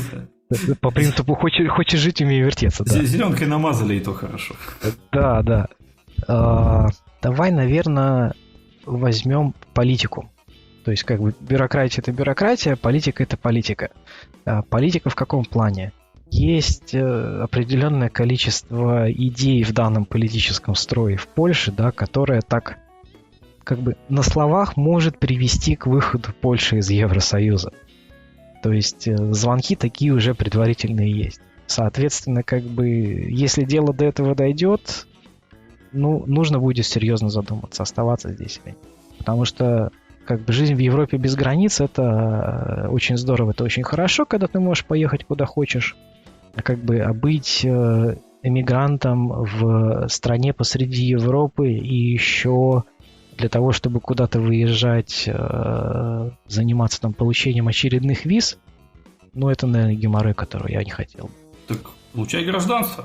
По принципу, хочешь, хочешь жить, умей вертеться. Да. Зеленкой намазали, и то хорошо. Да, да. А, давай, наверное, возьмем политику. То есть, как бы, бюрократия – это бюрократия, политика – это политика. А политика в каком плане? Есть определенное количество идей в данном политическом строе в Польше, да, которое так, как бы, на словах может привести к выходу Польши из Евросоюза. То есть звонки такие уже предварительные есть. Соответственно, как бы, если дело до этого дойдет, ну, нужно будет серьезно задуматься, оставаться здесь или нет. Потому что, как бы, жизнь в Европе без границ – это очень здорово, это очень хорошо, когда ты можешь поехать куда хочешь. А как бы, а быть эмигрантом в стране посреди Европы и еще для того, чтобы куда-то выезжать, заниматься там получением очередных виз, ну, это, наверное, геморрой, которого я не хотел. Так получай гражданство.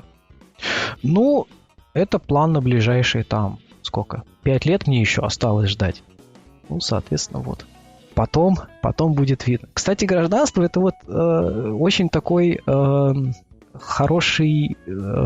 Ну, это план на ближайшие там, сколько? Пять лет мне еще осталось ждать. Ну, соответственно, вот. Потом, потом будет видно. Кстати, гражданство это вот э, очень такой э, хороший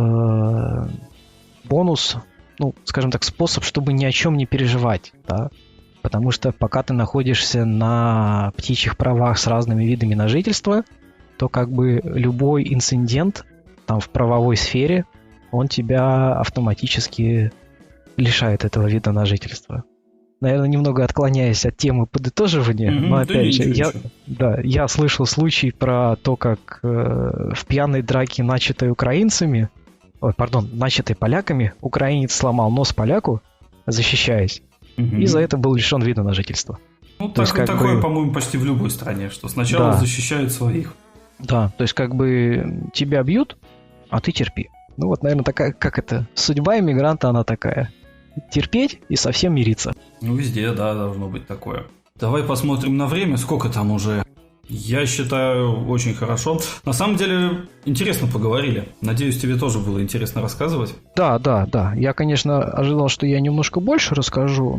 э, бонус, ну, скажем так, способ, чтобы ни о чем не переживать, да. Потому что пока ты находишься на птичьих правах с разными видами на жительство, то как бы любой инцидент там в правовой сфере, он тебя автоматически лишает этого вида на жительство. Наверное, немного отклоняясь от темы подытоживания, mm-hmm, но опять же, я, да, я слышал случай про то, как э, в пьяной драке, начатой украинцами, ой, пардон, начатой поляками, украинец сломал нос поляку, защищаясь, mm-hmm. и за это был лишен вида на жительство. Ну, так, есть, такое, бы... по-моему, почти в любой стране, что сначала да. защищают своих. Да, то есть как бы тебя бьют, а ты терпи. Ну вот, наверное, такая, как это, судьба иммигранта, она такая. Терпеть и совсем мириться. Ну, везде, да, должно быть такое. Давай посмотрим на время, сколько там уже. Я считаю, очень хорошо. На самом деле, интересно поговорили. Надеюсь, тебе тоже было интересно рассказывать. Да, да, да. Я, конечно, ожидал, что я немножко больше расскажу,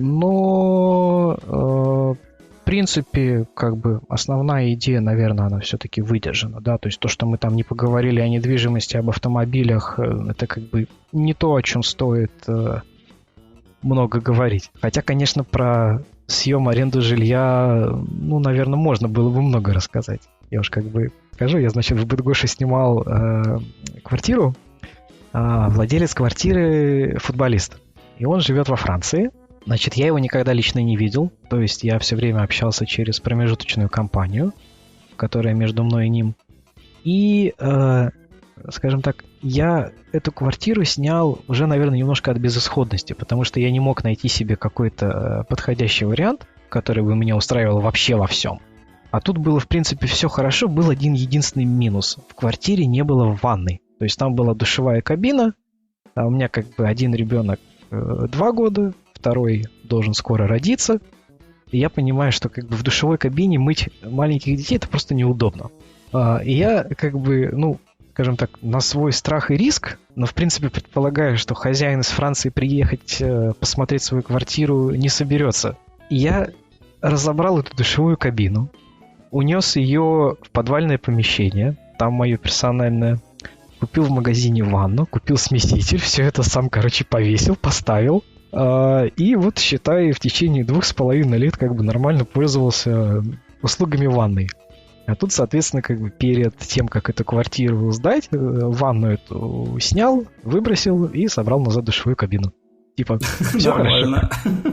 но э, в принципе, как бы основная идея, наверное, она все-таки выдержана, да. То есть то, что мы там не поговорили о недвижимости, об автомобилях, это как бы не то, о чем стоит э, много говорить. Хотя, конечно, про съем, аренду жилья, ну, наверное, можно было бы много рассказать. Я уж как бы скажу, я, значит, в Быдгоше снимал э, квартиру, а владелец квартиры футболист. И он живет во Франции. Значит, я его никогда лично не видел. То есть я все время общался через промежуточную компанию, которая между мной и ним. И, э, скажем так, я эту квартиру снял уже, наверное, немножко от безысходности, потому что я не мог найти себе какой-то подходящий вариант, который бы меня устраивал вообще во всем. А тут было, в принципе, все хорошо. Был один единственный минус. В квартире не было ванной. То есть там была душевая кабина, а у меня как бы один ребенок э, два года, второй должен скоро родиться. И я понимаю, что как бы в душевой кабине мыть маленьких детей это просто неудобно. А, и я как бы, ну, скажем так, на свой страх и риск, но в принципе предполагаю, что хозяин из Франции приехать э, посмотреть свою квартиру не соберется. И я разобрал эту душевую кабину, унес ее в подвальное помещение, там мое персональное, купил в магазине ванну, купил смеситель, все это сам, короче, повесил, поставил. Э, и вот, считай, в течение двух с половиной лет как бы нормально пользовался услугами ванной. А тут, соответственно, как бы перед тем, как эту квартиру сдать, ванну эту снял, выбросил и собрал назад душевую кабину. Типа, все хорошо.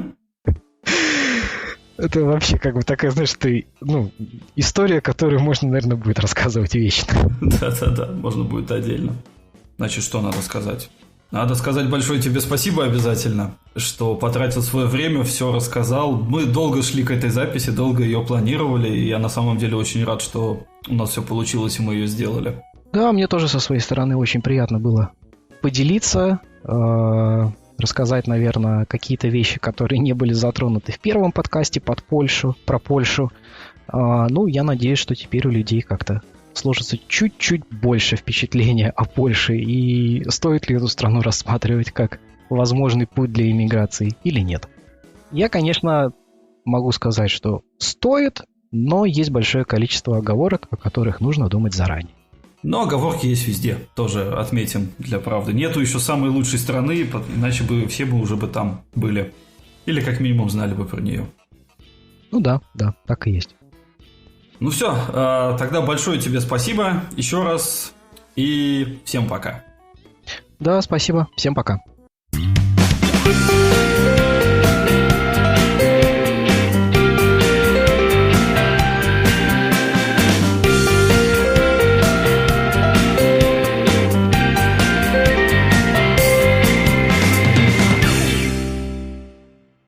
Это вообще как бы такая, знаешь, ты, ну, история, которую можно, наверное, будет рассказывать вечно. Да-да-да, можно будет отдельно. Значит, что надо сказать? Надо сказать большое тебе спасибо обязательно, что потратил свое время, все рассказал. Мы долго шли к этой записи, долго ее планировали, и я на самом деле очень рад, что у нас все получилось, и мы ее сделали. Да, мне тоже со своей стороны очень приятно было поделиться, э- рассказать, наверное, какие-то вещи, которые не были затронуты в первом подкасте под Польшу, про Польшу. Э- ну, я надеюсь, что теперь у людей как-то сложится чуть-чуть больше впечатления о Польше, и стоит ли эту страну рассматривать как возможный путь для иммиграции или нет. Я, конечно, могу сказать, что стоит, но есть большое количество оговорок, о которых нужно думать заранее. Но оговорки есть везде, тоже отметим для правды. Нету еще самой лучшей страны, иначе бы все бы уже бы там были. Или как минимум знали бы про нее. Ну да, да, так и есть. Ну все, тогда большое тебе спасибо еще раз и всем пока. Да, спасибо, всем пока.